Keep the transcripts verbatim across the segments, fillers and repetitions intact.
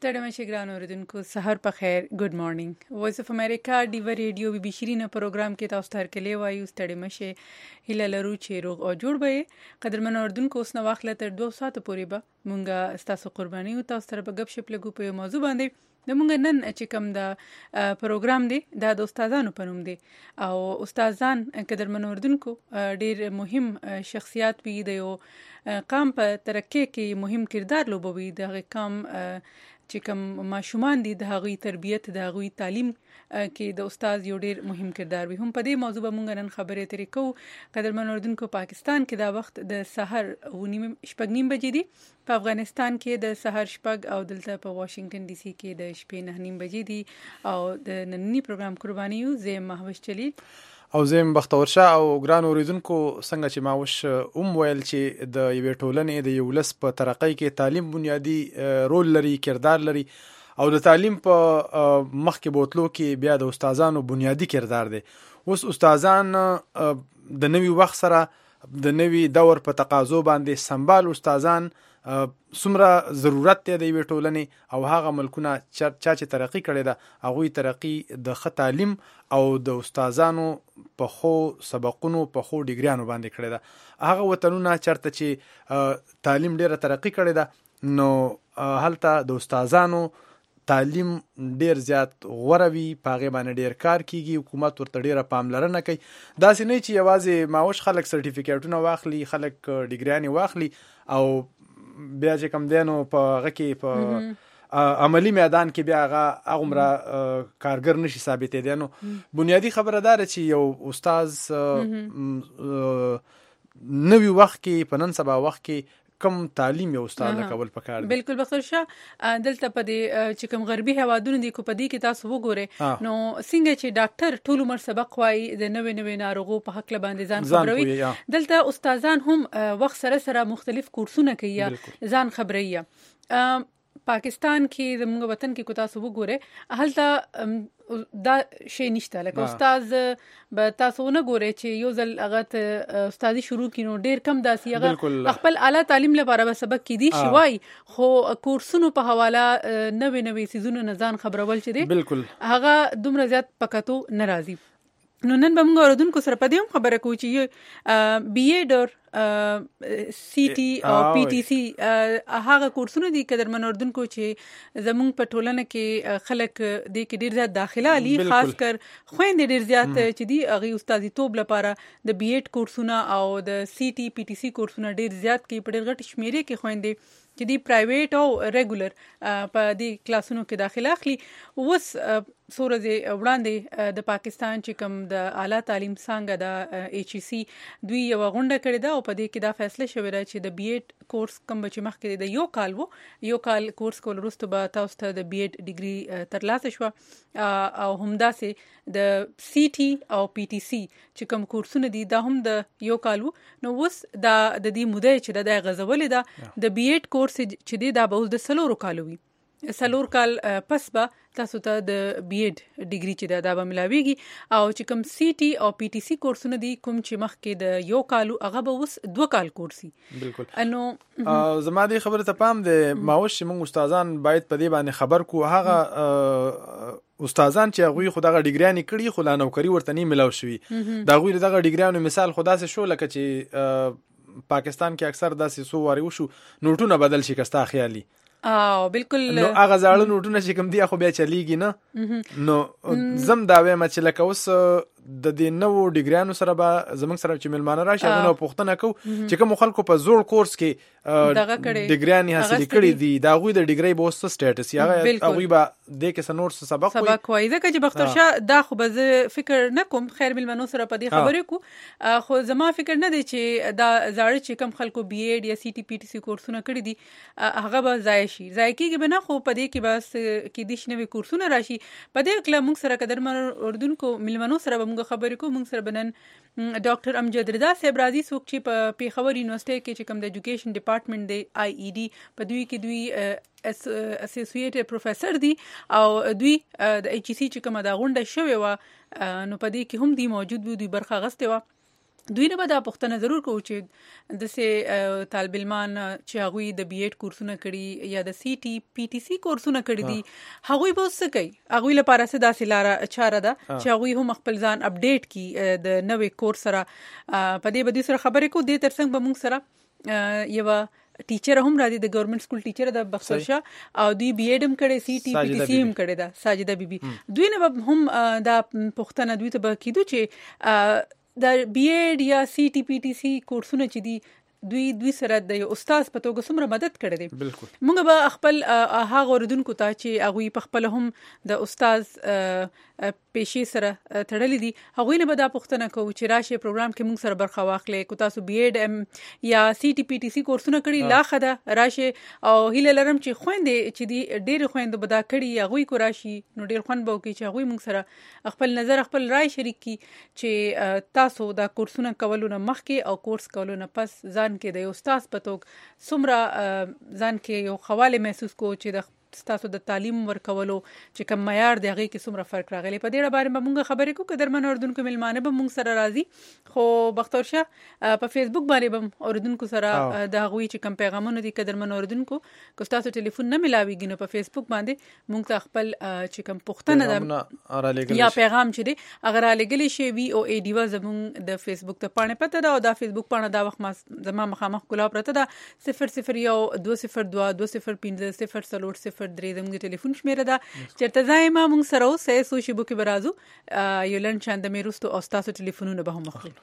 ستړي مشه ګران اوریدونکو سحر په خیر ګډ مارنینګ وایس اف امریکا ډیو ریډیو بي بي شیرینه پروګرام کې تاسو ته هرکلی وایو ستړي مشه هله لرو چې روغ او جوړ به قدرمن اوریدونکو اوس نو واخله تر دوه ساعت پورې به مونږه تاسو قرباني او تاسو سره په غب شپ لګو په موضوع باندې د مونږ نن چې کوم د پروګرام دی دا د استادانو په نوم دی او استادان قدرمن اوریدونکو ډیر مهم شخصیت وي د یو قام په ترقی کې مهم کردار لوبوي د قام چې کوم ماشومان دي د هغوی تربیت د هغوی تعلیم کې د استاد یو ډیر مهم کردار وي هم په دې موضوع به مونږ نن خبرې ترې کوو قدرمن اوریدونکو پاکستان کې دا وخت د سحر ونیم شپږ نیم بجې دي په افغانستان کې د سحر شپږ او دلته په واشنگټن ډي سي کې د شپې نه نیم بجې دي او د نننی پروګرام قرباني یو زه مهوش چلیل او زم بختور شاه او ګران اوریدونکو څنګه چې ماوش اوم ویل چې د یوې ټولنې د یو لس په ترقۍ کې تعلیم بنیادی رول لري کردار لري او د تعلیم په مخ کې بوتلو کې بیا د استادانو بنیادی کردار دی. اوس استادان د نوي وخت سره د نوي دور په تقاضو باندې سنبال استادان څومره ضرورت دی د یوې ټولنې او هغه ملکونه چا چې ترقی کړي ده هغوی ترقی د ښه تعلیم او د استادانو په خو سبقونو په خو ډیګریانو باندې کړي ده. هغه وطنونه چرته چې تعلیم ډیره ترقی کړي ده نو هلته د استادانو تعلیم ډیر زیات غوره وي په هغې باندې ډیر کار کیږي حکومت ورته ډیره پاملرنه کوي. داسې نه چې یوازې ماوش خلک سرټیفیکیټونه واخلي خلک ډیګریانې واخلي او بیا چې کوم دی نو په هغه کې په عملی میدان کې بیا هغه هغومره کارګر نشي ثابتېدی. نو بنیادي خبره دا ده چې یو استاز نوي وخت کې په نن سبا وخت کې کم تعلیم یو استاد کول پکار دی. بالکل بختور شاه دلته په دې چې کوم غربي هوادونو دي کو په دې کې تاسو وګورئ نو څنګه چې ډاکټر ټول عمر سبق وایي د نوې نوې ناروغو په حق باندې ځان خبروي دلته استادان هم وخت سره سره مختلف کورسونه کوي ځان خبروي. پاکستان کې زموږ وطن کې کو تاسو وګورئ هلته دا شی نشته لکه استاد به تاسو نه ګورئ چې یو ځل هغه استادي شروع کینو ډیر کم داسي هغه خپل اعلی تعلیم لپاره به سبق کې دي شوي خو کورسونو په حواله نوې نوې سيزونو نه ځان خبرول چې دي بالکل هغه دومره زیات پکاتو ناراضي. نو نن به موږ اوریدونکو سره په دې هم خبره کوو چې بي ایډ او سی ټي او پی ټي سي هغه کورسونه دي قدرمن اوریدونکو چې زموږ په ټولنه کې خلک د کې ډیر زیات داخله علي خاص کر خويندې ډیر زیات چې دي هغه استادي توب لپاره د بي ایډ کورسونه او د سی ټي پی ټي سي کورسونه ډیر زیات کې په ډیر غټ شمیرې کې خويندې چې دی پرایویټ او ریګولر په دې کلاسونو کې داخله اخلي. اوس سورزه وړاندې د پاکستان چې کوم د اعلی تعلیم څنګه د ایچ ای سی دوی یو غونډه کړې ده او په دې کې دا فیصله شوې ده چې د بي ایډ کورس کوم چې مخکې د یو کال وو یو کال کورس کول وروسته به تاسو ته د بي ایډ ډیګري ترلاسه شو او همداسې د سی ټي او پی ټي سي چې کوم کورسونه دي دا هم د یو کال وو. نو اوس دا د دې موده چې د غزولې ده د بي ایډ کورس چې دی دا به اوس د سلورو کالو وي سلور کال پس به تاسو ته د بي ایډ ډیګري چې دا دا به ملاويږي او چې کوم سی ټي او پی ټي سي کورسونه دي کوم چې مخکې د یو کالو هغه به اوس دوه کال کورسي. بالکل انو زما دې خبره ته پام د ماوش موږ استادان باید په دې باندې خبر کو هغه استادان چې هغه خو دغه ډیګریانې کړي خو لا نوکری ورته نه ملاو شوی دا غوی دغه ډیګریانو مثال خدا سه شو لکه چې پاکستان کې اکثر داسې سو واری وشو نوټونه بدل شي کستا خیالي او بالکل نو هغه زاړه نوټونه چې کوم دی خو بیا چلیږي نه نو زم دا وایم چې لکه اوس د دې نو ډیګریانو سره به زمنګ سره چې ملمانه راشي نو پوښتنه کو چې کوم خلکو په زوړ کورس کې ډیګریانې حاصل کړي دي دا غوي د ډیګری به اوس سټیټس هغه غوي به د کې سنور سبق وي سبق وایي ځکه چې بختور شاه دا خو به فکر نه کوم خیر ملمنو سره په دې خبرې کو خو زما فکر نه دی چې دا زاړه چې کوم خلکو بي ایډ یا سی ټي پی ټي سي کورسونه کړي دي هغه به ځای شي ځای کېږي به نه خو په دې کې بس کې د شنوي کورسونه راشي په دې کله موږ سره قدرمن اردوونکو ملمنو سره موږ خبرې کوو موږ سره بنن ډاکټر امجد رضا صاحب راضي څوک چې په پیښور یونیورسيټي کې چې کوم د ایجوکیشن ډپارټمنټ دی آی ای ډي په دوی کې دوی اسوسییټ پروفیسور دي او دوی د ایچ سی چې کومه دا غونډه شوې و نو په دې کې هم دی موجود وو دوی برخه غسته و دوی نه به دا پوښتنه ضرور کوو چې د سه طالب علمان چې هغوی د بي ایډ کورسونه کړي یا د سی ټي پی ټي سي کورسونه کړي دي هغوی به څه کوي هغوی لپاره څه داسې لاره چاره ده چې هغوی هم خپل ځان اپډیټ کړي د نوې کورس سره په دې بدی سره خبرې کو دې ترڅنګ به موږ سره یو ټیچر هم راځي د ګورنمنت سکول ټیچر د بختر شاه او دوی بي ایډ هم کړي سی ټي پی ټي سي هم کړي ده ساجده بیبي دوی نه هم دا پوښتنه دوی ته به کیدو چې د بي ایډ یا سی ټي پی ټي سي کورسونه چې دي دوی دوی سره د یو استاد په توګه څومره مدد کړی دی بالکل موږ به خپل هغه اوریدونکو ته چې هغه په خپل هم د استاد پېښې سره تړلې دي هغه نه به دا پوښتنه کوو چې راشه پروګرام کې موږ سره برخه واخلې کو تاسو بي ایډ یا سی ټي پی ټي سي کورسونه کړي لا خده راشه او هیله لرم چې خويندې چې دي ډېر خويندې به دا کړي هغه کو راشي نو ډېر خوند به وکړي چې هغه موږ سره خپل نظر خپل رائے شریک کړي چې تاسو دا کورسونه کولو نه مخکې او کورس کولو نه پس ځان کې د یو استاد په توګه څومره ځان کې یو خواله محسوس کو چې د تاسو د تعلیم ورکولو چې کوم معیار دی هغه کې څومره فرق راغلی په دې اړه باندې موږ خبرې کوو قدرمن اوردونکو ملمانه به موږ سره راځي خو بختور شاه په فیسبوک باندې به اوردونکو سره د هغوی چې کوم پیغامونه دي قدرمن اوردونکو کو تاسو ټلیفون نه ملاويږي نو په فیسبوک باندې موږ ته خپل چې کوم پوښتنه ده یا پیغام چې دی اگر لګلی شي وی او ای ډی و زموږ د فیسبوک ته پاڼه پته ده او دا فیسبوک پاڼه دا وخت ما زما مخامخ کولا پرته ده صفر صفر یو دو صفر دو دو صفر پنځه صفر څلور صفر درې زموږ ټلیفون شمیره ده چرته ځای ما موږ سره اوسه سو شی بو کې برازو یو لن چاند مې رستو او تاسو ټلیفونونه به هم مخلو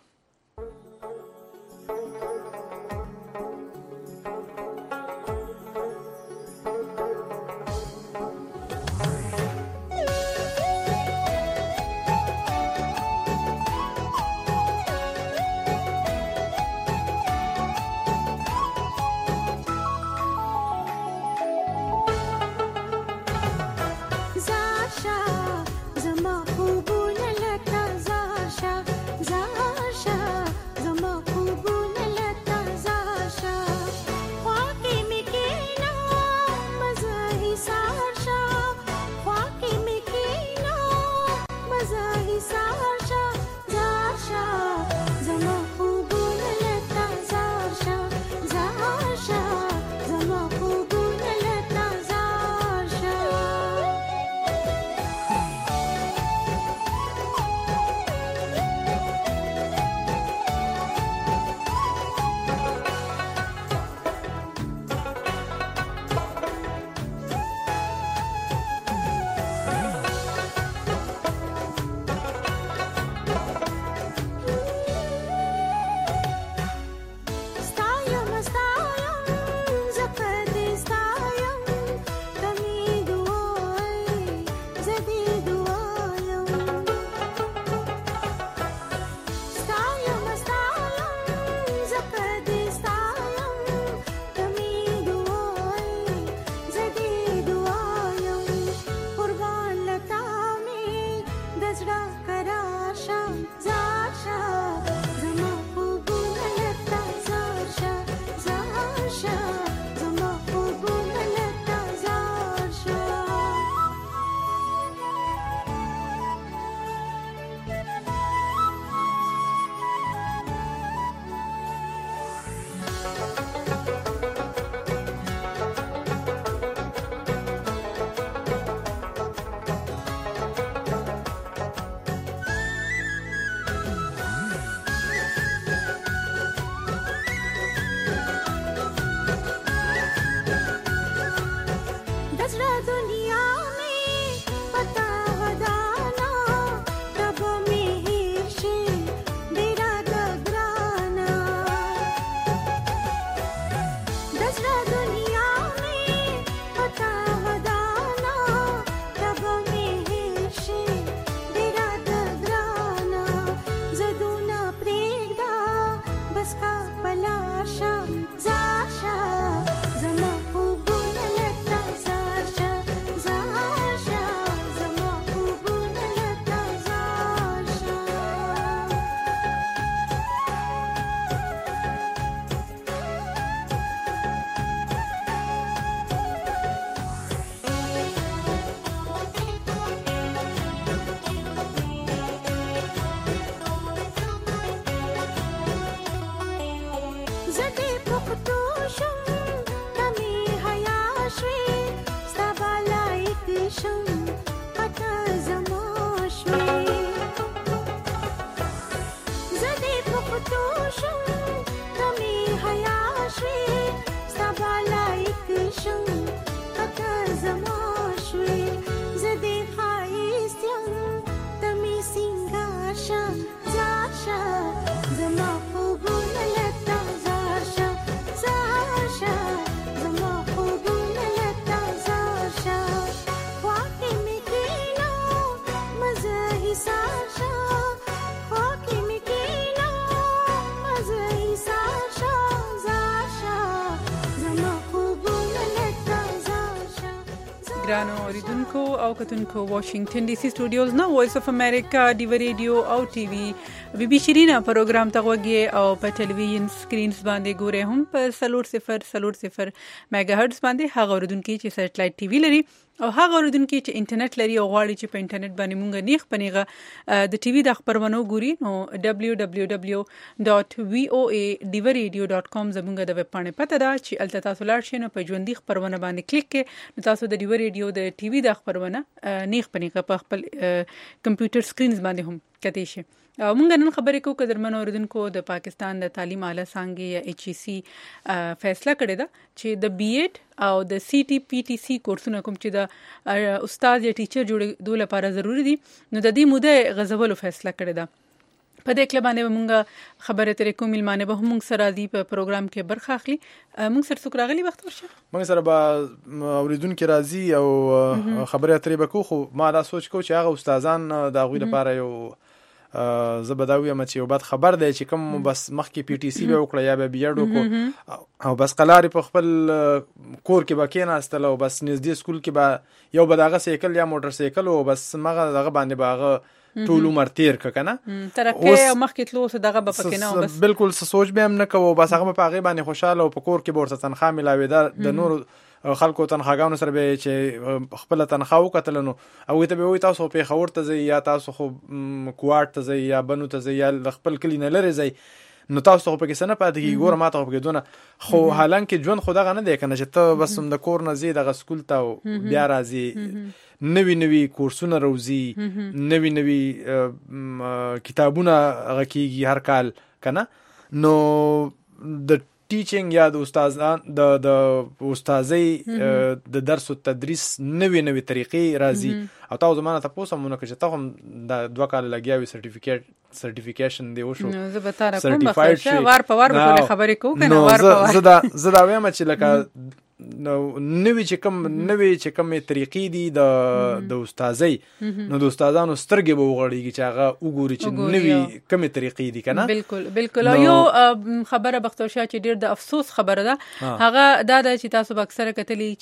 Zasha, zama خوبونه لکه زاشا زاشا ګرانو اوریدونکو او کتونکو واشنگټن ډي سي سټوډیوز نو وایس اف امریکا ډي وی ریډیو او ټي وي بي بي شیرینا پروګرام ته وګورئ او په ټلویزیون سکرینز باندې ګورئ هم په صفر صفر صفر صفر میگا هرتز باندې هغه اوریدونکو چې سټلایټ ټي وی لري او هغه اوریدونکو چې انټرنیټ لري او غواړي چې په انټرنیټ باندې مونږ نیخ پنیغه د ټي وي د خبرونو ګوري نو دبليو دبليو دبليو ډاٹ وی او اي ډي وی ریډیو ډاٹ کام زموږ د ویب پاڼې پته ده چې الته تاسو لاړ شئ نو په ژوندۍ خبرونه باندې کلیک کړئ نو تاسو د ډي وی ریډیو د ټي وي د خبرونه نیخ پنیغه په خپل کمپیوټر سکرینز باندې هم کتئ شئ. مونږ نن خبرې کوو قدرمن اوریدونکو د پاکستان د تعلیم اعلی څانګې یا ایچ ای سی فیصله کړې ده چې د بی ایډ او د سی ټي پی ټي سی کورسونه کوم چې د استاد یا ټیچر جوړېدو لپاره ضروری دي نو د دې موده غځولو فیصله کړې ده. په دې کله باندې مونږ خبرې ترې کوو ملمانه به مونږ سره دی په پروګرام کې برخه اخلي. مونږ سره څوک راغلي وخت ورشه مونږ سره به اوریدونکو راځي او خبرې ترې به کوو خو ما دا سوچ کوم چې هغه استادان د غوي لپاره یو زبداوی ما چې یو بد خبر دی چې کوم بس مخکې پی ټی سی به وکړه یا به بی ایډ وکړو او بس قلاري په خپل کور کې به کېناستل او بس نږدې سکول کې به یو به دغه سایکل یا موټر سایکل او بس مغه دغه باندې باغه ټول عمر تیر ک کنه ترکه او مخکې تلو څه دغه به پکې نه بس بالکل سوچ به هم نه کوو بس هغه په هغه باندې خوشاله او په کور کې ورته تنخواه ملاوي د نور خلکو تنخواګانو سره به چې خپل تنخواه وکتل نو او ته به وي تاسو په خور ته ځي یا تاسو خو کوارت ته ځي یا بنو ته ځي یا خپل کلی نه لري ځي نو تاسو په کې سنه پاتې کی ګور ماته په کې دونه خو حالانکه ژوند خدا غنه دی کنه چې ته بس د کور نه زی د سکول ته بیا راځي نوی نوی کورسونه روزي نوی نوی کتابونه غکیږي هر کال کنه نو د ټیچینګ یا د استادان د د استادۍ د درس او تدریس نوې نوې طریقې راځي او تاسو زمانه تاسو مونږ کې چې تاسو هم د دوه کال لګیاوي سرټیفیکیټ سرټیفیکیشن دی وشو نو زه به تاره کوم بخښه وار په وار به خبرې کوم کنه وار په وار زدا زدا وایم چې لکه نو نوې چې کوم نوې چې کوم طریقې دي د د استادۍ نو د استادانو سترګې به وغړيږي چې هغه وګوري چې نوې کومه طریقې دي کنه بالکل بالکل یو خبره بختوشا چې ډیر د افسوس خبره ده هغه دا د چې تاسو به اکثره کتلی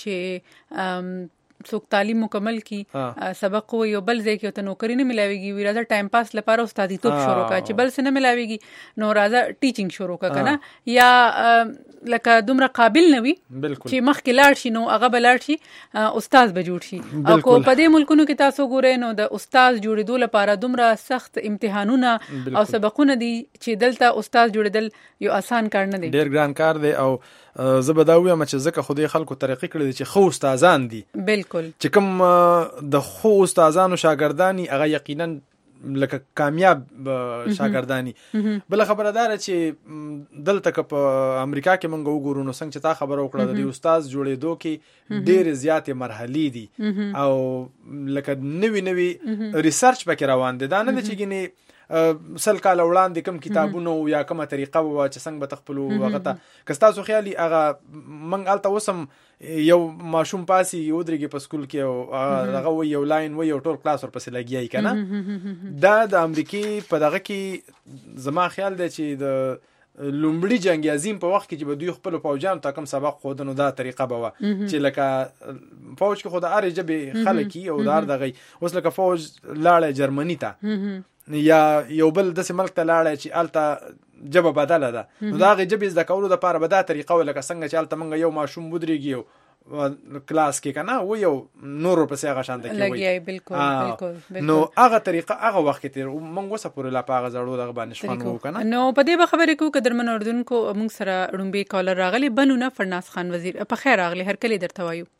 چې څوک تعلیم مکمل کی سبق یو بل ځای کې ته نوکری نه ملاويږي وی راځه ټایم پاس لپاره استادي توپ شروع کا چې بل څه نه ملاويږي نو راځه ټیچینګ شروع کا کنه یا لکه دومره قابل نه وي چې مخکې لاړ شي نو هغه بلاړ شي استاد به جوړ شي او کو په دې ملکونو کې تاسو ګورئ نو د استاد جوړېدو لپاره دومره سخت امتحانونه او سبقونه دي چې دلته استاد جوړېدل یو آسان کار نه دی ډیر ګران کار دی او زبداوی ما چې زکه خودي خلکو ترقی کړی چې خو استادان دي بالکل چې کوم د خو استادانو شاګردانی هغه یقینا لکه کامیاب شاګردانی بل خبردار چې دلته په امریکا کې مونږ وګورو نو څنګه چې تا خبر وکړه د استاد جوړېدو کې ډېر زیاتې مرحلې دي او لکه نوی نوی ریسرچ پکې روان دي دا نه چې ګینه سل کال وړاندې کوم کتابونه یا کومه طریقه و چې څنګه به تخپلو وغه ته کستاسو خیالي هغه منګ الته وسم یو ماشوم پاسي یو درګي په سکول کې او هغه یو لاین و یو ټول کلاس ورپسې لګیای کنه دا د امریکای په دغه کې زما خیال دی چې د لومړي جنگ عظیم په وخت کې چې دوی خپل فوجان ته کوم سبق خودنو دا طریقه به و چې لکه فوج کې خود اره جبه خلکی او دار دغه اوس لکه فوج لاړه جرمني ته یا یو بل د ملک ته لاړ چې الته جبه بدله ده نو دا غي جبه د کولو د پاره به دا طریقه ولکه څنګه چې الته منګ یو ماشوم بودريږي کلاس کې کنه و یو نور په سیغه شانت کې وي لګي بالکل بالکل نو هغه طریقه هغه وخت تیر منګ وسه پورې لا پاغه زړو دغه باندې شفن وو کنه نو په دې خبرې کو قدرمن اردوونکو موږ سره رومبي کالر راغلي بنونه فرناس خان وزیر په خیر راغلي هر کله درته وایو.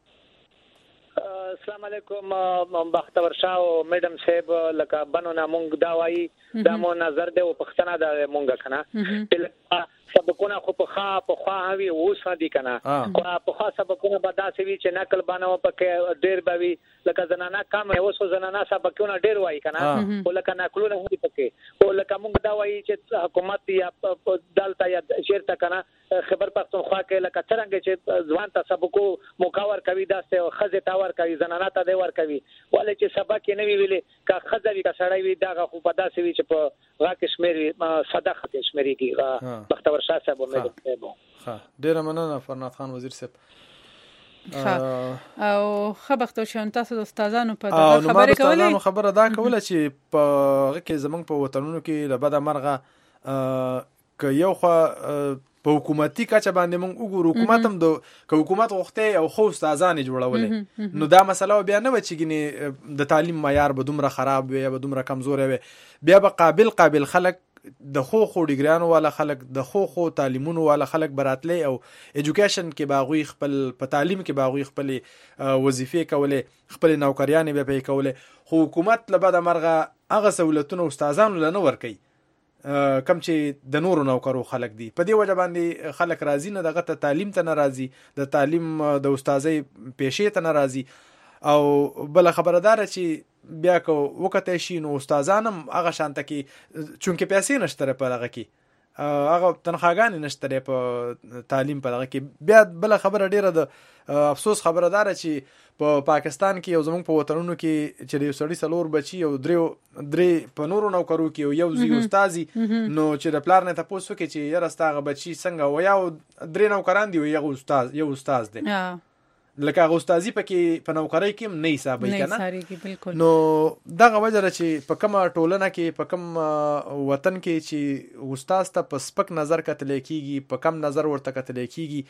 السلام علیکم بختور شاه میډم صاحب لکه بنونه مونږ دا وایي دا مو نظر دی او پښتنه دا مونږ کنه سبقونه خو په خا په خوا هوي اوس دي کنه په خا سبقونه به داسې وي چې نقل باندې پکې ډېر بوي لکه زنانه کم اوس زنانه سبقونه ډېر وایي کنه او لکه نقلونه هم پکې او لکه مونږ دا وایي چې حکومت یا دلته یا شیرته کنه خبر پښتونخوا کې لکه څنګه چې ځوان ته سبقو مکاور کوي داسې خزه تاور کوي زنانه ته دی ور کوي ولې چې سبق یې نه وی ویلې کا خزه وی کا سړی وی دا خو په داسې وی چې په راکه شمیري صدقه کې شمیري کې بختور شاه صاحب مې ده ها ډیر مننه فرناس خان وزیر صاحب او خبرته شون تاسو د استادانو په دغه خبره کولې استادانو خبره دا کوله چې په کې زمونږ په وطنونو کې له بده مرغه ک یو خو په حکومتي کچه باندې مونږ وګورو حکومت هم د ک حکومت غوښته او خو استادان جوړولې نو دا مسله بیا نه و چې ګنې د تعلیم معیار به دومره خراب وي یا به دومره کمزور وي بیا به قابل قابل خلک د خو خو ډیګریانو والا خلک د خو خو تعلیمونو والا خلک براتلې او ایجوکیشن کې باغوي خپل په تعلیم کې باغوي خپل وظیفې کولې خپل نوکریانې به پې کولې خو حکومت له بده مرغه هغه سہولتونه استادانو لنه ورکي کم چې د نورو نوکرو خلک دي په دې وجه باندې خلک راضي نه دغه ته تعلیم ته ناراضي د تعلیم د استادۍ پېښې ته ناراضي او بل خبردار چې بیا کو وکته شي نو استادانم هغه شانته کې چونکه پیسې نشته په هغه کې هغه تنخواګان نشته په تعلیم په هغه کې بیا بل خبره ډیره د افسوس خبردار چې په پاکستان کې یو زمونږ په وطنونو کې چې یو سړی سلور بچي او درې درې په نورو نوکرو کې یو زی استادي نو چې د پلار نه تاسو کې چې یاره ستاغه بچي څنګه و یو درې نوکران دی یو استاد یو استاد دی لکه هغه استادي پکې په نوکرۍ کې نه حسابي کنه نو دغه وجه چې په کومه ټولنه کې په کوم وطن کې چې استاد ته په سپک نظر کتل کېږي په کم نظر ورته کتل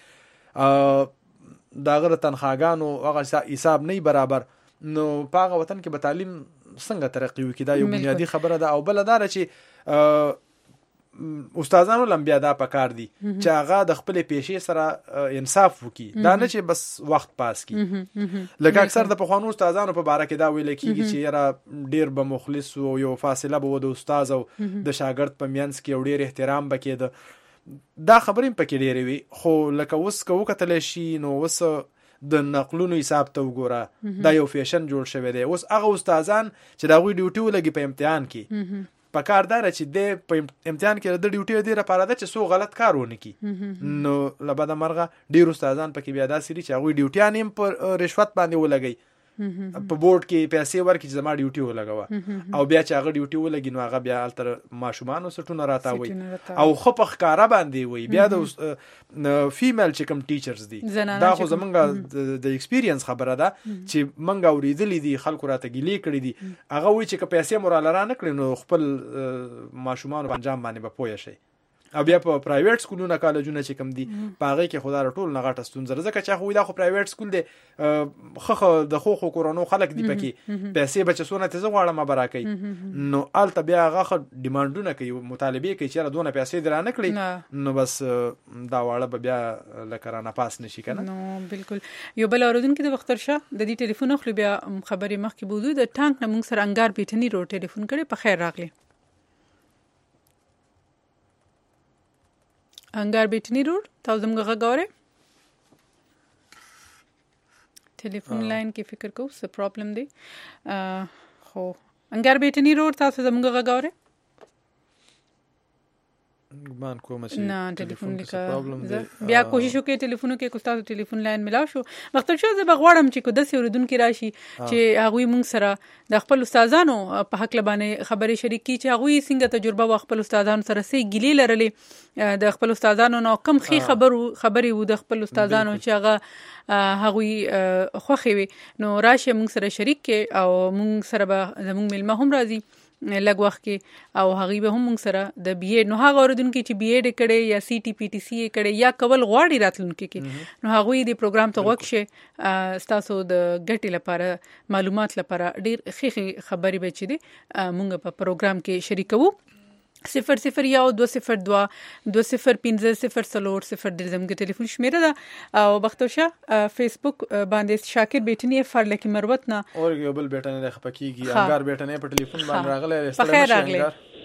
کېږي داغه تنخواګانو هغه حساب نه برابر نو په هغه وطن کې به تعلیم څنګه ترقی وکړي دا یو بنیادی خبره ده او بل دا چې استادانو لمبیا دا پکار دي چې هغه د خپل پیشې سره انصاف وکړي دا نه چې بس وخت پاس کړي لکه اکثر د پخوانو استادانو په باره کې دا ویل کېږي چې یاره ډیر به مخلص او یو فاصله به د استاد او د شاګرد په میانس کې ډیر احترام بکېده دا خبرې پکې ډېرې وي خو لکه اوس که وکتلی شي نو اوس د نقلونو حساب ته وګوره دا یو فیشن جوړ شوی دی اوس هغه استادان چې د هغوی ډیوټي ولګي په امتحان کې په کار داره چې د په امتحان کې د ډیوټي د لپاره ده چې سو غلط کار ونه کړي نو له بده مرغه ډیر استادان پکې بیا داسې دي چې هغوی ډیوټیان هم په رشوت باندې ولګي په بورډ کې پیسې ورکړي چې زما ډیوټي ولګوه او بیا چې هغه ډیوټي ولګي نو هغه بیا التر ماشومانو سټونه راتاوي او خو په ښکارا باندې وي بیا د فیمیل چې کوم ټیچرز دي دا خو زمونږ د ایکسپیرینس خبره ده چې منګ اوریدلې دي خلکو راته ګیلې کړې دي هغه وایي چې که پیسې مراله را نه کړي نو خپل ماشومانو انجام باندې به پوه شي او بیا په پرایویټ سکولونو کالجونه چې کم دي په هغه کې خدا ټول نه غټه ستونزه ځکه چې خو دا خو پرایویټ سکول دی خو د خو خو کورونو خلک دی پکې پیسې بچسونه ته زغواړه ما براکې نو الته بیا هغه ډیمانډونه کوي مطالبه کوي چې دونه پیسې درانه کړي نو بس دا واړه بیا لکرانه پاس نشي کنه نو بالکل یو بل اوردونکو د وختر شه د دې ټلیفون خو بیا خبرې مخکې بوزو د ټانک نه موږ سره انګار بیٹنی رو ټلیفون کړي په خیر راغلی انګار بیٹنی روډ تاسو زموږ غوړې ټلیفون لاین کې فکر کو څه پرابلم دی خو انګار بیٹنی روډ تاسو زموږ غوړې ګمان کوم چې نه ټلیفون لیکه بیا کوشش وکړئ ټلیفون کې کو تاسو ټلیفون لاین ملاو شو مختل شو زه بغواړم چې کو د سیوردونکو راشي چې هغه مونږ سره د خپل استادانو په حق لبانه خبرې شریک کی چې هغه څنګه تجربه و خپل استادانو سره سي ګیلې لرلې د خپل استادانو نو کم خي خبرو خبرې و د خپل استادانو چې هغه هغه خوخي وي نو راشه مونږ سره شریک کې او مونږ سره به زموږ ملما هم راځي لږ وخت کې او هغه به هم موږ سره د بي اډ نو هغه اوردونکو چې بي اډ کړي یا سی ټي پی ټي سی کړي یا کول غواړي راتلونکو کې نو هغه دې پروګرام ته وښه تاسو د ګټې لپاره معلومات لپاره ډیر ښه خبري بچي دي موږ په پروګرام کې شریکو صفر صفر یو دو صفر دو دو صفر پنځه صفر څلور صفر د زموږ ټلیفون شمیره ده او بختوشه فیسبوک باندې شاکر بیٹنی فرلکی مروت نه اور یو بل بیٹنی د خپکیږي انګار بیٹنی په ټلیفون باندې راغله خیر راغله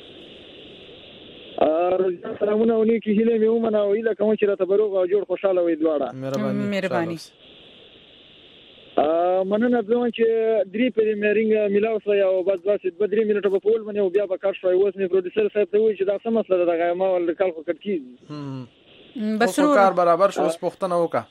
ا سلامونه ونی کی هله مې ومنه ویله کوم چې راته بروغ او جوړ خوشاله وي دواړه مهرباني مهرباني ا مننه زمون چې درې پرې مېرینګ ملاو سره او بس بس د درې منټو په پول باندې او بیا به کار شوی اوس مې پروډوسر صاحب ته وایي چې دا سم مسله ده غواړم ول کال خو کټ کیږي بس کار برابر شو اوس پښتنه وکا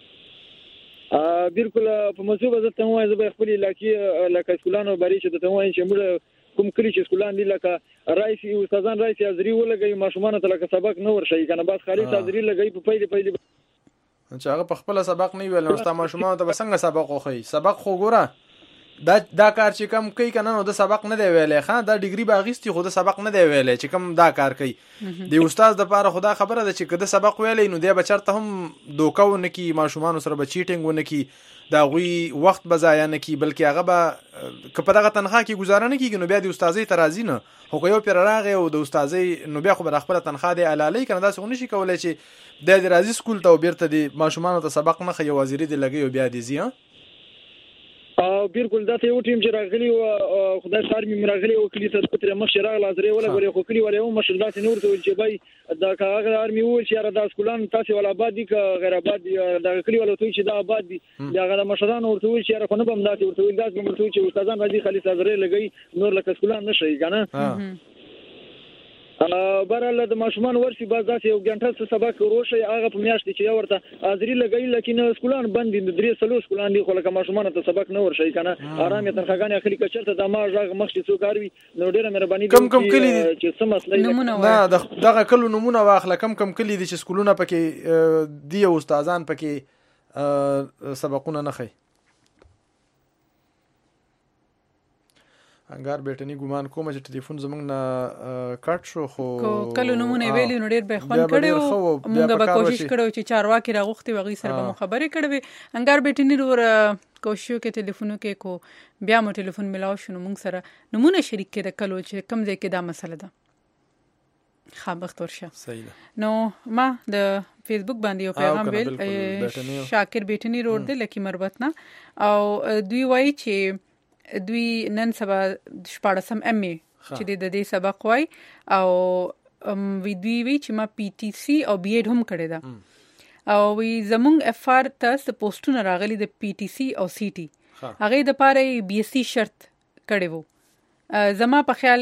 ا بالکل په موضوع به ته وایي زه به خپل علاقې لکه سکولانو بری چې ته وایي چې موږ کوم کلی چې سکولان دي لکه رئیس استادان رئیس ازری ولګي ماشومان ته لکه سبق نه ورشي کنه بس خالي ازری لګي په پیل پیل چې هغه په خپل سبق نه ویل نو ستا ماشومان ته څنګه سبق وخی سبق خو ګوره دا دا کار چې کم کوي کنه نو د سبق نه دی ویلې ښا دا ډیګري باغستی خو د سبق نه دی ویلې چې کم دا کار کوي د استاد د پاره خدا خبره ده چې کده سبق ویلې نو دی بچرته هم دوکاو نه کی ماشومان سره بچیټینګ ونه کی دا غوي وخت بزایا نه کی بلکې هغه به کپدغه تنخواه کی گزاره نه کیږي نو بیا د استادۍ ترازی نه خو یو پر راغه او د استادۍ نو بیا خو بر خپل تنخواه دی علالي کنه دا څنګه نشي کولای چې د راځي سکول ته بیرته د ماشومان ته سبق نه خي وزیري دی لګي او بیا دي زی او بالکل دا ته یو ټیم چې راغلی او خدای سار می راغلی او کلی ته پتر مخ شراغ لازري ولا غوري خو کلی ولا هم مشرلات نور ته چې بای دا کاغه ارمي و چې را د سکولان تاسو ولا آباد دي ک غیر آباد دي دا کلی ولا ته چې دا آباد دي دا غره مشران ورته و چې را خو نه بم داسې ورته و داس بم ورته چې استادان راځي خالي لازري لګي نور لکه سکولان نشي کنه برله د ماشومان ورسي باز داسې یو غنټه سبق روشه هغه په میاشت چې ورته حاضری لګی لکه سکولان بند دي درې سلو سکولان دي خو لکه ماشومان ته سبق نه ورشي کنه آرام یې تنخواګانی اخلي کچرته د ما ژغ مخ چې څوک اروي نو ډیره مهرباني کم کم کلی چې سم مسله نه دغه کلو نمونه واخله کم کم کلی دي چې سکولونه پکې دی استادان پکې سبقونه نه خي انګار بیٹنی ګمان کوم چې ټلیفون زمنګ نه کټ شو خو کله نمونه ویلې نو ډیر به خوان کړو موږ به کوشش کړو چې چارواکي راغوختي وغي سره به خبرې کړو انګار بیٹنی ور کوشش کې ټلیفونو کې کو بیا مو ټلیفون ملاو شنو موږ سره نمونه شریک کړه کلو چې کم ځای کې دا مسله ده خابخت ورشه صحیح نو ما د فیسبوک باندې یو پیغام ویل شاکر بیٹنی روډ د لکی مربتنا او دوی وایي چې دوی نن سبا شپاړسم ام ای چې د دې سبق وای او وی دوی وی چې ما پی ټی سی او بی ایډ هم کړی دا او وی زمونږ اف آر تاسو پوسټونه راغلي د پی ټی سی او سی ټی هغه د پاره بی ایس سی شرط کړی وو زما په خیال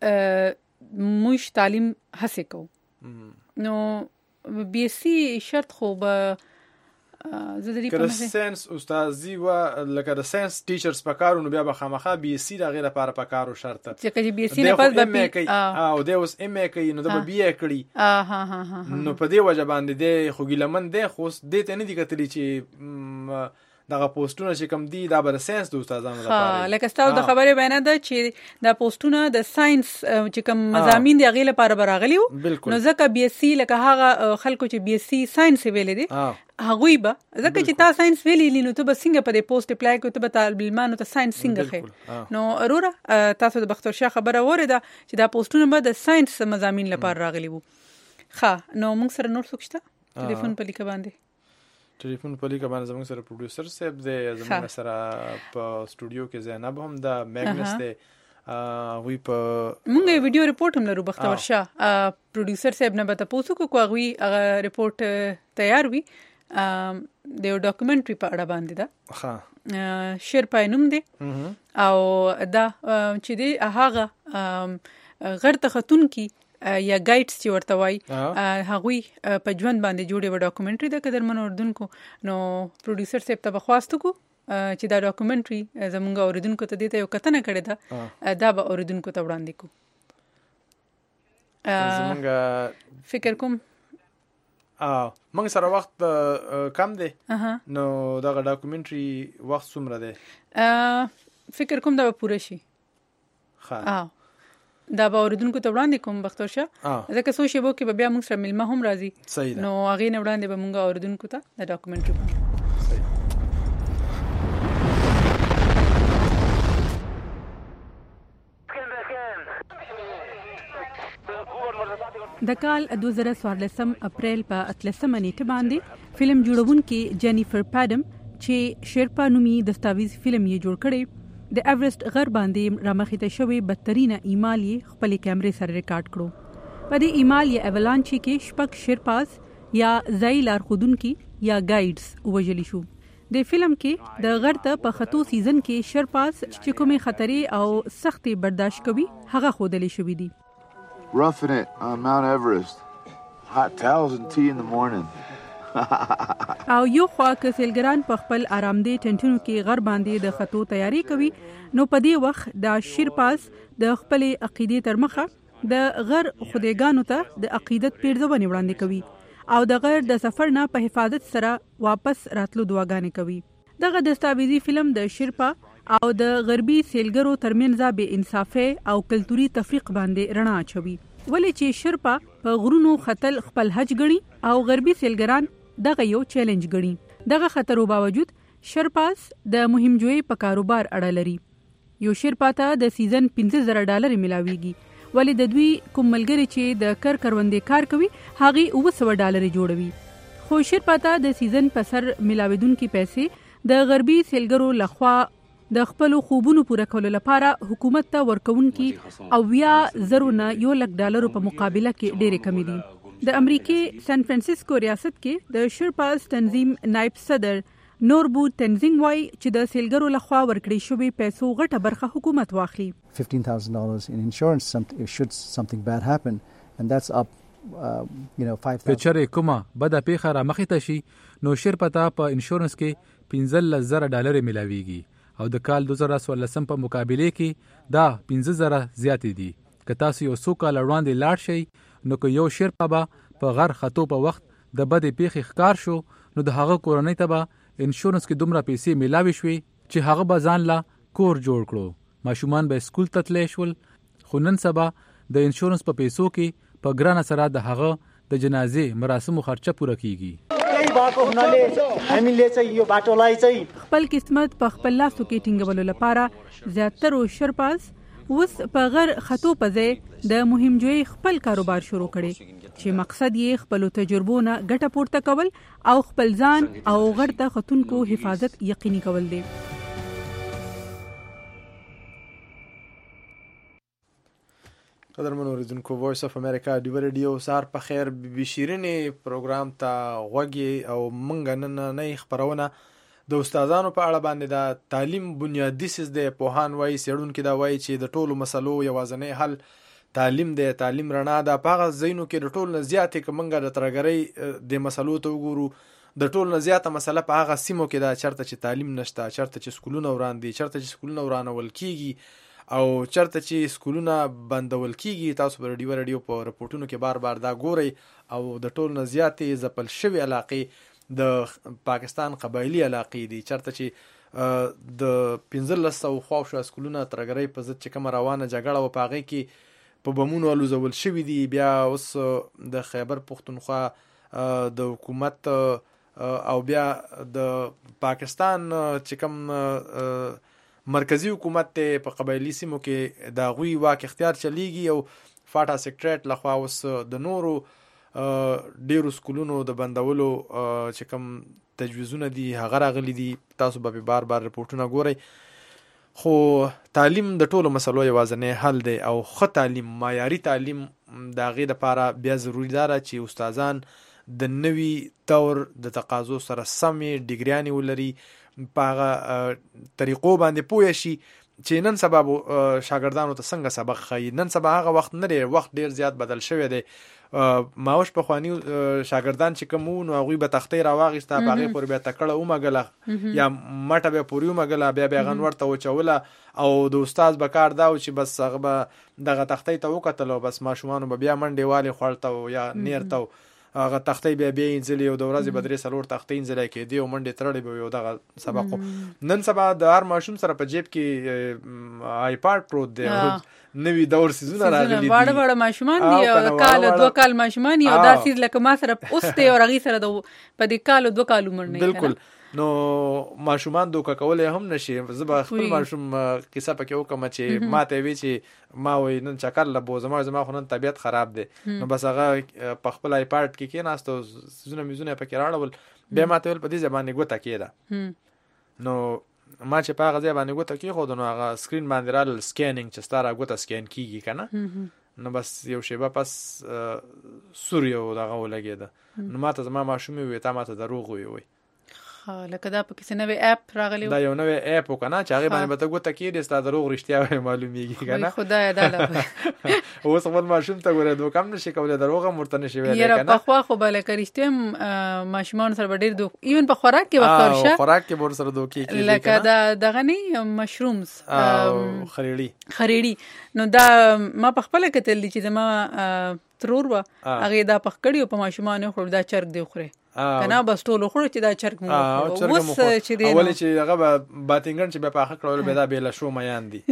موږ تعلیم هڅه کوو نو بی ایس سی شرط خو به زه د دې په مخه ساينس استادي و لکه د ساينس ټیچرز په کارو نو بیا به خامخا بي اس سي د غیره لپاره په کارو شرط چې کله بي اس سي نه پس به او د اوس ام ای کوي نو د بي ای کړي ها ها ها نو په دې وجه باندې د خوګیلمن د خو دې ته نه دي کتلی چې دغه پوسټونه چې کوم دي دا بر ساينس د استادانو لپاره ها لکه ستاسو د خبرې بیان ده چې دا پوسټونه د ساينس چې کوم مضامین دی غیله لپاره براغلیو نو ځکه بي اس سي لکه هغه خلکو چې بي اس سي ساينس ویلې دي هغه به ځکه چې تا ساينس ویلې نو ته به څنګه په دې پوسټ اپلای کوې ته به طالب علمانو ته ساينس څنګه خې نو اروره تاسو د بختور شاه خبره وره ده چې دا پوسټونه به د ساينس مضامین لپاره راغلي وو ښه نو موږ سره نور څوک شته ټلیفون په لیکه باندې ټلیفون په لیکه باندې زموږ سره پروډوسر صاحب دی زموږ سره په سټوډیو کې زینب هم دا میګنس دی وی په موږ یو ویډیو ریپورت هم لرو بختور شاه پروډوسر صاحب نه به تاسو کو کوغوي هغه ریپورت تیار وي د یو ډاکومنټري په اړه باندې دا ها شیر پاینوم دی او دا چې دی هغه غیر تختون کی یا ګایډز چې ورته وای هغوی په ژوند باندې جوړې و ډاکومنټري د قدر من اردوونکو نو پروډوسر صاحب ته بخواستو کو چې دا ډاکومنټري زمونږ اوریدونکو ته دته یو کتنه کړې ده دا به اوریدونکو ته وړاندې کو زمونږ فکر کوم ا موږ سره وخت کم دی نو دا ډاکومنټري وخت څومره دی فکر کوم دا به پوره شي ها دا به اوریدونکو ته وړاندې کوم بختور شاه ځکه سو شیبو کې بیا موږ سره ملما هم راځي نو هغه نه وړاندې به موږ اوریدونکو ته د ډاکومنټري د کال دوه زره څوارلسم اپریل په اتلسمه نیټه باندې فلم جوړونکي جینیفر پادم چې شیرپا نومي دستاویز فلم یې جوړ کړی د ایورست غر باندې رامخته شوی بدترینه ایمال یې خپل کیمرې سره ریکارډ کړو په دې ایمال یې ایولانچي کې شپږ شیرپاز یا ځای لارښودونکي یا ګایډز وژل شو د فلم کې د غر ته په خطو سیزن کې شیرپاز چې کومې خطرې او سختي برداشت کوي هغه خودلې شوې دي Roughing it on Mount Everest. Hot towels and tea in the morning. او یو خوا که سیلګران په خپل آرامدې ټنټونو کې غر باندې د خطو تیاری کوي نو په دې وخت د شیرپاز د خپل عقیدې تر مخه د غر خدایګانو ته د عقیدت پیرزونه وړاندې کوي او د غیر د سفر نه په حفاظت سره واپس راتلو دعاګانې کوي. دغه دستاویزي فلم د شرپا او د غربي سیلګرو ترمنځ بې انصافي او کلتوري تفریق باندې رڼا اچوي. ولې چې شرپا په غرونو ختل خپل حج ګڼي او غربي سیلګران دغه یو چیلنج ګڼي. دغه خطرو باوجود شرپاس د مهمجویي په کاروبار اړه لري. یو شرپا ته د سیزن پنځه زره ډالر ملاويږي، ولې د دوی کوم ملګری چې د کر کروندې کار کوي هغه اوه سوه ډالر جوړوي. خو شرپا ته د سیزن په سر ملاویدونکو پیسې د غربي سیلګرو لخوا د خپل خوبونو پوره کولو لپاره حکومت ته ورکوونکي او بیا زرونه یو لک ډالر په مقابله کې ډېرې کمې دي. د امریکای سان فرانسیسکو ریاست کې د شرپاس تنظیم نائب صدر نوربو تنزینګ وای چې د سیلګرو لخوا ورکړې شوی پیسو غټه برخه حکومت واخلي. fifteen thousand dollars in insurance something should something bad happen and that's up uh, you know five thousand. پچره کومه بده پیخه را مخې ته شي نو شرپتا په انشورنس کې پنځه زره ډالر ملاويږي او د کال دوه زره څوارلس په مقابله کې دا پنځه زره زیات دي. که تاسو یو څو کال وړاندې لاړ شئ نو که یو شرپا به په غر خطو په وخت د بده پیخه ښکار شو نو د هغه کورنۍ ته به انشورنس کې دومره پیسې ملاوي شوي چې هغه به ځان لا کور جوړ کړو. ماشومان به سکول ته تللی شول، خو نن سبا د انشورنس په پیسو کې په ګرانه سره د هغه د جنازې مراسمو خرچه پوره کیږي. خپل قسمت په خپل لاسو کې ټینګولو لپاره زیاترو شرپاس اوس په غر خطو په ځای د مهمجویي خپل کاروبار شروع کړي چې مقصد یې خپل تجربو نه ګټه پورته کول او خپل ځان او غر ته خطونکو حفاظت یقیني کول دي. قدرمن اوریدونکو، وایس اف امریکا دی ریډیو سار په خیر بي شیرینې پروګرام ته غوږی او مونږ نن نه خبرونه د استادانو په اړه باندې د تعلیم بنیادی سیس د پوهان وایي سیړونکو دا وایي چې د ټولو مسلو یوازنی حل تعلیم دی. تعلیم رڼا ده. پاغه زینو کې د ټولو زیاتې کومنګ د ترګری د مسلو ته وګورو د ټولو زیاته مسله په هغه سیمو کې دا چرته چې تعلیم نشته، چرته چې سکولونه وران دي، چرته چې سکولونه ورانول کیږي او چرته چې سکولونه بندول کیږي. تاسو په ریډیو ریډیو په رپورټونو کې بار بار دا ګورئ او د ټولو زیاتې ځپل شوی علاقې د پاکستان قبایلی علاقې دي، چرته چې د پنځلس سوه خواوشا سکولونه ترګری په ضد چې کوم روانه جګړه و پاغې کې په بمونو الوزول شوي دي. بیا اوس د خیبر پختونخوا د حکومت او بیا د پاکستان چې کوم مرکزی حکومت ته په قبایلی سیمو کې د غوي واک اختیار چلیږي او فاټا سیکریټریټ لخوا اوس د نورو ډیرو سکولونو د بندولو چې کوم تجویزونه دي هغه راغلي دي. تاسو به بار بار رپورټونه ګورئ. خو تعلیم د ټولو مسلو یوازنی حل دی او ښه تعلیم، معیاري تعلیم د هغې لپاره بیا ضروري ده چې استادان د نوي دور د تقاضو سره سمې ډیګریانې ولري، په هغه طریقو باندې پوه شي چې نن سبا شاګردانو ته څنګه سبق ښایي. نن سبا هغه وخت نه دی، وخت ډیر زیات بدل شوی دی. ماوش په خواني شاګردان چې کوم نو هغوی به تختې راواغېسته، په هغې پورې بیا تکړه ومږله یا مټه بیا پورې ومږله، بیا بیا هغه نور ته وچوله او د استاد به کار دا و چې بس هغه به دغه تختې ته وکتل او بس ماشومانو به بیا منډې والې خوړ ته یا نیر ته هغه تختې بیا بیا انځلې او د ورځې به درې څلور تختې انځلی کېدې او منډې تړلې به وي او دغه سبق. نن سبا د هر ماشوم سره په جیب کې آیپاډ پروت دی، نوی دور سیزونه راغلي دي، واړه واړه ماشومان دي او کال دوه کال ماشومان یو دا سیز لکه ما سره اوس دی او هغې سره د په دې کال دوه کال عمر نه. بالکل. نو ماشومان دوکه کولی هم نشي. زه به خپل ماشوم کیسه پکې وکړم چې ما ته وی چې ما وایي نن چکر له بوزم زما خو نن طبیعت خراب دی، نو بس هغه په خپل آیپاډ کې کېناست او سیزونه میزونه پکې راړول، بیا ما ته ویل په دې ځای باندې ګوته کېده. نو ما چې په هغه ځای باندې ګوته کېښود نو هغه سکرین باندې رالل سکینینګ چې ستا را ګوته سکین کېږي که نه، نو بس یو شیبه پس سور یو دغه ولګېده. نو ما ته زما ماشوم وویل تا ما ته دروغ وویل. ها لکه دا په کیسه نوې اپ راغلی دا یو نوې اپ وکنه چې هغه باندې به ته ګوته کېږي ستا دروغ رښتیا معلومیږي کنه خدای دا لا اوس خپل ماشوم ته ګوره دوه کم نشي کولای دروغ هم ورته نشي ویلی یاره کنه په خوا خو بل کریشته ماشومان سره ډیر دوه ایون په خوراک کې وکړ شه خوراک کې ور سره دوه کې لکه دا دغه نه مشرومز خریړی خریړی نو دا ما په خپل کتل چې زما ترور وا هغه دا پخ کړیو په ماشومان خو دا چرګ دی خوره کنه بس ټول خو چې دا چرګ مو وس چې دی اول چې هغه باتینګن چې به پاخه کړول به دا بیل شو میان دي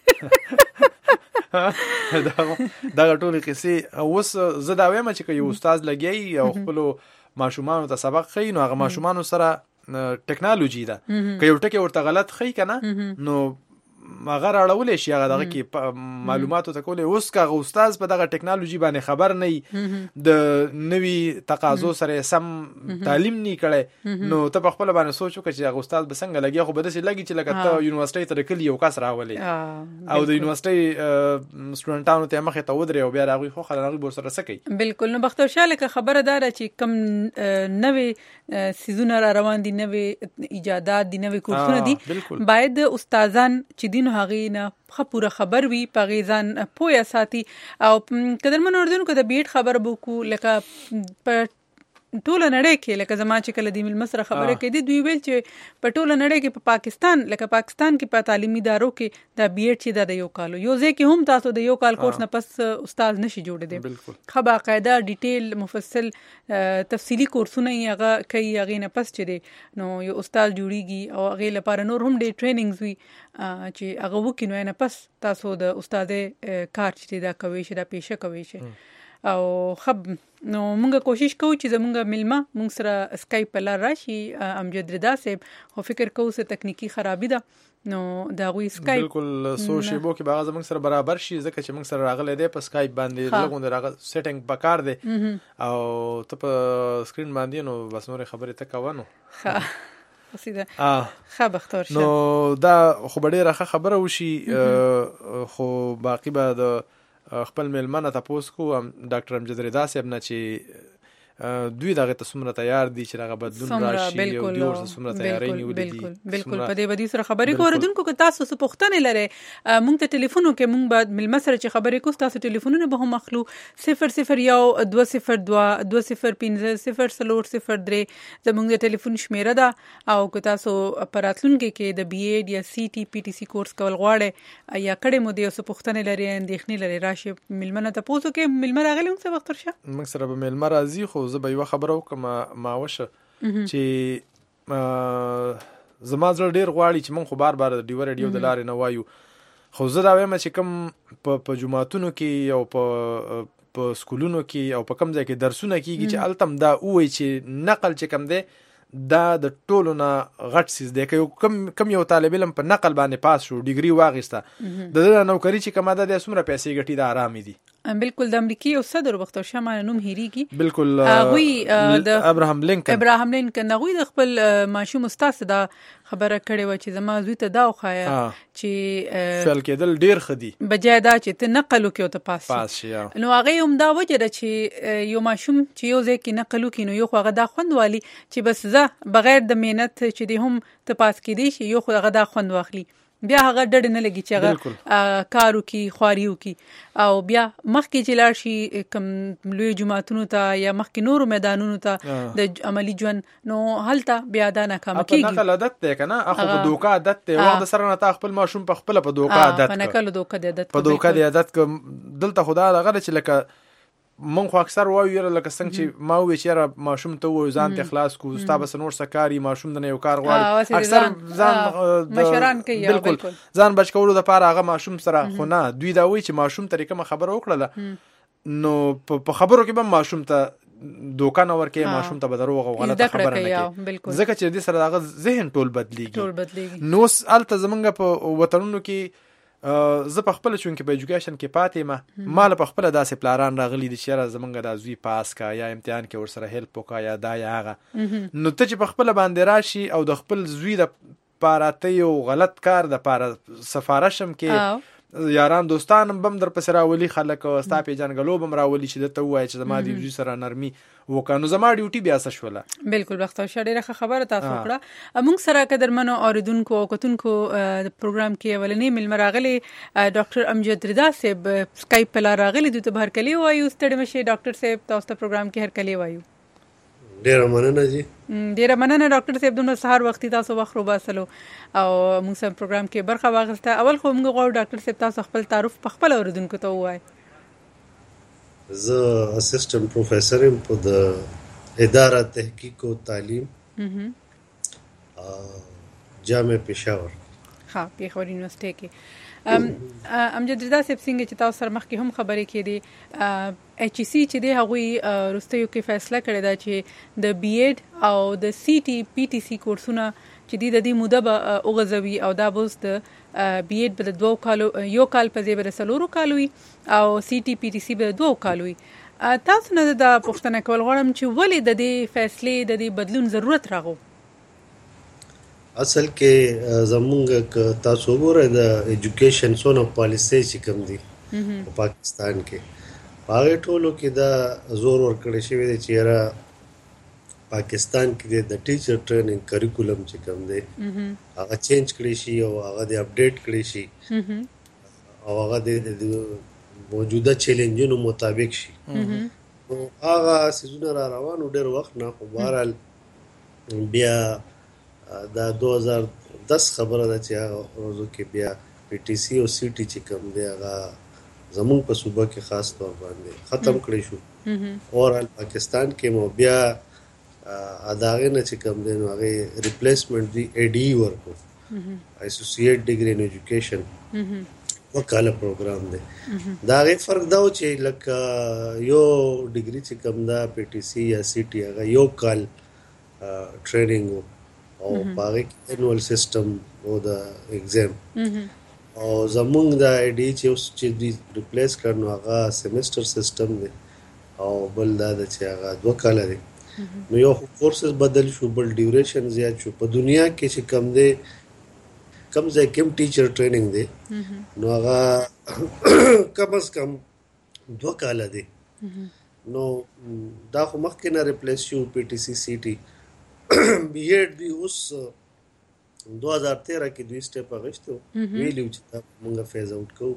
دا دا ټول قصې اوس زه دا وایم چې یو استاد لګي او خپل ماشومان ته سبق خي نو هغه ماشومان سره ټکنالوژي ده که یو ټکی ورته غلط خي کنه نو هغه راړولې شي هغه دغه کې معلوماتو ته کولې اوس کا استاد په دغه ټکنالوژي باندې خبر نه د نوي تقاضو سره سم تعلیم نه کړي نو ته په خپل باندې سوچو چې هغه استاد به څنګه لګي خو به داسې لګي چې لکه ته یونیورسيټي ته کلی یو کس راولې او د یونیورسيټي سټوډنټانو ته مخه ته ودرې او بیا راغوي خو خلک بور سره سکی بالکل نو بختور شاله که خبره دار چې کم نوي سيزونه را روان دي نوي ایجادات دي نوي کورسونه دي باید استادان چې دین هغه نه خپوره خبر وي په غیزان پویا ساتي او قدرمن اردوونکو د بیټ خبر بوکو لکه په ټوله نړۍ کې لکه زما چې کله د مل مصر خبره کې دي دوی ویل چې په ټوله نړۍ کې په پاکستان لکه پاکستان کې په تعلیمي ادارو کې د بیټ چې د یو کالو یو ځکه هم تاسو د یو کال کورس نه پس استاد نشي جوړ دي بالکل خو باقاعده ډیټیل مفصل تفصیلی کورسونه یې هغه کوي هغه نه پس چې دي نو یو استاد جوړیږي او هغه لپاره نور هم ډېر ټریننګز وي چې هغه وکینو نه پس تاسو د استاد کار چې دا کوي چې دا پیشه کوي چې او خب نو مونږه کوشش کوو چې زمونږه ملما مونږ سره اسکایپ لار راشي امجد رضا صاحب خو فکر کوو چې تکنیکی خرابې ده نو دا غوي اسکایپ بالکل سوشي بو کې باغ زمونږ سره برابر شي ځکه چې مونږ سره راغلي دی په اسکایپ باندې لګون راغ سیټینګ پکار دی او ته په سکرین باندې نو بس نور خبرې ته کوونو ها سیده ها بختور شه نو دا خو ډیره خبره وشي خو باقی به د خپل ملمنه تاسو کو ډاکټر امجد رضا صاحب نه چې دوی دغه تصمیم تیار دي چې هغه بدلون راشي او دوی ورسره تصمیم تیاری نیولې دي بالکل بالکل په دې بدی سره خبرې کوردونکو که تاسو څه پوښتنه لرئ مونږ ته ټلیفون وکړئ مونږ بعد مل سره چې خبرې کوو تاسو ټلیفونونه به هم اخلو صفر صفر یو دوه صفر دوه دوه صفر پنځه صفر څلور صفر درې زموږ د ټلیفون شمیره ده او که تاسو پراتلونکو کې د بی ایډ یا سی ټي پی ټي سی کورس کول غواړئ یا کړه مو د څه پوښتنه لرئ اندېښنې لرئ راشي ملمنه تاسو کې ملمه راغلی هم څه وخت ورشه موږ سره به ملمه راځي خو زه به یو خبره وکم ما وشه چې زما زړه ډیر غواړي چې مونږ خو بار بار د ډیور ریډیو د لارې نه وایو خو زه دا وایم چې کوم په جمعاتونو کې او په په سکولونو کې او په کوم ځای کې درسونه کیږي چې التم دا وایي چې نقل چې کوم دی دا د ټولو نه غټ سیز دی که کم کم یو طالب علم په نقل باندې پاس شو ډیګري واغسته د دې نوکری چې کومه ده د څومره پیسې ګټي د آرامي دي بالکل د امریکای او صدر وخت شمال نوم هریږي بالکل هغه د ابراهام لینکن ابراهام لینکن هغه د خپل ماشوم استاد دا خبره کړې و چې زما زوی ته دا وخایا چې فعل کېدل ډیر خدي بجای دا چې ته نقل وکې او ته پاس پاس شي نو هغه هم دا وجه ده چې یو ماشوم چې یو ځای کې نقل وکې نو یو هغه دا خوند والی چې بس زه بغیر د مهنت چې دی هم ته پاس کېدی شي یو هغه دا خوند واخلي بیا هغه ډډ نه لګي چې هغه کارو کې خواریو کې او بیا مخکې چې لاړ شي کوم لوی جماعتونو ته یا مخکې نورو میدانونو ته د عملی ژوند نو هلته بیا دا ناکام کیږي نقل عادت دی کنه اخو په دوکا عادت دی وخت سره نه تا خپل ماشوم په خپل په دوکا عادت په نقل دوکا دی عادت په دوکا دی عادت دلته خدا هغه چې لکه مونږ خو اکثر وایو یره لکه څنګه چې ما وی چې ماشوم ته وای ځان ته خلاص کو ستا بس نور سکاري ماشوم د یو کار غواړي اکثر ځان مشران کوي بالکل ځان بچ کولو د پاره هغه ماشوم سره خو نه دوی دا وای چې ماشوم طریقه خبره وکړه نو په خبرو کې به ماشوم ته دوکان ورکه ماشوم ته بدروغ او غلطه خبره نه کوي ځکه چې دې سره هغه ذهن ټول بدلیږي ټول بدلیږي نو الته زمونږ په وطنونو کې زه په خپل چون کې په ایجوکیشن کې پاتې ما مال په خپل داسې پلاران راغلي دي چې را زمونږ د زوی پاس کا یا امتحان کې ور سره هیلپ وکا یا دا یا هغه نو ته چې په خپل باندې راشي او د خپل زوی د پاره ته یو غلط کار د پاره سفارشم کې یاران دوستان بم در پس راولي خلک ستا پیجنګلو بم راولي چې دته وای چې زما د یوزي سره نرمي وکانو زما ډیوټي بیا څه شوله. بالکل وخت شډه ښه خبره تاسو کړه. موږ سره قدرمنو اوریدونکو او کتونکو د پروګرام کې ولنې مل مراغلي ډاکټر امجد رضا صاحب سکایپ په لار راغلي د تبهر کلی وایو ستړي مشه ډاکټر صاحب تاسو ته پروګرام کې هر کلی وایو. ډیر مننه جی. ډیر مننه ډاکټر صاحب دونه سهار وختي تاسو وخت روباسلو او موږ سم پروګرام کې برخه واغسته. اول خو موږ غواړو ډاکټر صاحب تاسو خپل تعارف په خپل اوریدونکو ته وایي. زه اسسټنټ پروفیسور یم په د اداره تحقیق او تعلیم جامع پېښور. ها پېښور یونیورسيټي کې امجد رضا صاحب څنګه چې تاسو سره مخکې هم خبرې کړې ایچ سی چې دی هغه روستیو کې فیصله کړې ده چې د بی ایډ او د سی ټي پی ټي سی کورسونه چې دی د دې موده به اوغځوي او دا بوس د بی ایډ په دوه کالو یو کال په ځای به سلورو کالوي او سی ټي پی ټي سی به دوه کالوي. تاسو نه د پوښتنه کول غواړم چې ولې د دې فیصلې د دې بدلون ضرورت راغو؟ اصل کې زمونږ تاسو وګورئ د ایجوکیشن سونه پالیسي چې کوم دي په پاکستان کې هغه ټولو کې دا زور ورکړی شوی دی چې را پاکستان کې د ټیچر ټریننګ کریکولم چې کوم دی هغه چینج کړی شي او هغه د اپډیټ کړی شي او هغه د موجوده چیلنجونو مطابق شي. نو هغه سيزونه را روانو ډېر وخت نه خو بهرحال بیا دا دوه هزار دس خبره ده چې هغه ورځو کې بیا پی ټي سی او سی ټي چې کوم دی هغه زمونږ په صوبه کې خاص طور باندې ختم کړی شو. اورال پاکستان کې مو بیا اداغه نه چې کوم دی نو هغه ریپلیسمنٹ دی ای ډي ورکو اسوسییټ ډیګری ان ایجوکیشن وکاله پروګرام دی. دا غي فرق دا و چې لکه یو ډیګری چې کوم دا پی ټي سی یا سی ټي هغه یو کال ټریننګ او باغ انوال سیستم او دا ایگزام او زمونږ دا ای ډي چې اوس چې دی ریپلیس کړنو هغه سیمستر سیستم دی او بل دا چې هغه دوه کال دی. نو یو کورسز بدل شو بل ډیوریشن زیات شو. په دنیا کې چې کم دی کم ځای کم ټیچر ټریننګ دی نو هغه کم از کم دوه کال دی. نو دا خو مخکې نه ریپلیس شو پی ټي سی سی ټي بی ایډ دی اوس دو هزار تیرہ کې دوی سټیپ اغشتو ویلو چې دا مونږه فیز اوټ کوو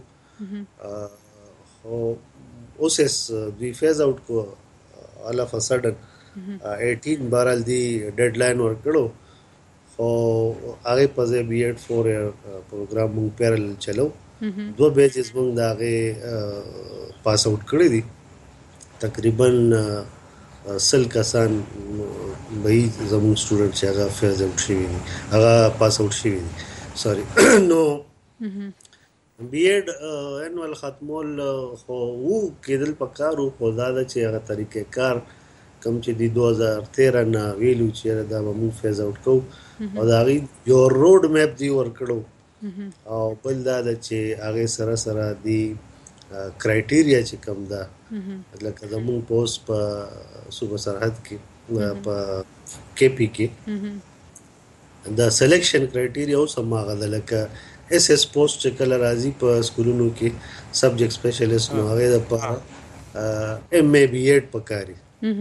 خو اوس اس دوی فیز اوټ کو الا فسادن اٹھارہ بارال دی ډیډ لاین ورکړو خو هغه په ځای بی ایډ فور پروګرام مونږ پیرل چلو دو بیچز مونږ دا هغه پاس اوټ کړی دي تقریبا سل کسان به زمون سټوډنټ چې هغه فیز اوټ شوی دي هغه پاس اوټ شوی دي سوري. نو بی ایډ انوال ختمول خو وو کېدل پکارو خو دا چې هغه طریقې کار کم چې دی دو هزار تیرہ نه ویلو چې دا به مون فیز اوټ کو او دا غي یو روډ میپ دی ورکړو او بل دا چې هغه سره سره دی کرایټیریا چې کوم دا لکه زمون پوسټ په صوبه سرحد کې په کې پی کې دا سلیکشن کرایټیریا او سماغه ده لکه اس اس پوسټ چې کله راځي په سکولونو کې سبجیکټ سپیشلیست نو هغه د په ایم ای بی ایډ پکاري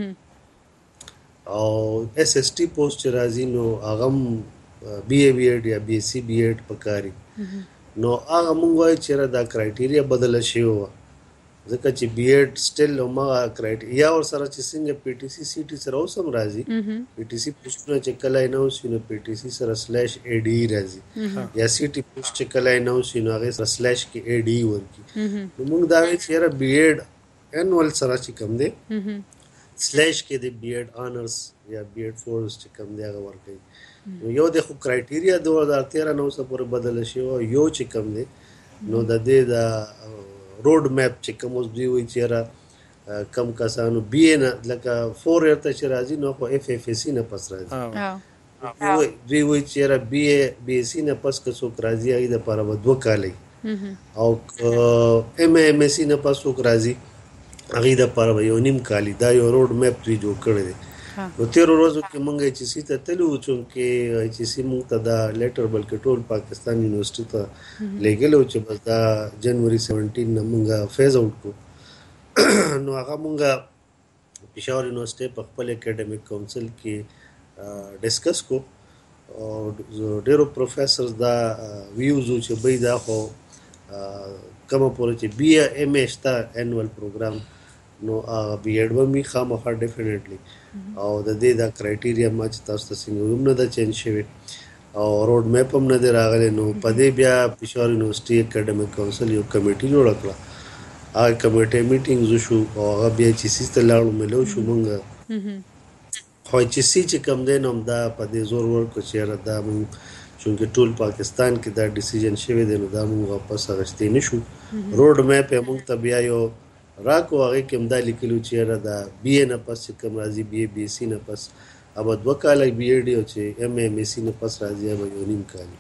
او اس اس ټي پوسټ چې راځي نو هغه بی ای بی ایډ یا بی ایس سی بی ایډ پکاري. نو هغه مونږ وایو چې دا کرایټیریا بدل شي و ځکه چې بی ایډ سټیل ما کرایټیریا یا ور سره چې څنګه پی ټي سی سی ټي سره اوسم راځي پی ټي سی پوسټونه چې کله اناونس نو پی ټي سی سره سلیش ای ډي راځي یا سی ټي پوسټ چې کله اناونس نو هغه سره سلیش کې ای ډي ورکی. نو مونږ دا وایو چې را بی ایډ انوال سره چې کم دی سلیش کې د بی ایډ آنرز یا بی ایډ فورس چې کم دی هغه ورکوي. یو د خو کرایټیریا دو هزار تیرہ نو سره پورې بدل شي او یو چې کم دی نو د دې د روډ میپ چې کوم اوس دی وی چې را کم کسانو بی نه لکه فور ایئر ته چې راځي نو خو اف اف سی نه پس راځي دوی وی چې را بی بی سی نه پس که څوک راځي هغه د لپاره به دوه کالي او ام ام سی نه پس څوک راځي هغه د لپاره به یو نیم کالي دا یو روډ میپ دوی جوړ کړی دی. نو تیر ورځو کې مونږ ایچ سی ته تلو چې ایچ سی مونږ ته دا لیټر بلکې ټول پاکستان یونیورسيټي ته لګلو چې بس دا جنوري سیونټین نه مونږه فیز اوټ کو نو هغه مونږه پېښور یونیورسيټي په خپل اکیډمیک کونسل کې ډیسکس کو او ډیرو پروفیسرز دا ویوز چې به دا خو کوم پورې چې بی ایم ایس تا انوال پروګرام نو بی ایډ و می خامخا ډیفینیټلی او د دې دا کرایټیریا ما چې تاسو ته څنګه هم نه دا چینج شوی او روډ میپ هم نه دی راغلی نو په دې بیا پېښور یونیورسيټي اکیډمیک کونسل یو کمیټي جوړ کړه هغه کمیټي میټینګز وشو او هغه بیا چې سیستم لاړو ملو شو مونږ خو چې سی چې کم دی نو دا په دې زور ورکو چې دا مونږ چونکه ټول پاکستان کې دا ډیسیژن شوی دی نو دا مونږ واپس اغشتې نشو روډ میپ مونږ ته بیا یو راکو هغه کې مدا لیکلو چې دا بی اے نه پس کوم راځي بی اے بی سی نه پس اب دوه کال بی اے ډی او چې ایم اے ایم سی نه پس راځي به یو نیم کال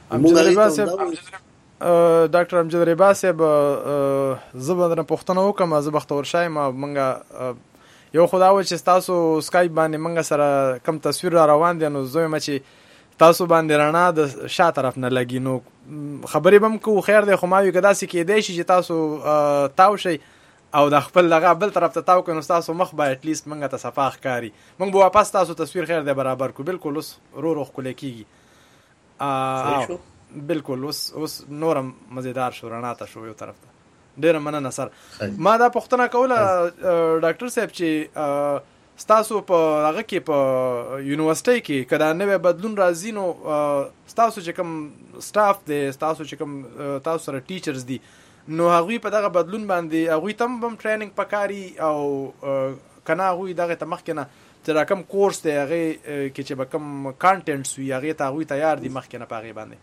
ډاکټر امجد ربا صاحب زبردن پښتنه وکم از بختور شایم منګه یو خداو چې تاسو سکایپ باندې منګه سره کم تصویر را روان دي نو زوی مچې تاسو باندې رڼا د شا طرف نه لګي نو خبرې بم کو خیر دی خو ما یو کدا سي کې دی چې تاسو تاو شي او د خپل لغه بل طرف ته تاو کنو تاسو مخ به اټ لیست منګه ته صفاخ کاری منګ به واپس تاسو تصویر خیر دی برابر کو بالکل اوس رو رو خو لیکيږي ا بالکل اوس اوس نورم مزیدار شو رڼا ته شو یو طرف ته ډیر مننه سر ما دا پښتنه کوله ډاکټر صاحب چې ستاسو په هغه کې په یونیورسيټي کې کدا نوې بدلون راځي نو ستاسو چې کوم سټاف دی ستاسو چې کوم تاسو سره ټیچرز دي نو هغه په دغه بدلون باندې هغه تم بم ټریننګ پکاري او کنا هغه دغه تمخ کنه چې رقم کورس دی هغه کې چې بکم کانټینټس وي هغه ته هغه تیار دي مخ کنه پاغي باندې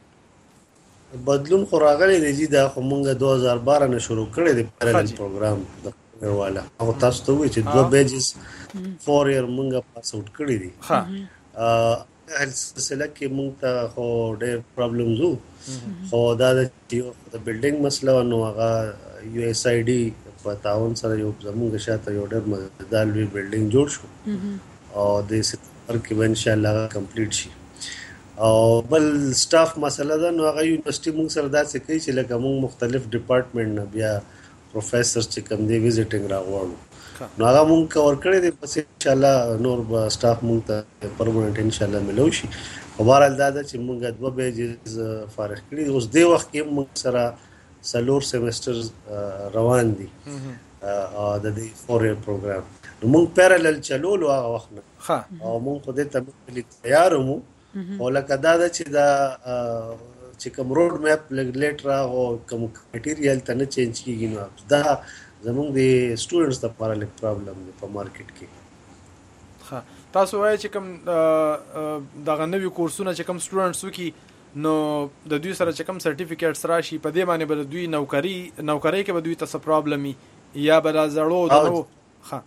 بدلون خو راغلی دی دا خو مونږه دوه هزار بارہ نه شروع کړی دی پیرالل پروګرام د والا او تاسو ته وی چې دوه بیجز فور ایر مونږه پاس اوټ کړی دي ها هل سلسله کې مونږ ته خو ډېر پرابلمز وو خو دا د بلډینګ مسله نو هغه یو ایس آی ډي په تعاون سره یو زموږ شاته یو ډېر مزیدار لوی بلډینګ جوړ شو او د ستمبر کې ان شاء الله کمپلیټ شي او بل سټاف مسله ده نو هغه یونیورسيټي موږ سره داسې کوي چې لکه موږ مختلف ډپارټمنټ نه بیا پروفیسر چې کوم دی وزټینګ راغواړو نو هغه موږ کور کړی دی پس ان شاء الله نور سټاف موږ ته پرمننت ان شاء الله ملو شي خبره دا ده چې موږ دوه بیجز فارغ کړی اوس دی وخت کې موږ سره سلور سیمستر روان دي او د دې فور ایر پروګرام نو موږ پیرالل چلولو هغه وخت نه او موږ خو دې ته تیار وو او لکه دا چې دا چې کوم روډ میپ لیټر او کوم مټیریال ته نه چینج کیږي نو دا زموږ د سټوډنټس لپاره لږ پرابلم دی په مارکیټ کې ها تاسو وایي چې کوم دغه نوې کورسونه چې کوم سټوډنټس وکي نو د دوی سره چې کوم سرټیفیکیټس راشي په دې باندې به دوی نوکری نوکری کې به دوی ته پرابلم یا به زړو دنو ها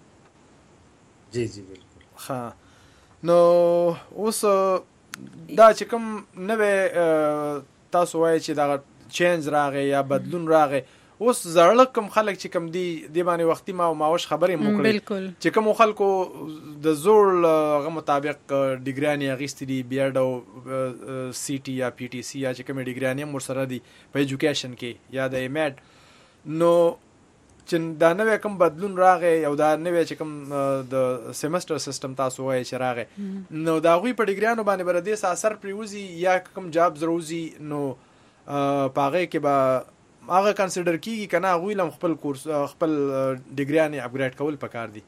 جی جی بالکل ها نو اوس دا چې کوم نوې تاسو وایي چې دا چینج راغی یا بدلون راغی اوس زړه کوم خلک چې کوم دی دی باندې وختي ما او ماوش خبرې موکړي بالکل چې کوم خلکو د زوړ غو مطابق ډیګرانی اغستې دي بی ایډ او سی ټي یا پی ټي سی یا چې کوم ډیګرانی مر سره دي په ایجوکیشن کې یا د ایمډ نو چې دا نوې کوم بدلون راغی او دا نوې چې کوم د سیمستر سیستم تاسو وایي چې راغی نو دا غوي په ډیګریانو باندې بر دې اثر پریوزي یا کوم جاب ضروري نو پاغه کې به هغه کنسیډر کیږي کنه غوی لم خپل کورس خپل ډیګریانې اپګریډ کول پکار دي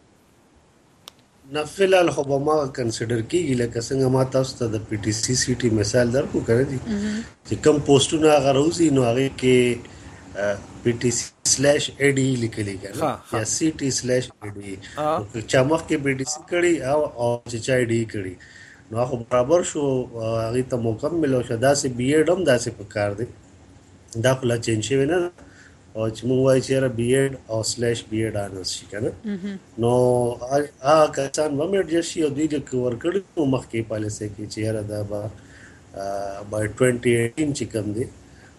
نه فلال خو به ما کنسیډر کیږي لکه څنګه ما تاسو ته د پی ټی سی سی ټي مثال درکو کړی دي چې کوم پوسټونه غروزي نو هغه کې پی ټی سی سلیش ای ډی لیکلي کنه یا سی ټي سلیش ای ډی چې مخ کې پی ټی سی کړي او چې چا ای ډی کړي نو هغه برابر شو هغه ته مکمل او شدا سي بی ایډ هم داسې پکار دي دا خلا چینج شوی نه او چې موږ وایو چې را بی ایډ او سلیش بی ایډ انس شي کنه نو هغه کسان هم ایډجسټ شي او دوی د کور کړي مخ کې پالیسي کې چې را دا با بای ټوئنټي ایټین چې کوم دي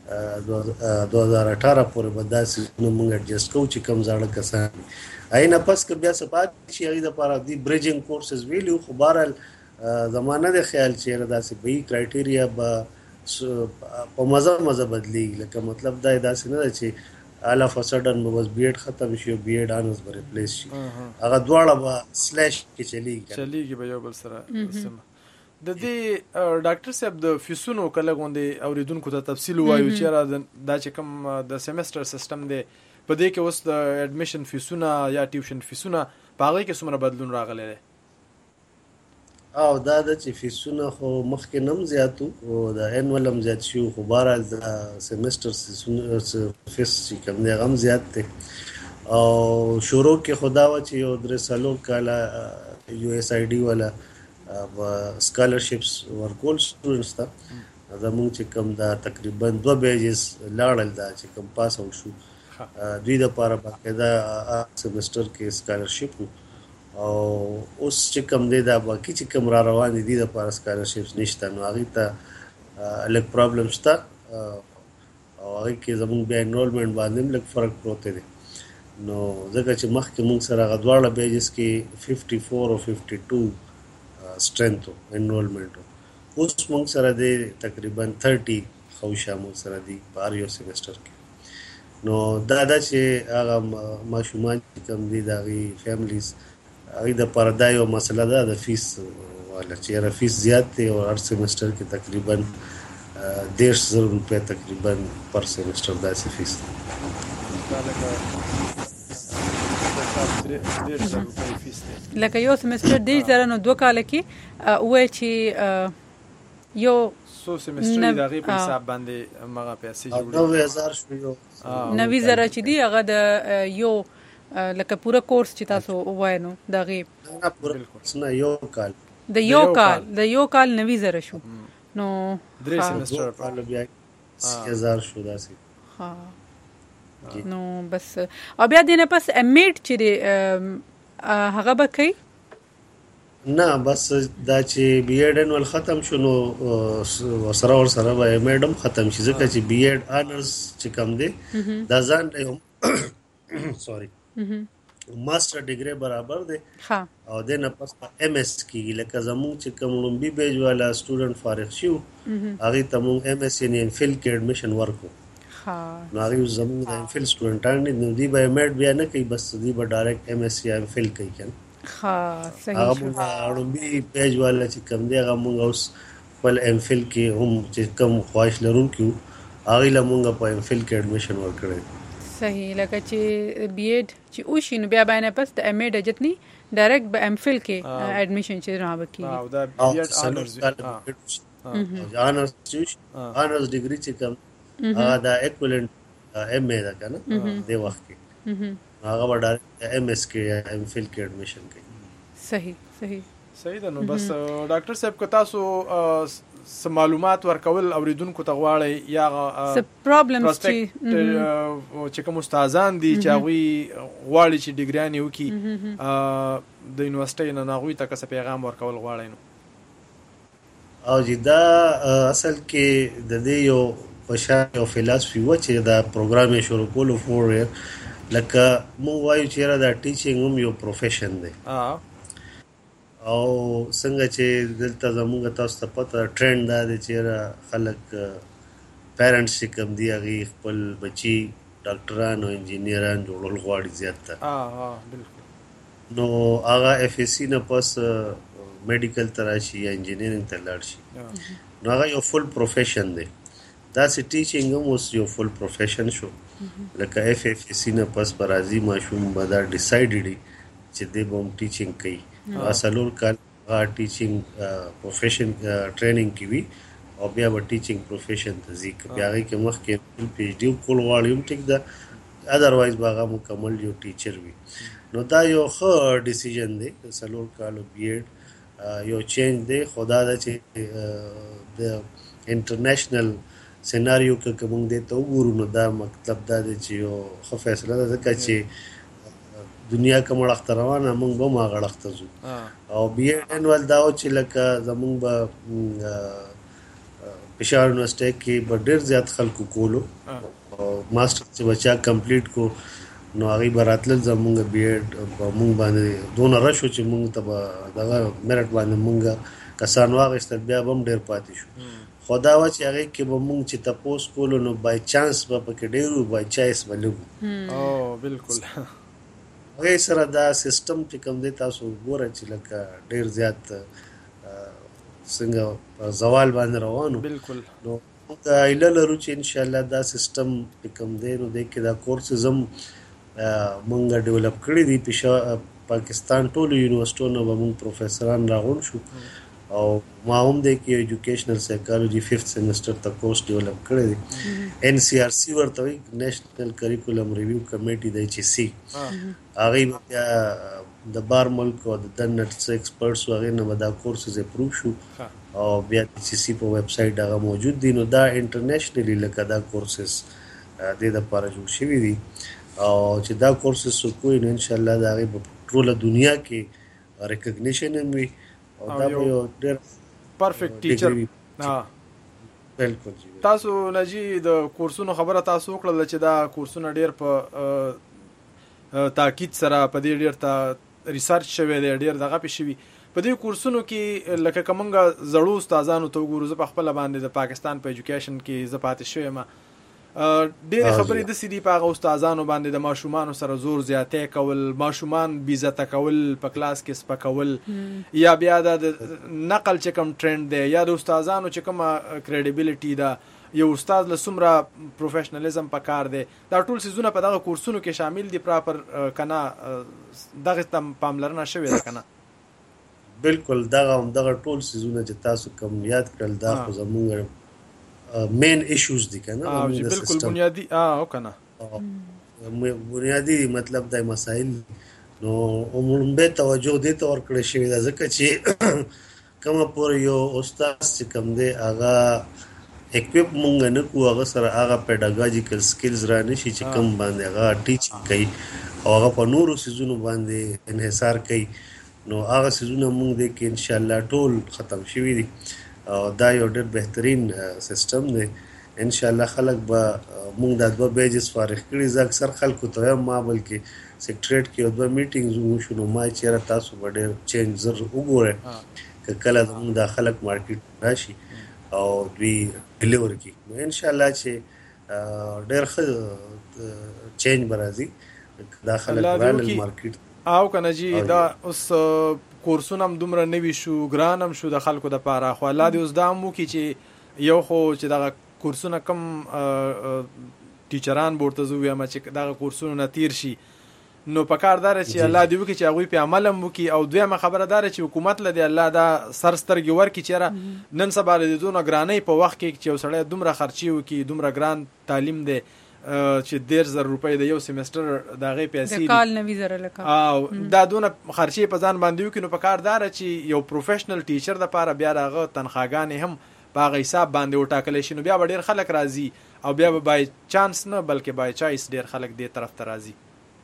دو هزار اٹھارہ پورې به داسې موږ اډجسټ کوو چې کم زاړه کسان آینه پس که بیا څه پاتې شي هغې دپاره دي بریجنګ کورسز ویلي خو بهرحال زما نه دی خیال چې یاره داسې به وي کرایټیریا به په مزه مزه بدلیږي لکه مطلب دا داسې نه ده چې all of a sudden به بس بی ایډ ختم شي او بی ایډ آنرز به ریپلیس شي هغه دواړه به سلیش کې چلیږي چلیږي به یو بل سره د دې ډاکټر صاحب د فیسونو کله غوندې اوریدونکو ته تفصیل وایو چې را دا چې کوم د سیمستر سیستم دی په دې کې اوس د اډمیشن فیسونه یا ټیوشن فیسونه په هغې کې څومره بدلون راغلی دی او دا د چې فیسونه خو مخکې نم زیاتو او د انول هم زیات شي خو بهرحال د سیمستر فیس چې کوم دی هغه هم زیات دی او شروع کې خو دا وه چې یو درې څلور کاله یو ایس آی ډي والا سکالرشپس ورکول سټوډنټس ته زمونږ چې کوم دا تقریبا دوه بیجز لاړل دا چې کوم پاس او شو دوی دپاره باقاعده سیمسټر کې سکالرشپ او اوس چې کوم دی دا باقي چې کوم را روان دي دي دپاره سکالرشپس نشته نو هغې ته لږ پرابلم شته او هغې کې زمونږ بیا انرولمنټ باندې هم لږ فرق پروت دی نو ځکه چې مخکې مونږ سره هغه دواړه بیجز کې ففټي فور او ففټي ټو strength enrollment اوس موږ سره دی تقریبا thirty خوشا موږ سره دی په هر یو سیمسټر کې نو دا دا چې هغه ماشومان کوم دي د هغې فیملیز هغې دپاره دا یو مسله ده د فیس والا چې یاره فیس زیات دی او هر سیمسټر کې تقریبا دېرش زره روپۍ تقریبا پر سیمسټر داسې فیس دی لکه یو سیمسټر دېرش زره نو دوه کاله کې ووایي چې یو څو سیمسټر د هغې په حساب باندې همغه پیسې جوړېږي نوي هزار شو یو نوي زره چې دي هغه د یو لکه پوره کورس چې تاسو ووایئ نو د هغې نه پوره کورس نه یو کال د یو کال د یو کال نوي زره شو نو درې سیمسټر کال بیا هزار شو داسې ها نو بس او بیا دینه پس امیټ چې هغه به کوي نه بس دا چې بی ایډ انول ختم شو نو سره ور سره به امیډ هم ختم شي ځکه چې بی ایډ آنرز چې کم دی دا ځان سوري ماسټر ډیګري برابر دی او دنه پس ایم ایس کیږي لکه زموږ چې کوم لومبي بیج والا سټوډنټ فارغ شو هغه ته مونږ ایم ایس ان ان فیل کې اډمیشن ورکو نو هغه زموږ د ایم فیل سټوډنټان دي نو دی به امیډ بیا نه کوي بس دی به ډایرکټ ایم ایس یا ایم فیل کوي کنه ها صحیح هغه لومبي بیج والا چې کوم دی هغه مونږ اوس ول ایم فیل کې هم چې کوم خواهش لرونکو هغه له مونږ په ایم فیل کې اډمیشن ورکړي صحیح لکه چې بی ایډ چې اوشي نو بیا باندې پس د ایم ایډ اجتنی ډایرکټ به ایم فیل کې اډمیشن چې راو کی او دا بی ایډ آنرز آنرز آنرز ډیګری چې کوم هغه دا ایکویولنت ایم ای دا کنه د وخت کې هغه به ډایرکټ ایم ایس کې ایم فیل کې اډمیشن کوي صحیح صحیح صحیح ده نو بس ډاکټر صاحب کو تاسو سم معلومات ورکول اوریدونکو ته غواړي یا څه پرابلمز چې چې کوم استادان دي چې هغه غواړي چې ډیګریان یو کی د یونیورسيټي نه هغه ته څه پیغام ورکول غواړي نو او جدا اصل کې د دې یو پښه یو فلسفي و چې دا پروګرام شروع کولو فور لکه مو وایو چې دا ټیچینګ هم یو پروفیشن دی او څنګه چې دلته زموږ تاسو ته پته ټرند دا دی چې خلک پیرنټس چې کوم دي هغه خپل بچي ډاکټران او انجینیران جوړول غواړي زیات ته ها ها بالکل نو هغه اف اس سی نه پس میډیکل تراشي یا انجینیرینګ ته لاړ شي نو هغه یو فل پروفیشن دی دا سي ټیچینګ هم اوس یو فل پروفیشن شو لکه اف اف سی نه پس برازي ماشوم به دا ډیسایډډ چې دی به ټیچینګ کوي اصلور کال ټیچینګ پروفیشن ټریننګ کوي او بیا به ټیچینګ پروفیشن ته ځي بیا کې مخ کې پی ایچ ډي کول غواړم ټیک ده اذروایز باغه مکمل یو ټیچر وي نو دا یو ښه ډیسیژن دی اصلور کال بی ایډ یو چینج دی خدا دا چې د انټرنیشنل سیناریو کې کوم دې ته وګورو نو دا مطلب دا دی چې یو ښه فیصله ده ځکه چې دنیا کوم وخت روانه موږ به ما غړخته زو او بی ایډ انول دا چې لکه زمونږ به پېښور یونیورسيټي کې به ډېر زیات خلکو کولو او ماستر چې بچا کمپلیټ کو نو هغه براتل زمونږ بي ایډ په مونږ باندې دونه راشو چې مونږ ته دغه میرټ باندې مونږ کسان واغستل بیا هم ډېر پاتې شو خدا وا چې هغه کې به مونږ چې تاسو کولو نو بای چانس به پکې ډېرو بای چایس ولګو او بالکل هغه سره دا سیستم چې کوم دی تاسو ګوره چې لکه ډېر زیات څنګه زوال باندې روانو بالکل نو دا ایله لرو چې ان شاء الله دا سیستم کوم دی نو د کې دا کورسز هم مونږ ډیولپ کړی دی په پاکستان ټولو یونیورسيټونو به مونږ پروفیسوران راغون شو او ما هم د کې ایجوکیشنل سایکالوجي ففت سیمستر ته کورس ډیولپ کړی دی ان سی آر سی ورته وی نېشنل کریکولم ریویو کمیټي د ایچ سی هغه بیا د بار ملک او د نټس ایکسپرټس هغه نه دا کورسز اپروو شو او بیا د ایچ سی په ویب سټ هغه موجود دي نو دا انټرنیشنلی لکه دا کورسز د دې لپاره جوړ شوی دي او چې دا کورسز کوی نو ان شاء الله دا غي په ټوله دنیا کې ریکګنیشن هم وي او دا یو ډېر پرفیکټ ټیچر ها بالکل تاسو نجی د کورسونو خبره تاسو کړل چې دا کورسونه ډېر په تاکید سره په دې ډېر تا ریسرچ شوی دی ډېر دغه په شوی په دې کورسونو کې لکه کومنګ زړو استادانو ته وګورو زه په خپل باندې د پاکستان په ایجوکیشن کې زه پاتې شوم ډېر خبرې د سړي په استادانو باندې د ماشومان سره زور زیاتې کول ماشومان بیزته کول په کلاس کې سپکول یا بیا د نقل چې کوم ټرند دی یا د استادانو چې کوم کریډیبিলিټي دا یو استاد له سمره پروفیشنالیزم په کار دی دا ټول سيزونه په دغه کورسونو کې شامل دي پراپر کنا دغه تم پاملرنه شوی ده کنا بالکل دغه دغه ټول سيزونه چې تاسو کوم یاد کړل دا خو زموږ مین ایشوز دي کنه بالکل بنیادی اه او کنه بنیادی مطلب د مسائل نو عموما به توجه دي تور کړی شوی دا ځکه چې کوم پور یو استاد چې کوم دی هغه اکویپ مونږ نه کو هغه سره هغه پیډاګاجیکل سکلز را نشي چې کوم باندې هغه ټیچینګ کوي او هغه په نورو سيزونو باندې انحصار کوي نو هغه سيزونه مونږ د کې ان شاء الله ټول ختم شوي دي او دا یو ډېر بهترین سیستم دی ان شاء الله خلک به مونږ د دوه بیجز فارغ کړي ځکه اکثر خلکو ته ما بلکې سیکریټریټ کې دوه میټینګز وشو ما چیرې تاسو به ډېر چینج زر وګورئ ک کله زموږ د خلک مارکیټ راشي او دوی ډیلیور کی نو ان شاء الله چې ډېر ښه چینج برازي دا خلک رال مارکیټ او کنه جی دا اوس کورسونه هم دومره نوي شو ګران هم شو د خلکو د پاره خو الله دې اوس دا مو کی چې یو خو چې دغه کورسونه کم ټیچران ورته زو یم چې دغه کورسونه نتیر شي نو پکاردار چې الله دې وکي چې هغه په عمل هم وکي او دویمه خبره دار چې حکومت لدی الله دا سرسترګي ورکی چیرې نن سبا د دونه ګرانې په وخت کې چې وسړی دومره خرچي وکي دومره ګران تعلیم دی چې ډېر زر روپۍ د یو سیمستر دغه پیسې د کال نوي زره لکه او دا دونه خرچي په ځان باندې وکي نو پکاردار چې یو پروفیشنل ټیچر د لپاره بیا هغه تنخواګانې هم په هغه حساب باندې وټاکل شي نو بیا ډېر خلک راضي او بیا بای چانس نه بلکې بای چایس ډېر خلک دې طرف ته راضي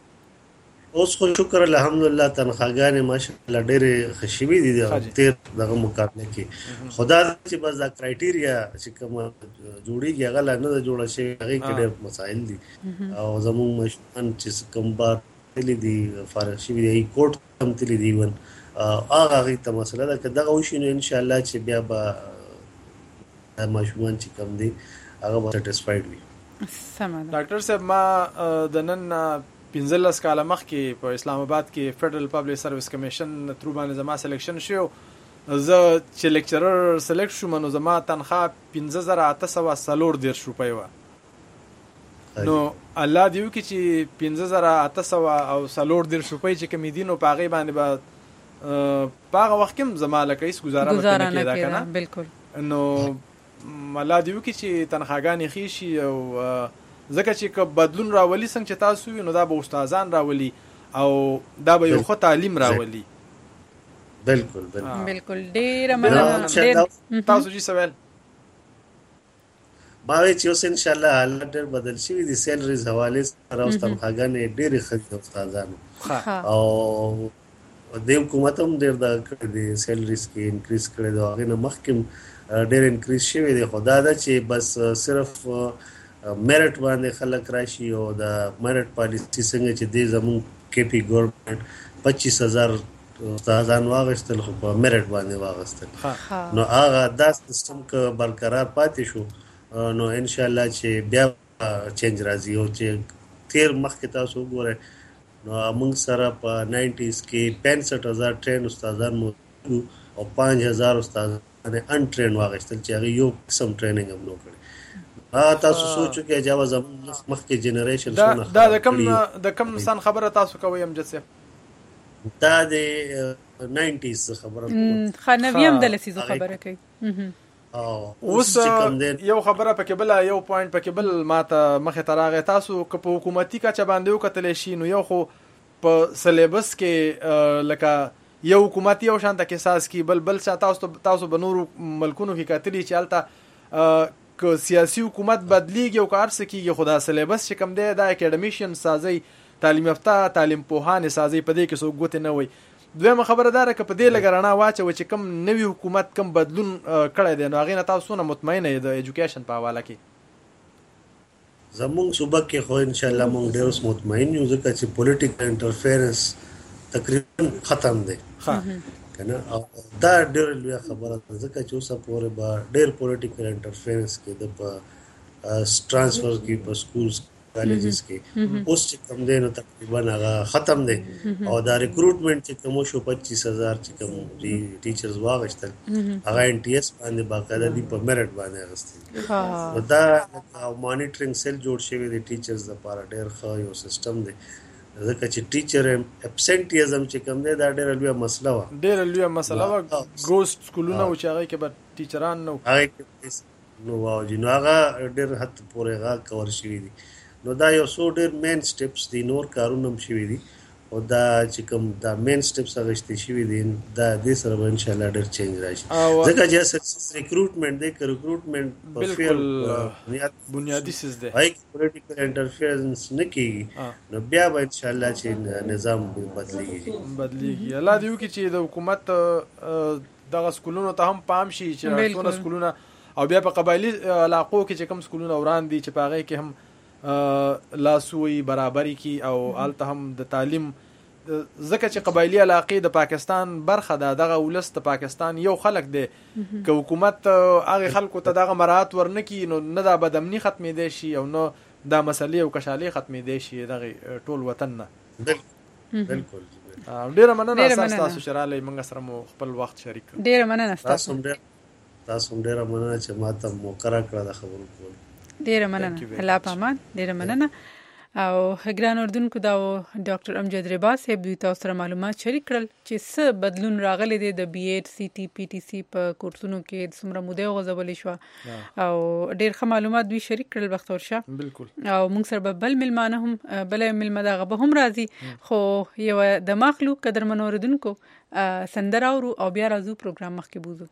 اوس خو شکر الحمدلله تنخواګانې ماشاءالله ډېرې خشوي دي تیر دغه مقابله کې خدا چې بس دا کرایټیریا چې کوم جوړیږي هغه لا نه جوړه شي هغه کې ډېر مسائل دي او زموږ مشن چې کوم بار تللی دي فارغ شوي دي کورټ هم تللی دي ون هغه هغه ته مسله ده که دغه وشي نو ان شاء الله چې بیا به ماشومان چې کوم دي هغه به سټیسفاید وي سم ده ډاکټر صاحب ما د نن پنځلس کاله مخکې په اسلام آباد کې فدرل پبلک سرویس کمیشن تر باندې زما سلیکشن شو زه چې لیکچرر سلیکټ شوم نو زما تنخواه پنځه زره اته سوه څلور دېرش روپۍ وه نو الله دې وکړي چې پنځه زره اته سوه او څلور دېرش روپۍ چې کومې دي نو په هغې باندې به په هغه وخت کې هم زما لکه هېڅ ګزاره به نه کېده که نه بالکل نو الله دې وکړي چې تنخواګانې ښې شي او ځکه چې که بدلون راولي څنګه چې تاسو وي نو دا به استادان راولي او دا به یو ښه تعلیم راولي بالکل بالکل بالکل ډېره مننه تاسو جی سوال ما وی چې اوس ان شاء الله حالات ډېر بدل شي دي سیلریز حواله سره اوس تنخواګانې ډېرې ښه استادانو او د حکومت هم ډېر دا کړی دی سیلریز کې انکریز کړی دی هغې نه مخکې ډېر انکریز شوی دی خو دا ده چې بس صرف میرټ باندې خلک راشي او د میرټ پالیسي څنګه چې دی زموږ کې پی ګورنمنټ پچیس هزار استادان واغستل خو په میرټ باندې واغستل نو هغه دا سیستم که برقرار پاتې شو نو ان شاء الله چې بیا چینج راځي او چې تیر مخکې تاسو وګورئ نو موږ سره په ناینټیز کې پینسઠ هزار ټرین استادان مو او پنځ هزار استادان ان ټرین واغستل چې هغه یو قسم ټریننګ هم نو کړی ها تاسو سوچو کې جواب زموږ مخکې جنریشن دا دا د کم د کم سن خبره تاسو کوي ام جسه دا د ناینټیز خبره خنویم د لسیزو خبره کوي اوس یو خبره پکې بل یو پوینټ پکې بل ماته مخه تراغه تاسو که په حکومتي کچه باندې وکتل شي نو یو خو په سلیبس کې لکه یو حکومتي او شانته کې اساس کې بل بل تاسو تاسو بنور ملکونو کې کتلی چې الته که سیاسي حکومت بدلیږي او کار سکیږي خدا سلیبس چې کم دی د اکیډمیشن سازي تعلیم یافته تعلیم پوهان سازي په دې کې څو ګوت نه وي دویمه خبره داره که په دې لګرانه واچو چې کم نوی حکومت کم بدلون کړی دی نو هغه نه تاسو نه مطمئنه یې د ایجوکیشن په حواله کې زموږ صوبه کې خو ان شاء الله موږ ډېر مطمئن یو ځکه چې پولیټیکل انټرفیرنس تقریبا ختم دی کنه او دا ډېر لوی خبره ده ځکه چې اوسه پورې به ډېر پولیټیکل انټرفیرنس کې د په ټرانسفر کې په سکولز کالجز کې اوس چې کم دی نو تقریبا هغه ختم دی او دا ریکروټمنټ چې کوم شو پچیس هزار چې کوم ټیچرز واغشتل هغه ان ټي اس باندې باقاعده دی په میرټ باندې اغستل نو دا مانیټرینګ سیل جوړ شوی دی ټیچرز لپاره ډېر ښه یو سیستم دی ځکه چې ټیچر ابسنټیزم چې کوم دی دا ډېر لوی مسله و ډېر لوی مسله و ګوست سکولونه و چې هغه کې به ټیچران نو هغه نو واو جنو هغه ډېر حد پورې هغه کور شوی دی نو دا یو څو ډېر مین سټیپس دي نور کارونه هم شوي دي او دا چې کوم دا مین سټیپس اغشتي شوي دي دا دې سره به ان شاء الله ډېر چینج راشي ځکه چې ریکروټمنټ دی که ریکروټمنټ په فیر بنیادي سیز دی هاي پولیټیکل انټرفیرنس نه کیږي نو بیا به ان شاء الله چې نظام بدلیږي بدلیږي الله دې وکړي چې د حکومت دغه سکولونو ته هم پام شي چې ټول سکولونه او بیا په قبایلی علاقو کې چې کوم سکولونه وران دي چې په هغه کې هم لاسوي برابرۍ کی او الته هم د تعلیم زکه چې قبایلی علاقې د پاکستان برخه ده دغه ولس د پاکستان یو خلک دی که حکومت هغه خلکو ته دغه مراعات ورنکي نو نه دا بدامني ختمې دی شي او نو دا مسلې او کشالې ختمې دی شي دغه ټول وطن نه بالکل ډیره مننه تاسو شراله موږ سره مو خپل وخت شریک ډیره مننه تاسو تاسو ډیره مننه چې ماته مو کرا کړه د خبرو کول ډیره مننه الله پامان ډیره مننه او ګران اردوونکو دا ډاکټر امجد رباس صاحب دوی تاسو سره معلومات شریک کړل چې څه بدلون راغلی دی د بي ایډ سی ټي پی ټي سی په کورسونو کې څومره موده غوځولې شو او ډیر ښه معلومات دوی شریک کړل بختور شه بالکل او موږ سره بل ملمانه هم بل ملمه دا غو هم راځي خو یو د مخلوق قدر منوردونکو سندره او بیا راځو پروګرام مخکې بوزو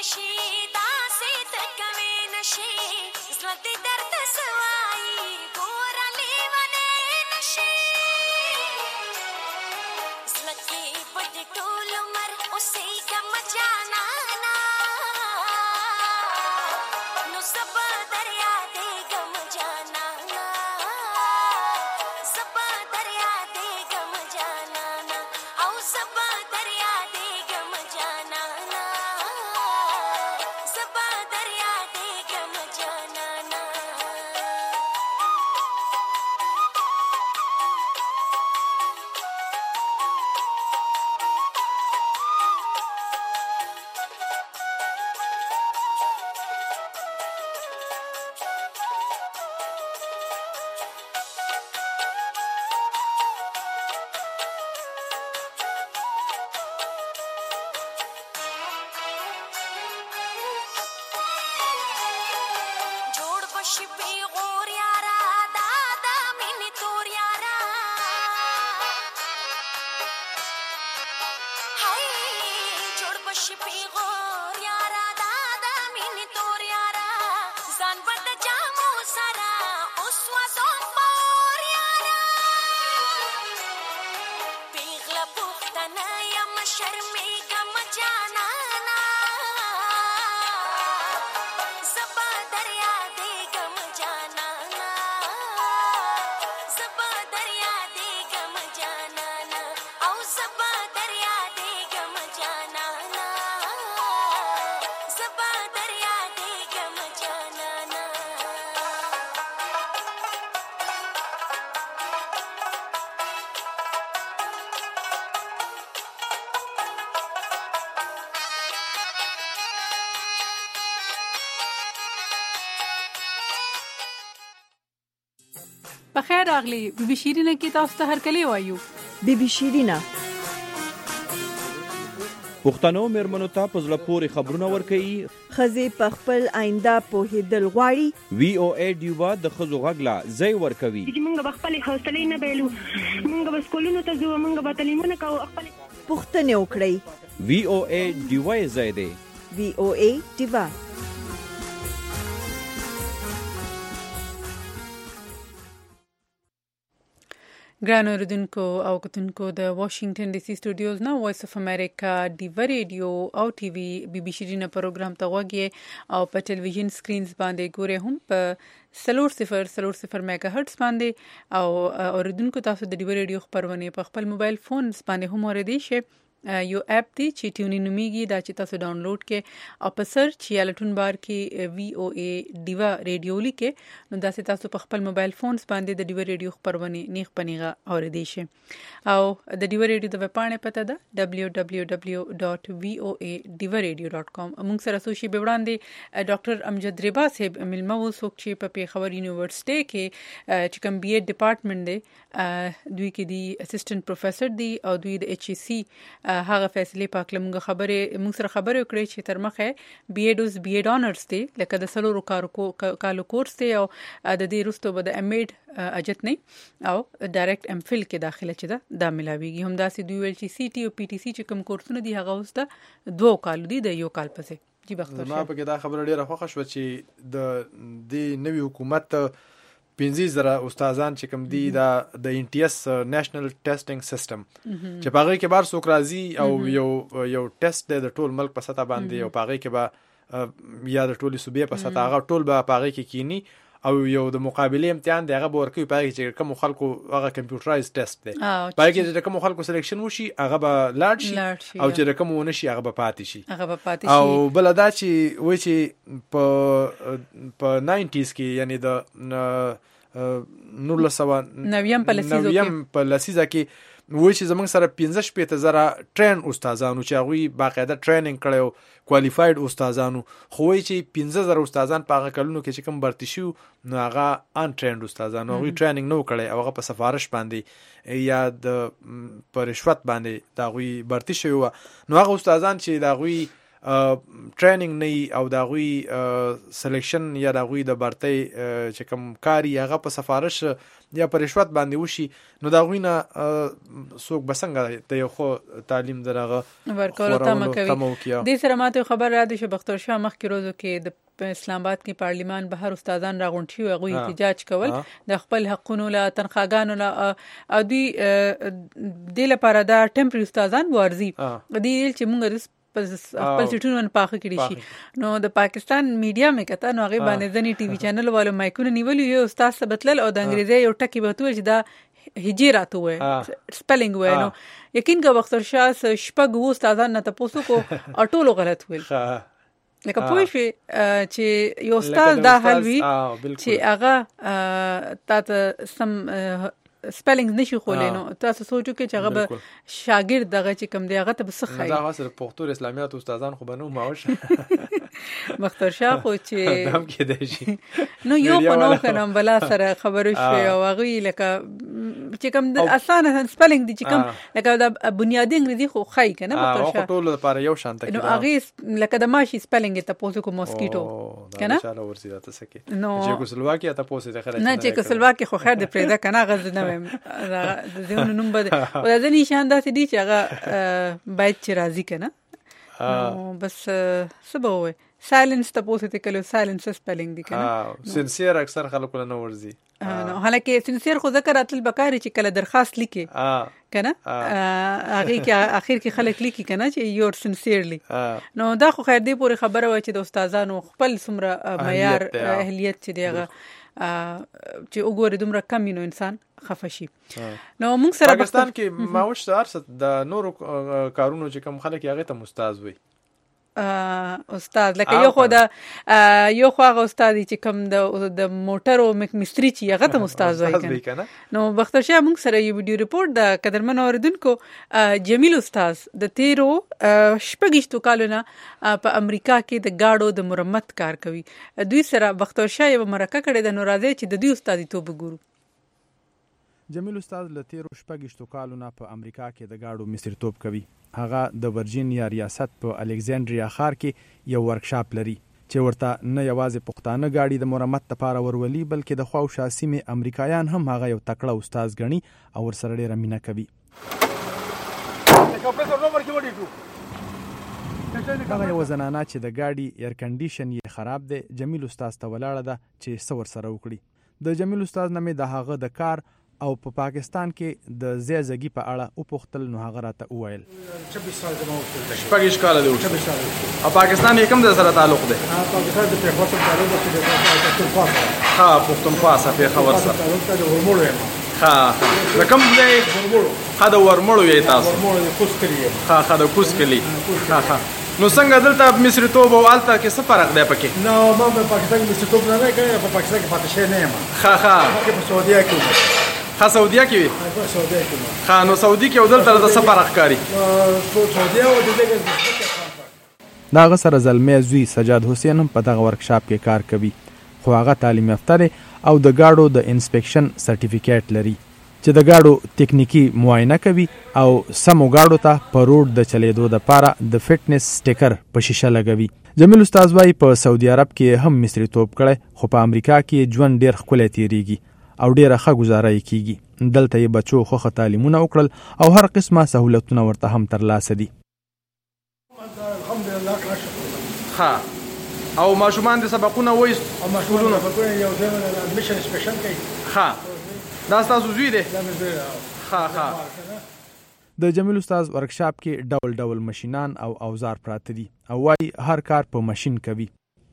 بخیر راغلی بی بی شیرینه کې تاسو ته هرکلی وایو. بی بی شیرینه پښتنو میرمنو ته په زړه پورې خبرونه ورکوي. ښځې په خپل آینده پوهېدل غواړي. وی او ای ډیوا د ښځو غږ لا ځای ورکوي. موږ به خپلې حوصلې نه بایلو، موږ به سکولونو ته ځو، موږ به تعلیمونه کوو، خپلې پوښتنې وکړئ. وی او ای ډیوا یې ځای دی. وی او ای ډیوا. ګران اوریدونکو او کتونکو د واشنگټن ډي سي سټوډیوز نه وایس اف امریکا ډیوا ریډیو او ټي وي بي بي شیرینه پروګرام ته وګورئ او په ټلویزیون سکرینز باندې ګورئ هم په سلور صفر سلور صفر میگا هرتز باندې او اوریدونکو تاسو د ډیوا ریډیو خبرونه په خپل موبایل فون باندې هم اوریدئ شئ. یو اپ دی چې ټیونین نومیږي دا چې تاسو ډاونلوډ کې او په سرچ یا لټون بار کې وی او ای ډیوا ریډیو لیکه نو دا چې تاسو په خپل موبایل فونز باندې د ډیوا ریډیو خبرونه نیغ پنیغه اوریدئ شئ. او د ډیوا ریډیو د ویب پاڼه پته ده دبلیو دبلیو دبلیو ډاٹ وی او ای ډیوا ریډیو ډاٹ کام. موږ سره سوشي به وړاندې ډاکټر امجد ریبا صاحب ملمه وسوک چې په پیښور یونیورسيټي کې چې کوم بي ایډ ډپارټمنټ دی دوی کې دی اسسټنټ پروفیسور دی او دوی د ایچ ای سی هغه فیصله پاک لمغه خبره موږ سره خبره وکړي چې تر مخه بي ایډز بي ایډ اونرز دی لکه د سلورو کالو کورس دی او د دې وروسته به د ام ایډ اجت نه او ډایرکټ ام فل کې داخله چي دا د ملاويږي هم داسې دوی ول چې سی ټي او پی ټي سی چې کوم کورسونه دي هغه وسته دوه کال دي د یو کال پسې. جی بختور ما په کې دا خبره ډیره خوښه شو چې د دې نوي حکومت پنځه زره استادان چې کوم دي دا د ان ټي اس نېشنل ټیسټینګ سیستم چې پاغه کې بار سوک راځي او یو یو ټیسټ د ټول ملک په سطح باندې او پاغه کې به یا د ټولي صوبې په سطح هغه ټول به پاغه کې کینی او یو د مقابله امتحان دی هغه ورکوي پای چې کوم خلکو هغه کمپیوټرایز ټیسټ دی پای کې چې کوم خلکو سلیکشن وشي هغه به لاړ شي او چې کوم ونه شي هغه به پاتې شي هغه به پاتې شي. او بل دا چې وای چې په په ناینټیز کې یعنی د نور لسوا نویم په لسیزو کې نویم په لسیزه کې وای چې زمونږ سره پنځه شپږ زره ټرین استادانو چې هغه باقاعده ټریننګ کړو کوالیفاید استادانو خو وای چې پنځه زره استادان په هغه کلونو کې چې کوم برتی شو نو هغه ان ټرینډ استادانو هغه ټریننګ نو کړي او هغه په سفارش باندې یا د پر رشوت باندې دا غوي برتی شو نو هغه استادان چې دا غوي ټریننګ نه او د غوي سلیکشن یا د غوي د برتۍ چې کوم کاری هغه په سفارش یا په رشوت باندې وشي نو د غوي نه څوک بسنګ د یو خو تعلیم درغه ورکول تم کوي د سره ماته خبر را دي چې بختور شاه مخ کې روزو کې د اسلام آباد کې پارلیمان بهر استادان راغونډي او غوي احتجاج کول د خپل حقونو لا تنخواګانو لا او دی د لپاره دا ټمپرری استادان ورزي دی چې موږ خپل سټونو نه پاخه کړی شي نو د پاکستان میډیا مې کته نو هغه باندې ځنی ټي وي چینل والو مایکونه نیولې یو استاد ثبتل او د انګریزي یو ټکی به تو چې دا هجرات وې سپیلینګ وې نو یقین کا وختر شاه شپږ وو استادان نه تاسو کو اټولو غلط ویل لکه پوه شي چې یو استاد دا حل وی چې هغه تاسو سم سپیلینګ نشي خولې نو تاسو سوچو کې چې هغه به شاګرد دغه چې کوم دی هغه ته بس خای دا غسر پښتو اسلامیات استادان خو بنو ماوش مختار شاه خو چې هم کې دی شي نو یو په نو کنه بلا سره خبرو شوی او هغه لکه چې کوم د اسانه سپیلینګ دی چې کوم لکه د بنیادی انګریزي خو خای کنه مختار شاه ټول لپاره یو شان تک نو هغه لکه د ماشي سپیلینګ ته پوسو کو موسکیټو کنه ان شاء الله ورسیدا ته سکه نو چیکوسلواکیا ته پوسه ته خره نه چیکوسلواکیا خو خیر د پرېدا کنه غز نه د زیونو نوم بده او د ځنی شان داسې دي چې هغه باید چې راضي کنه نو بس سبا وي سایلنس ته پوسه ته کلو سایلنس سپیلینګ دي کنه سنسیر اکثر خلکو نه ورزي نو حالکه سنسیر خو ذکر اتل بکاری چې کله درخواست لیکي کنه هغه کې اخر کې خلک لیکي کنه چې یور سنسیرلی نو دا خو خیر دی پورې خبره وای چې د استادانو خپل سمره معیار اهلیت چې دیغه چې وګوره دومره کم نو انسان خفشي نو موږ سره پاکستان کې ماوش سره د نورو کارونو چې کوم خلک هغه ته مستاز وي استاد لکه یو خو د یو خو هغه استاد چې کوم د د موټر او مک مستری چې هغه ته مستاز وای کنه نو بختر شاه موږ سره یو ویډیو ریپورت د قدرمن اوردونکو جمیل استاد د تیرو شپږشتو کالونه په امریکا کې د گاډو د مرمت کار کوي دوی سره بختر شاه یو مرکه کړې د نورازه چې د دوی استادي توب ګورو جمیل استاد له تیرو شپږشتو کالونه په امریکا کې د گاډو مستریتوب کوي هغه د ورجینیا ریاست په الکساندریا ښار کې یو ورکشاپ لري چې ورته نه یوازې پښتانه گاډي د مرمت لپاره ورولي بلکې د خواوشا سیمې امریکایان هم هغه یو تکړه استاد ګڼي او ورسره ډېره مینه کوي هغه یو زنانه چې د گاډي ایر کنډیشن یې خراب دی جمیل استاد ته ولاړه ده چې څه ورسره وکړي د جمیل استاد نه مې د هغه د کار او په پاکستان کې د زیزګي په اړه او پختل نو هغه راته وویل छब्बीस साल زما وکړل شپږ کال دی छब्बीस साल او پاکستان یې کوم د سره تعلق دی پاکستان د پیښور سره تعلق دی د پښتونخوا ها پښتونخوا سره پیښور سره تعلق دی ورمړو یم ها د کوم ځای ها د ورمړو یې تاسو ورمړو د کوس کلی ها ها د کوس کلی ها ها نو څنګه دلته مصریتوب او الته کې څه فرق دی پکې نو ما په پاکستان کې مصریتوب نه کوي په پاکستان کې پاتې شې نه یم ها ها په سعودي کې ها سعودیا کې وي په سعودي کې ها نو سعودي کې ودل تر د سفر اخکاری په سعودي او د دغه دا غسر زلمه زوی سجاد حسین هم په دغه ورکشاپ کې کار کوي خو هغه تعلیم یافته او د گاډو د انسپیکشن سرټیفیکیټ لري چې د گاډو ټیکنیکی معاینه کوي او سمو گاډو ته په روډ د چلیدو د پاره د فټنس سټیکر په شیشه لګوي جمیل استاد وايي په سعودي عرب کې هم مصریتوب کړي خو په امریکا کې ژوند ډیر ښکلی تیریږي او ډیره ښه گزاره یې کیږي دلته یې بچو خوخه تعلیمونه وکړل او هر قسمه سہولتونه ورته هم ترلاسه دي الحمدلله ها او ماشومان د سبقونه وایي او ماشومان سبقونه یو ځای میشن سپیشل کوي ها دا تاسو زوی دی ها ها د جمیل استاد ورکشاپ کې ډول ډول ماشینان او اوزار پراته دي او وايي هر کار په ماشين کوي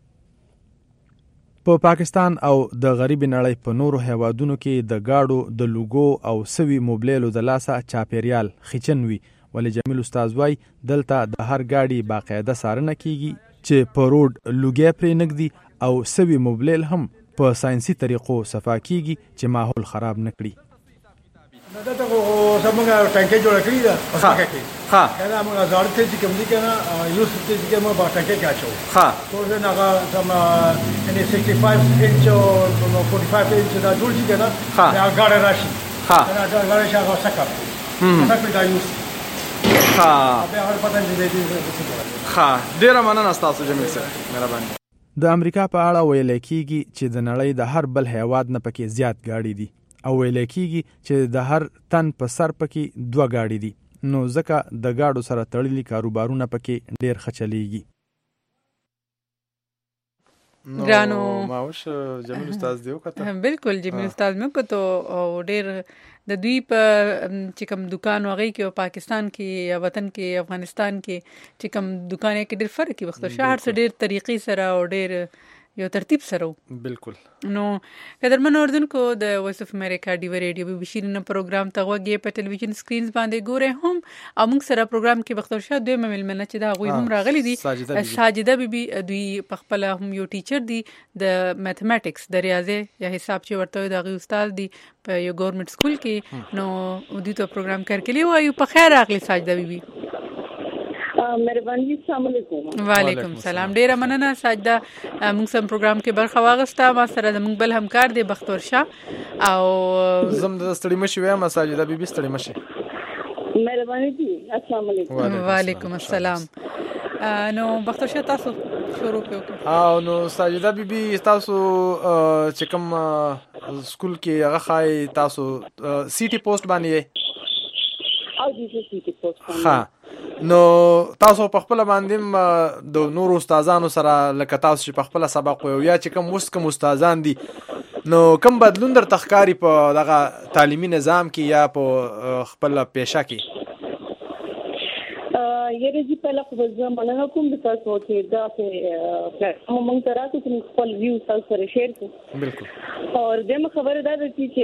په پاکستان او د غریب نړۍ په نورو هیوادونو کې د گاډو د لوګو او سوي موبایلو د لاسه چاپیریال خچن وي ولې جمیل استاد وايي دلته د هر گاډي باقاعده څارنه کیږي چې په روډ لوګي پرې نګدي او سوي موبایل هم په ساينسي طریقو صفا کیږي چې ماحول خراب نکړي دا ته سمګه ټانکې جوړ کړی دا پسکه کې ها دا موږ زړه ته چې کوم دي کنه یو څه چې موږ په ټانکې کې اچو ها ټول نه هغه سم ان sixty five inch او forty five inch دا جوړ شي کنه دا ګاډه راشي ها دا ګاډه شاګه وسکه هم دا په یو ها بیا هر پته دې دې ها ډیر مننه تاسو جمیل صاحب مهرباني. د امریکا په اړه ویل کېږي چې د نړۍ د هر بل هیواد نه پکې زیات گاډي دي او ویل کېږي چې د هر تن په سر پکې دوه گاډي دي، نو ځکه د گاډو سره تړلي کاروبارونه پکې ډیر خچلېږي. ګرانو ماوش جمیل استاد دیو کته بالکل جمیل استاد مې کته او ډیر د دوی په چې کوم دکان وغه کې او پاکستان کې یا وطن کې افغانستان کې چې کوم دکان کې ډیر فرق وي، وخت شهر سره ډیر طریقې سره او ډیر یو ترتیب سره بالکل. نو قدرمن اوردونکو د وایس اف امریکا ډیو ریډیو بي بي شیرینه پروګرام ته وګورئ په ټلویزیون سکرینز باندې ګورئ هم او موږ سره پروګرام کې وختور شه دوی ملمنه چې دا غوي هم راغلي دي ساجده بیبي دوی په خپل هم یو ټیچر دي د میتھمیټکس د ریاضي یا حساب چې ورته دا غي استاد دي په یو ګورنمنت سکول کې. نو دوی ته پروګرام کړکلی وایو په خیر راغلي ساجده بیبي. مهرباني. السلام علیکم. وعلیکم السلام. ډیره مننه ساجده موږ سم پروګرام کې برخه واغسته. ما سره زموږ بل همکار دی بختور شاه او زم د ستړي مشي وایم ساجده بیبي ستړي مشي. مهرباني دي. السلام علیکم. وعلیکم السلام. نو بختور شاه تاسو شروع وکړئ. او نو ساجده بیبي تاسو چې کوم سکول کې هغه خای تاسو سی ټي پوسټ باندې او دې سی ټي پوسټ ها نو تاسو په خپل باندې د نور استادانو سره لکه تاسو چې په خپل سبق وي یا چې کوم وس کوم استادان دي نو کوم بدلون در تخکاری په دغه تعلیمي نظام کې یا په خپل پیشه کې؟ یره جی په لکه وځم مننه کوم د تاسو چې دا په پلیټفارم موږ تراتو چې خپل ویو تاسو سره شیر کړو. بالکل. او دمه خبره ده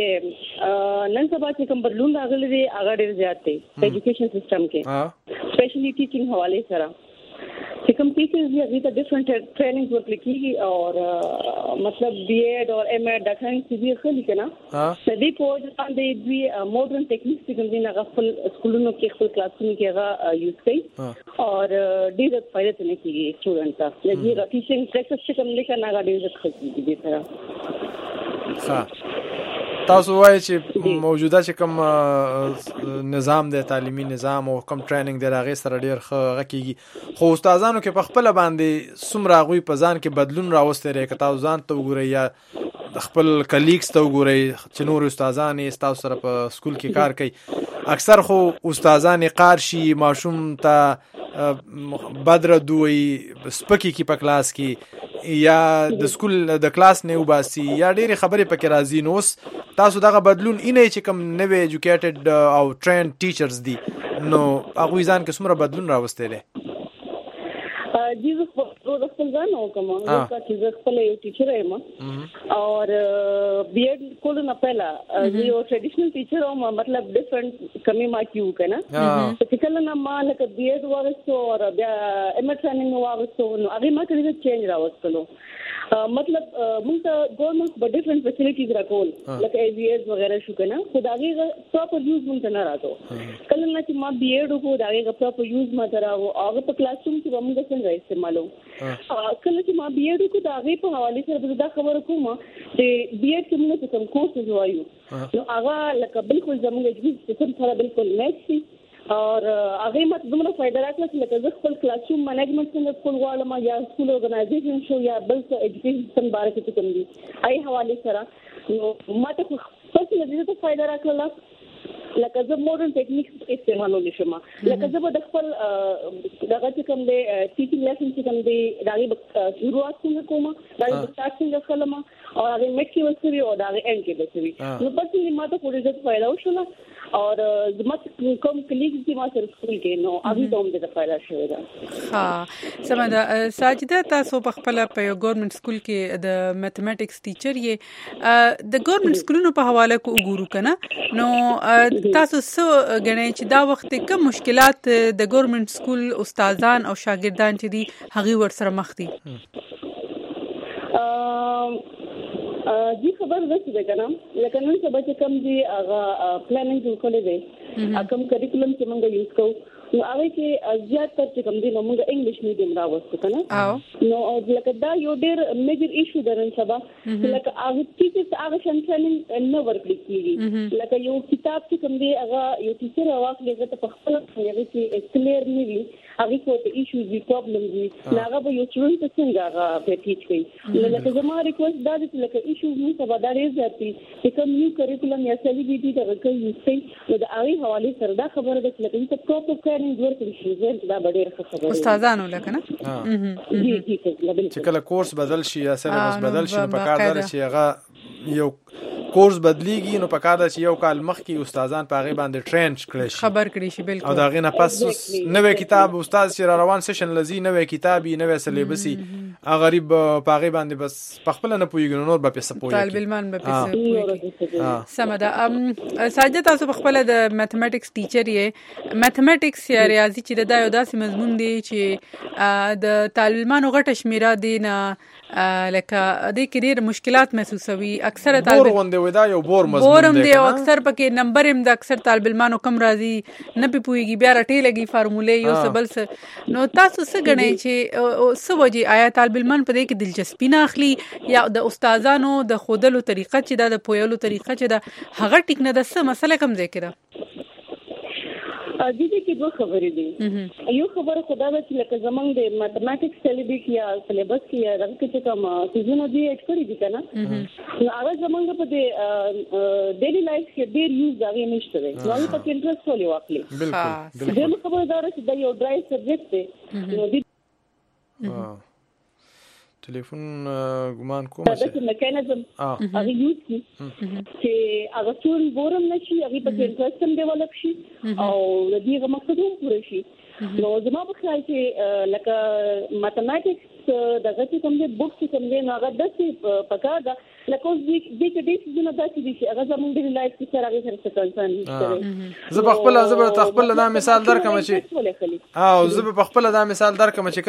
چې نن سبا چې کوم بدلون راغلی دی هغه ډیر زیات دی په ایجوکیشن سیستم کې سپیشلی ټیچینګ حواله سره چې کوم ټیچرز دی هغه ته ډیفرنٹ ټریننګز ورکړي کیږي او مطلب بی ایډ او ایم ایډ دا څنګه چې دی خلک نه د دې په وجه باندې دوی ماډرن ټیکنیکس چې کوم دي هغه خپل سکولونو کې خپل کلاسونو کې هغه یوز کوي او ډیر فائدہ تنه کیږي سټوډنټ ته دغه ټیچینګ پریکټس چې کوم لیکه نه غاډي ځکه کیږي دې سره. ها تاسو وایي چې موجوده چې کوم نظام د تعلیمي نظام او کوم ټریننګ د هغه سره ډیر ښه کیږي خو استادانو کې په خپل باندې څومره غوي په ځان کې بدلون راوستي ری که تاسو ځان ته وګورئ یا خپل کلیګز ته وګورئ چې نور استادان تاسو سره په سکول کې کار کوي اکثر خو استادان قار شي ماشوم ته بدر دوی سپکی کی په کلاس کې یا د سکول د کلاس نه وباسي یا ډېری خبرې پکې راځي. نو تاسو دغه بدلون اینه چې کوم نوې ایجوکیټډ او ټرین ټیچرز دي نو هغه ځان کې څومره بدلون راوستي دي؟ جیزه خپل خپل ځان او کوم دا چې خپل یو ټیچر یم او بی ایډ کول نه پهلا یو ټریډیشنل ټیچر او مطلب ډیفرنٹ کمی ما کیو کنه چې کله نه ما لکه بی ایډ وغوښتو او بیا ایم ټریننګ وغوښتو نو هغه ما ته چینج راوستلو مطلب موږ ته ګورنمنت په ډیفرنٹ فیسیلیټیز راکول لکه ای وی ایس وغیرہ شو کنه خو دا غي پراپر یوز مونږ نه راځو کله نه چې ما بی ایډ وکړو دا غي پراپر یوز ما دراو هغه په کلاس روم کې موږ څنګه استعمالو کله چې ما بی ایډ وکړو دا غي په حواله سره دا خبره کوم چې بی ایډ کې موږ کوم کورسز وایو نو هغه لکه بالکل زموږ ایجوکیشن سیستم سره بالکل میچ شي اور هغه مت دومره فائدہ راکړه چې لکه زه خپل کلاس روم منیجمنت څنګه خپل غواړم یا سکول اورګنایزیشن شو یا بل څه ایجوکیشن سیستم باره کې کوم دي آی حواله سره نو ماته خو څه نه دي ته فائدہ راکړه لکه زه ماډرن ټیکنیکس استعمالول شم لکه زه به خپل دغه چې کوم دی ټیچینګ لیسن چې کوم دی دغه شروعات څنګه کوم دغه سٹارټ څنګه کولم او هغه مټ کې وسوي او دغه اند کې وسوي نو پس ماته پوره ځای فائدہ وشوله اور زمت کوم کلیګ چې ما سره سکول کې نو هغه ته هم د فائدہ شوی دا. ها سمدا ساجده تاسو په خپل په یو ګورنمنت سکول کې د میتھمیټکس ټیچر یې د ګورنمنت سکولونو په حواله کو وګورو کنه نو تاسو څه غنئ چې دا وخت کوم مشکلات د ګورنمنت سکول استادان او شاګردان چې دي هغه ور سره مخ دي؟ جی خبر زه څه کنه لکه نن سبا چې کوم دی هغه پلانینګ جوړ کړی دی کوم کریکولم چې موږ یوز کوو نو هغه کې زیات تر چې کوم دي نو موږ انګلیش میډیم راوستو کنه نو لکه دا یو ډېر میجر ایشو درن سبا لکه هغه چې هغه شانسلینګ نه ورکړي کیږي لکه یو کتاب چې کوم دی هغه یو ټیچر واخلي هغه په خپل هغه کې کلیر نه وي هغه کوته ایشوز وی پرابلم وي هغه به یو څنګه څنګه هغه په ټیچ کوي لکه زما ریکوست دا دی لکه ایشوز نو سبا دا ریز دي چې کوم نیو کریکولم یا سلیبیټي دا کوي نو دا هغه حواله سره دا خبره ده چې لکه څه پروپر کارینګ ورکړي شي دا ډېر خبره استادانو لکه نه جی جی چې کله کورس بدل شي یا سلیبس بدل شي په کار در شي هغه یو کورس بدلیږي نو په کار ده چې یو کال مخکې استادان په هغه باندې ټرین کړي شي خبر کړي شي بالکل او دا غینه پس نوې کتاب استاد چې روان سیشن لذي نوې کتابي نوې سلیبسي غریب په هغه باندې بس په خپل نه پویګنو نور به پیسې پوي طالب علم به پیسې سمدا ام ساجد تاسو په خپل د میتھمیټکس ټیچر یې میتھمیټکس یا ریاضي چې دا یو داسې مضمون دی چې د طالب علمانو غټه شمیره دی نه لکه د کې ډېر مشکلات محسوسوي اکثره طالب علم ودا یو بور مضمون بورم دی او اکثر پکې نمبر هم د اکثر طالب علمانو کم راځي نه پويږي بیا راټې لګي فارمولې یو سبل څه نو تاسو څه غنئ چې څه وجه آیا طالب علمان په دې کې دلچسپي نه اخلي یا د استادانو د خودلو طریقه چې د پویلو طریقه چې د هغه ټیک نه د څه مسله کم ځای کې ده د دې کې دوه خبرې دي یو خبره خدا دا چې لکه زمونږ د میتھمیټکس سلیبس یا سلیبس کې راځي چې کوم سيزونه دی اټ کړی دي کنه نو هغه زمونږ په د ډیلی لایف کې ډېر یوز غوښنه نشته دی نو په کې انټرست ولې واخلي بالکل بالکل خبره دا چې دا یو ډرای سبجیکټ دی نو دې ټلیفون ګمان کوم چې دا میکانیزم هغه یوز کی چې هغه ټول بورم نشي هغه په انټرست هم ډیولپ شي او د دې مقصد هم پوره شي نو زما په خیال چې لکه میتھمیټکس دغه چې کوم دې بوک چې کوم دې نو هغه د څه پکا دا لکه دې دې کې دې څه نه دا چې هغه زموږ د لایف کې سره هغه سره کنسرن نشته زه په خپل زه په خپل دا مثال درکم چې او زه په خپل دا مثال درکم چې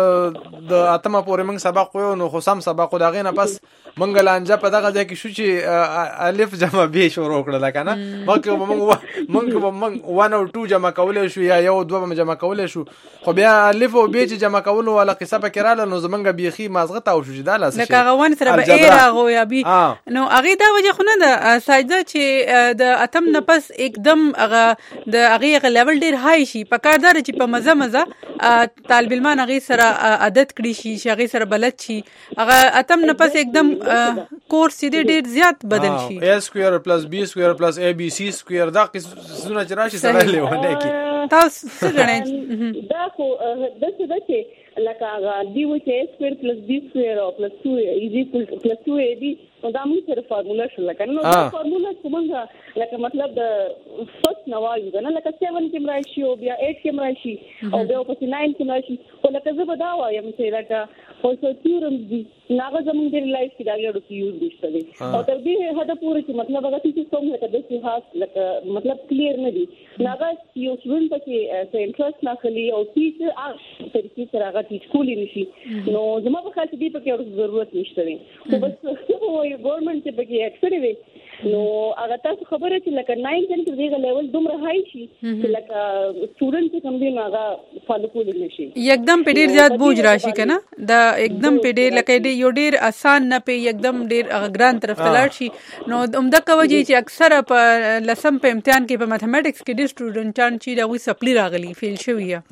کله د اتمه پورې موږ سبق وو نو خو سم سبق خو دغه نه پس موږ لانجه په دغه ځای کې شو چې الف جمع ب شروع کړل کنه موږ موږ موږ موږ one او two جمع کولای شو یا یو دوه جمع کولای شو خو بیا الف او ب چې جمع کول ولا قصه به کړه نو زمونږ بيخي مازغه تا او شو دا لاس شي لکه غوان سره به ایر راغو یا بي نو هغه دا وجه خو نه ده ساجده چې د اتم نه پس एकदम هغه د هغه لیول ډیر های شي په کار دار چې په مزه مزه طالب علمان هغه سره عادت کړی شي چې هغه سره بلد شي هغه اتم نه پس एकदम کورس دې ډیر زیات بدل شي a square plus b square plus abc square دا څه نه راشي سره لیونه کې تاسو څه غواړئ دا خو د څه د چې لکه هغه دی و چې a square plus b square او plus two is equal to plus two ab نو دا موږ سره فارمولا شو لکه نو دا فارمولا څنګه لکه مطلب د فرست نوایو کنه لکه seven کې راشي او بیا eight کې راشي او بیا په nine کې راشي او لکه زه به دا وایم چې لکه اوسو تیورم دي ناغه زمونږ د لایف کې دا یو ډول یوز دي ستاسو او تر دې هدا پوره چې مطلب هغه چې څوم لکه د څه خاص لکه مطلب کلیر نه دي ناغه یو څون پکې څه انټرست نه خلی او ټیچر هغه طریقې سره هغه ټیچ کولی نشي نو زما په خاطر دې پکې اړه ضرورت نشته دی خو بس وایي ګورنمنت چې پکې اکثر وي نو هغه تاسو خبره چې لکه nine ten کې دغه لیول دومره هاي شي چې لکه سټوډنټ کوم دی هغه فالو کولی نشي یکدم په ډیر زیات بوج راشي کنه دا یکدم په ډیر لکه یو ډیر آسان نه په یکدم ډیر ګران طرف ته لاړ شي نو عمده کوي چې اکثره په لسم په امتحان کې په میتھمیټکس کې ډیر سټوډنټان چې دا وی سپلی راغلي فیل شوی یا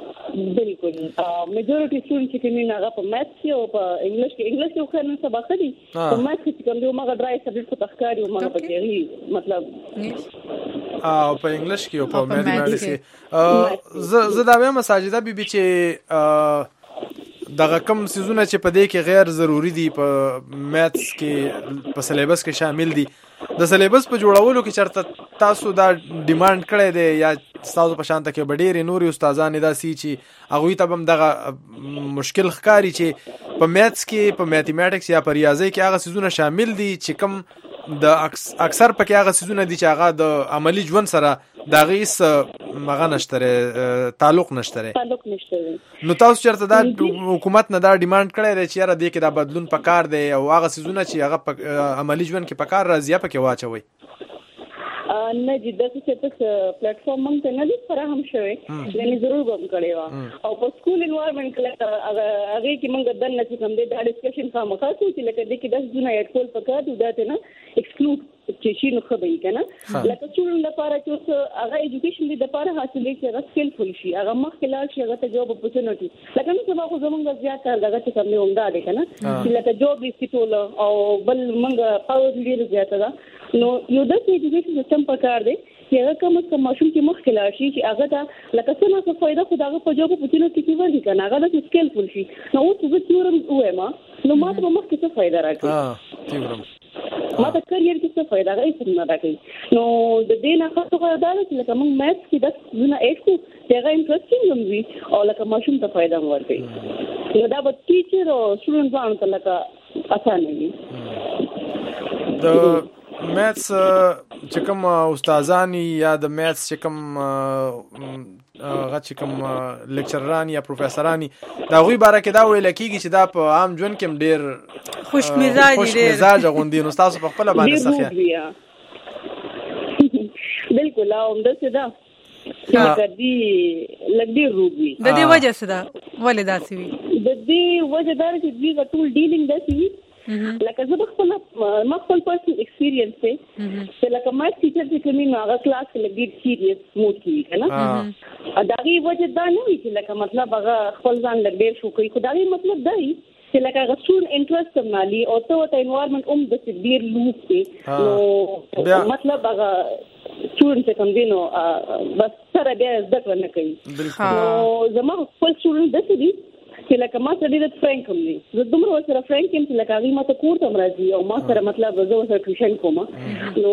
بالکل میجورټي سټوډنټ چې کومه هغه په میث کې او په انګلیش کې انګلیش یو خنن سبق دي په میث کې کوم دی مګر ډرای سبجیکټ په تخکاری او مګر پکې مطلب او په انګلیش کې او په میثماتکس کې ز زه دا وایم ساجده بي بي چې دغه کم سيزونه چې په دې کې غیر ضروری دي په میثس کې په سلیبس کې شامل دي د سلیبس په جوړولو کې چرته تاسو دا ډیماند کړی دی یا تاسو په شانته کې بډېر نوري استادان دا سي چې هغه ته هم دغه مشکل ښکاری چې په میثس کې په میتھمیټکس یا په ریاضي کې هغه سيزونه شامل دي چې کم د اکثر پکې هغه سيزونه دي چې هغه د عملی ژوند سره دا غیس مغه نشته تعلق نشته تعلق نشته نو تاسو چرته دا حکومت نه دا ډیماند کړی دی چې یاره دې کې دا بدلون پکار دی او هغه سيزونه چې هغه عملی ژوند کې پکار راځي پکې واچوي نه جدا څه څه پلیټ فارم مونږ ته نه دي فراهم شوی یعنی ضرور به کړی و او په سکول انوایرنمنت کې هغه کې مونږ دنه چې کوم دې دا ډسکشن کومه خاصه چې لکه دې کې داس جنا یې ټول پکا د دې نه ایکسکلود چې شي نو خبرې کنه لکه څورن لپاره چې هغه ایجوکیشن دې لپاره حاصلې چې هغه سکلفل شي هغه مخکې لاړ شي هغه ته جوب اپورچونټی لکه نو څه خو زمونږ زیات کار دغه چې کوم نه عمده ده کنه چې لکه جوب دې ټول او بل مونږ پاور دې زیات ده نو یو د ایجوکیشن سیستم په کار دی چې هغه کوم څه ماشوم چې مخکې لاړ شي چې هغه ته لکه څه نه څه فائدہ خو دغه په جوب اپورچونټی کې ورته کنه هغه د سکلفل شي نو اوس زه تورم وایم نو ماته به مخکې څه فائدہ راکړي ها تورم ما ته کریئر کې څه فائدہ غوښتل نه راکړي نو د دې نه خاطر غواړم چې لکه موږ میث کې د زونه ایټ کو څنګه انټرېسټینګ وي او لکه ماشوم ته فائدہ ورکړي نو دا به ټیچر او سټوډنټ باندې لکه اسانه وي د میث چې کوم استادان یا د میث چې کوم هغه چې کوم لیکچرران یا پروفیسوران دا غوي باره کې دا ویل کېږي چې دا په عام ژوند کې ډېر خوش مزاج خوش مزاج غوندي نو تاسو په خپل باندې سخیا بالکل او همداسې دا چې دې لګي روبي د دې وجه څه ده ولې داسې وي د دې وجه دا چې دې ټول ډیلینګ داسې وي لکه زه خپل ما خپل پرسنل ایکسپیرینس ته چې لکه ما ټیچر چې کومي نو هغه کلاس کې لګي سیریس موډ کې کنه دا غي وجه دا نه وي چې لکه مطلب هغه خپل ځان لګي شو کوي خدای مطلب دا وي چې لکه هغه سټوډنټ انټرست کومالي او ته ته انوایرنمنت هم د ډیر لوپ کې نو مطلب هغه سټوډنټ کوم دی نو بس سره بیا زده کړه نه کوي نو زما خپل سټوډنټ د څه دي چې لکه ما سره د فرانک هم دي زه دومره سره فرانک هم چې لکه هغه ما ته کور ته راځي او ما سره مطلب زه سره ټیوشن کوم نو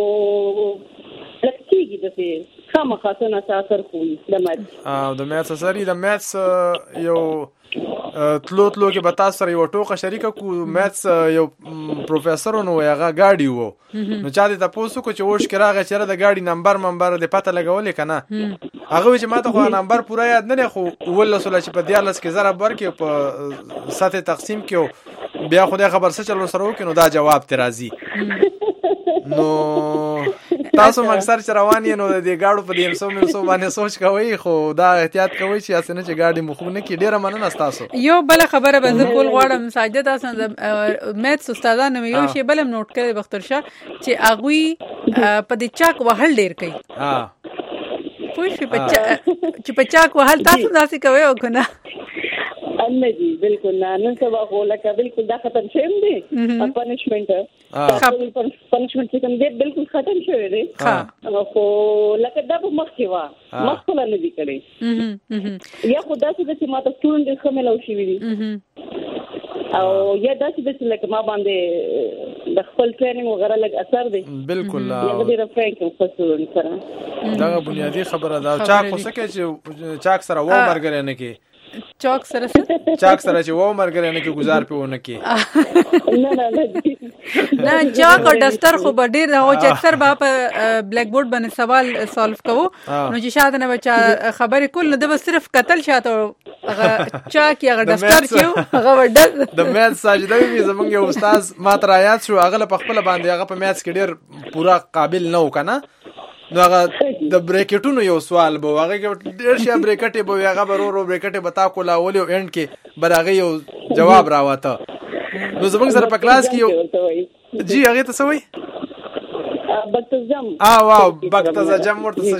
لکه کېږي د څه خامہ خاصه نه اثر کوي د میث او د میث سره د میث یو تلو تلو کې به تاسو سره یو ټوکه شریکه کو میث یو پروفیسور نو هغه گاډي وو نو چا دې تاسو کو چې وښ کراغه چیرې د گاډي نمبر منبر د پته لګولې کنه هغه چې ماته خو نمبر پورا یاد نه خو ول سره چې په دیالس کې زره بر کې په ساته تقسیم کې بیا خو د خبر څه چلو سره وکړو دا جواب ته راځي نو تاسو مکسر چې روان یې نو د دې گاډو په دې سو مې سو باندې سوچ کوي خو دا احتیاط کوي چې اسنه چې گاډي مخ نه کې ډیره مننه تاسو یو بل خبره به زه کول غواړم ساجد تاسو میث استادانو یو شی بل نوٹ کړی بختر شاه چې اغوی په دې چاک وهل ډیر کوي ها پوه شي په چې په چاک وهل تاسو داسې کوي او کنه نه جی بالکل نه نن سبا خو لکه بالکل دا ختم شوم دی پنشمنت پنشمنت چې کوم دی بالکل ختم شوی دی خو لکه دا په مخ کې وا مخ ته نه دی کړی یا خو دا چې ما ته سټوډنټ خمل او شي وی او یا دا چې لکه ما باندې د خپل ټریننګ وغیرہ لګ اثر دی بالکل یا د رفرنک په سټوډنټ سره دا بنیادی خبره دا چاک خو سکه چې چاک سره و مرګره نه کې چاک سره چاک سره چې و مرګره نه کې گزار پیونه کې نه نه نه نه چاک او ډسټر خو به ډیر او چې اکثر به په بلیک بورډ باندې سوال سولف کوو نو چې شاته نه بچا خبرې کول نه د صرف قتل شاته هغه چاک یا ډسټر چې هغه وډ د میث ساجده وی زمونږ یو استاد ما تر آیات شو هغه په خپل باندې هغه په میث کې ډیر پورا قابل نه وکنه نو هغه د بریکټونو یو سوال به هغه ډېر شي بریکټي به هغه برورو بریکټي بتا کولا ولې اند کې برغه یو جواب راوته نو زمونږ سره په کلاس کې یو جی هغه ته سوي بکتزم اه واو بکتزم ورته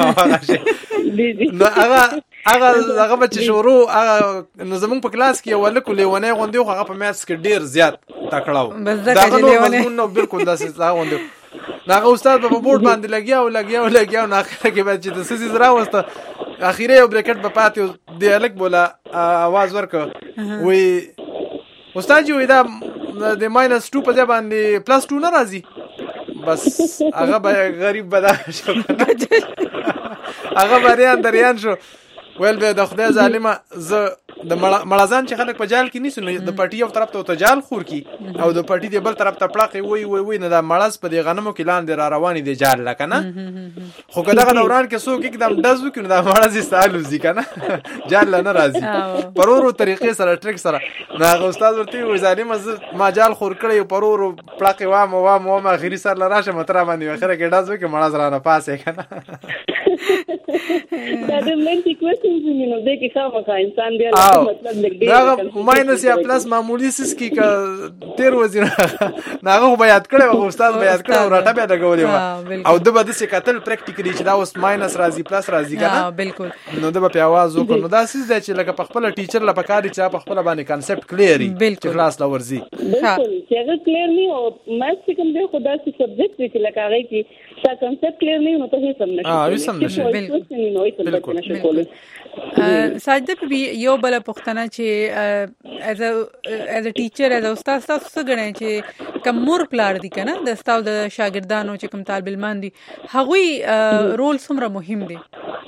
شي نو هغه هغه هغه بچ شروع هغه نو زمونږ په کلاس کې یو لکه لیونه غوندي خو هغه په میث کې ډېر زیات تکړاو دا نو نو بالکل داسې ځای غوندي ناغه استاد په بورډ باندې لګیا او لګیا او لګیا او اخر کې به چې د سيزي زرا وسته اخیره یو بریکټ په پاتې دی الک بولا आवाज ورک وی استاد یو دا د ماینس ټو په ځای باندې پلس ټو نه راځي بس هغه به غریب بدا شو هغه بریان دریان شو ول به د خدای ظالمه ز د مړازان چې خلک په جال کې نیسو نو د پټي یو طرف ته تجال خور کی او د پټي د بل طرف ته پړقې وای وای وای نه د مړاز په د غنمو کې لاندې را رواني دي جال لکنه خو کله دوران کې څوک एकदम دزو کې د مړاز استعمال وزي کنه جال نه راځي پرورو طریقې سره ټریک سره نو استاد ورته وای ظالم ما جال خور کړی پرورو پړقې وام وام وام اخري سره لراشه متره باندې اخره کې دزو کې مړاز را نه پاسه کنه دا د منټي کوېسچنز نو د کې خامخا انسان دی مطلب لګي دا ماینس یا پلس معمولی سس کی ک تیر وزیر ناغه بیات کړي او استاد بیات کړي او راټه بیا لګولې او د بده څه کتل پریکټیکلی چې دا اوس ماینس راځي پلس راځي کنه بالکل نو د په आवाज وکړو نو دا سیس دی چې لکه په خپل ټیچر لا پکاري چې په خپل باندې کانسپټ کلیری چې کلاس لا ورزي بالکل چې هغه کلیر نه او مېث کوم دی خدا سي سبجیکټ کې لکه هغه کې دا کانسپټ کلیر نه نو ته هیڅ هم نشي اه هیڅ هم نشي ساجده بي یو بل پښتنه چې از از ا ټیچر از استاد تاسو څه غنئ چې کوم مور پلار دي کنه د استاد د شاګردانو چې کوم طالب علمان دي هغوی رول څومره مهم دی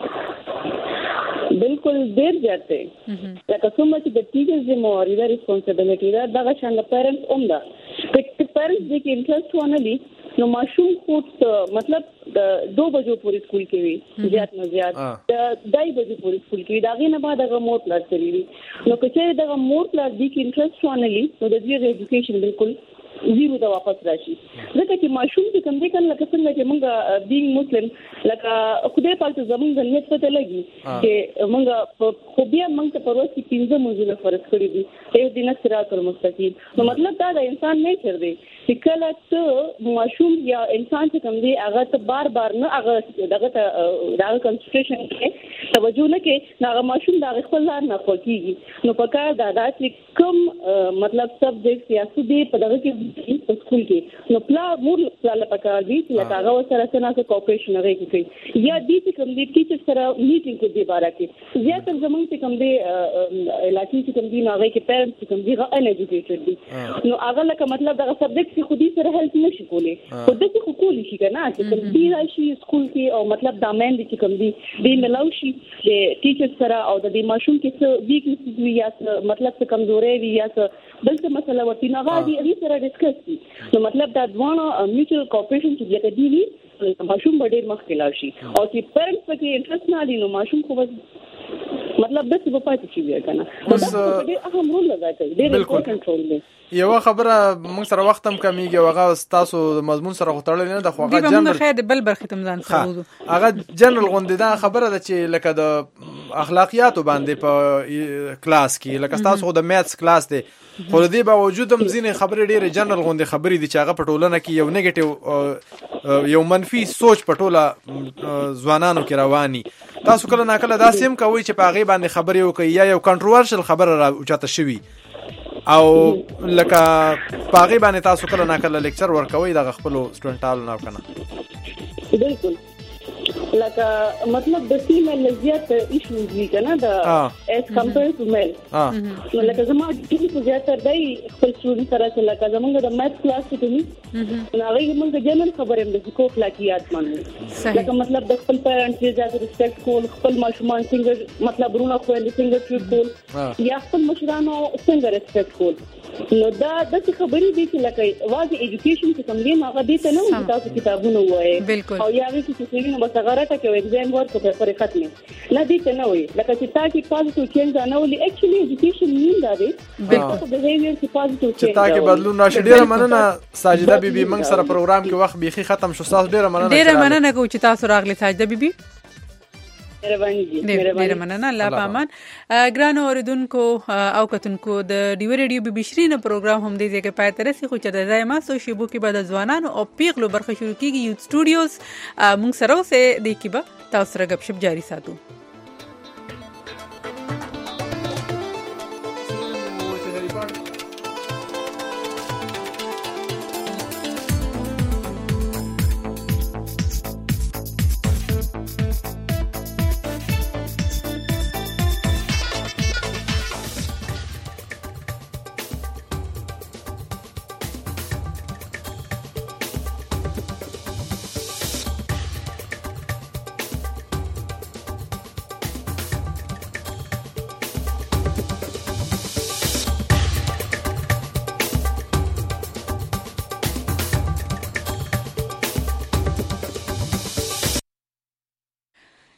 بالکل ډیر جاته لکه څومره چې د ټیچر ذمہواری دا ریسپانسیبিলিټی دا دغه شان د پیرنټس اوم ده چې پیرنټس دې کې انټرست ونه لري نو ماشوم خو مطلب د دو بجو پورې سکول کې وي زیات نه زیات د دای بجو پورې سکول کې وي دا غي نه بعد هغه مور پلار سره وي نو که چې دغه مور پلار دې کې انټرست ونه لري نو د دې ایجوکیشن بالکل زیرو ته واپس راشي ځکه چې ماشوم چې کوم دې کله لکه څنګه چې موږ بینګ مسلم لکه خدای پاک زموږ د نیت پته لګي چې موږ خو بیا موږ ته پرواز کې پنځه منځونه فرض کړی دي یو دینه صراط المستقیم نو مطلب دا د انسان نه چر دی چې کله ته ماشوم یا انسان چې کوم دی هغه ته بار بار نه هغه دغه دا کنسنټریشن کې توجه نه کې هغه ماشوم دا خپل لار نه خوکیږي نو پکار دا دا چې کوم مطلب سبجیکټ یا څه دی په دغه کې په سکول کې نو پلا مور پلا پکار دي چې هغه سره سره کوپریشن لري کوي یا دې چې کوم دي ټیچر سره میټینګ کوي د باره کې زیاتره زمونږ چې کوم دي علاقې چې کوم دي نو هغه کې پیرنټس چې کوم دي هغه ان ایجوکیټډ دي نو هغه لکه مطلب دغه سبجیکټ چې خودي سره هیلپ نشي کولی خو د څه خپل شي کنه چې کوم دي راشي سکول کې او مطلب دا مین دي چې کوم دي د ملاو شي د ټیچر سره او د دې ماشوم کې څه ویکنس وي یا مطلب څه کمزوري وي یا څه بل څه مسله ورته نه غواړي هغه سره ډیسکس کی نو مطلب دا دوه میوچوال کوپریشن چې دغه دی وی ماشوم ډېر مخکې لاړ شي او چې پیرنټس پکې انټرست نه لري نو ماشوم خو مطلب د څه په پاتې شي کنه دا ډېر اهم رول لګایي ډېر امپورټنت رول دی یو خبره موږ سره وخت هم کمیږي هغه تاسو د مضمون سره خطرل نه د خوغه جنرال خیر بل برخه تمزان سره هغه جنرال غونډه دا خبره ده چې لکه د اخلاقیات باندې په کلاس کې لکه تاسو د میثس کلاس دی خو د دې باوجود هم ځینې خبرې ډېرې جنرال غونډه خبرې دي چې هغه په ټولنه کې یو نیگیټیو یو منفي سوچ په ټوله ځوانانو کې رواني تاسو کله ناکله دا سیم کوي چې په هغه باندې خبرې وکړي یا یو کنټروورشل خبره را اوچاته شوي او لکه پاغي باندې تاسو کله ناکله لیکچر ورکوي د خپل سټوډنټانو نه کنه بالکل لکه مطلب د فیمیل لزیات ایشوز دي کنه د اس کمپیر ټو میل نو لکه زما د ټیپ زیاتره دای خپل سټوډنټ سره چې لکه زمونږ د میث کلاس کې دي نو هغه موږ جنرال خبرې هم د کو اخلاقیات باندې لکه مطلب د خپل پیرنټس چې زیات ریسپیکټ کول خپل ماشومان څنګه مطلب رونه خو له څنګه ټریټ کول یا خپل مشرانو څنګه ریسپیکټ کول نو دا د خبرې دي چې لکه واځي ایجوکیشن چې کوم دی هغه دې ته نه تاسو کتابونه وایي او یا هغه چې څه نه بس هغه راته کوي ایگزام ورک په پر ختمه نه دې ته نه وایي لکه چې تا کې پازیټیو چینج نه ولي اکچولی ایجوکیشن مين دا دی بالکل بیهیویر کې پازیټیو چینج چې تا کې بدلون راشي ډیره مننه ساجده بیبي موږ سره پروګرام کې وخت بيخي ختم شو تاسو ډیره مننه ډیره مننه کوم چې تاسو راغلي ساجده بیبي ډېر مننه الله پامان ګران اوریدونکو او کتونکو د ډیو ریډیو بي بي شرینه پروګرام هم دې ځکه پای تر سي خو چې د ځای ما سو شیبو کې بعد ځوانانو او پیغلو برخه شروع کیږي یوت سټوډیوز موږ سره اوسه د کیبه تاسو سره غب شپ جاری ساتو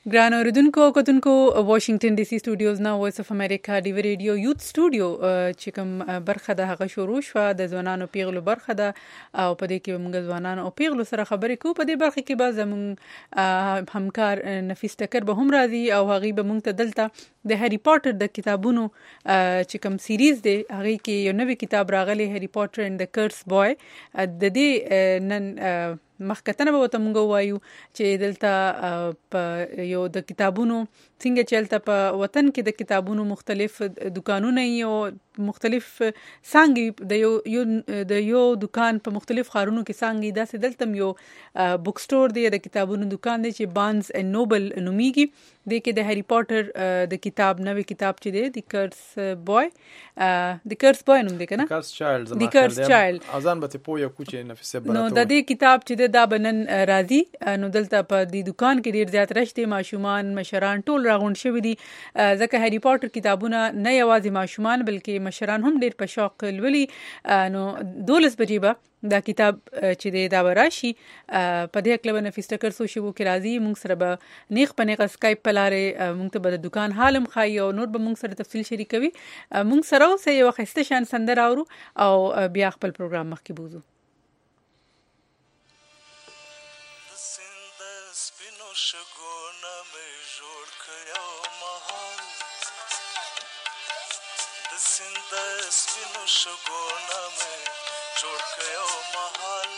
ګران اوریدونکو او کتونکو واشنگټن ډي سي سټوډیوز نه وایس اف امریکا ډي وی ریډیو یوت سټوډیو چې کوم برخه د هغه شروع شو د ځوانانو پیغلو برخه ده او په دې کې موږ ځوانانو او پیغلو سره خبرې کوو. په دې برخه کې به زموږ همکار نفیس ټکر به هم راځي او هغه به موږ ته دلته د هری پاتر د کتابونو چې کوم سیریز دی هغه کې یو نوې کتاب راغلی هری پاتر اینڈ د کرس بوای د دې نن مخکتنه به وته مونږ وایو چې دلته په یو د کتابونو څنګه چلته په وطن کې د کتابونو مختلف دکانونه او مختلف څنګه د یو یو د یو دکان په مختلف خارونو کې څنګه داسې دلته یو بوک سٹور دی د کتابونو دکان دی چې بارنز اینڈ نوبل نومیږي د کې د هری پاتر د کتاب نوې کتاب چې دی د کرس بوای د کرس بوای نوم دی کنه کرس چایلډ د کرس چایلډ اذان به په یو کوچې نفسه براتو نو د دې کتاب چې دا بنن راځي نو دلته په دې دکان کې ډیر زیات رشته ماشومان مشران ټول راغونډ شوي دي ځکه هری پاتر کتابونه نه یوازې ماشومان بلکې مشران هم ډیر په شوق لولي. نو دولس بجې به دا کتاب چې دی دا وراشي په دې کلب نفیس ټکر سو شو کې راځي مونږ سره به نیغ په نیغ اسکایپ په لارې مونږ ته به د دکان حالم خای او نور به مونږ سره تفصیل شریکوي. مونږ سره اوسه یو خسته شان سندر اورو او بیا خپل پروګرام مخکې بوزو. شګونه مې جوړ کړو مهال د سیند سپینو شګونه مې جوړ کړو مهال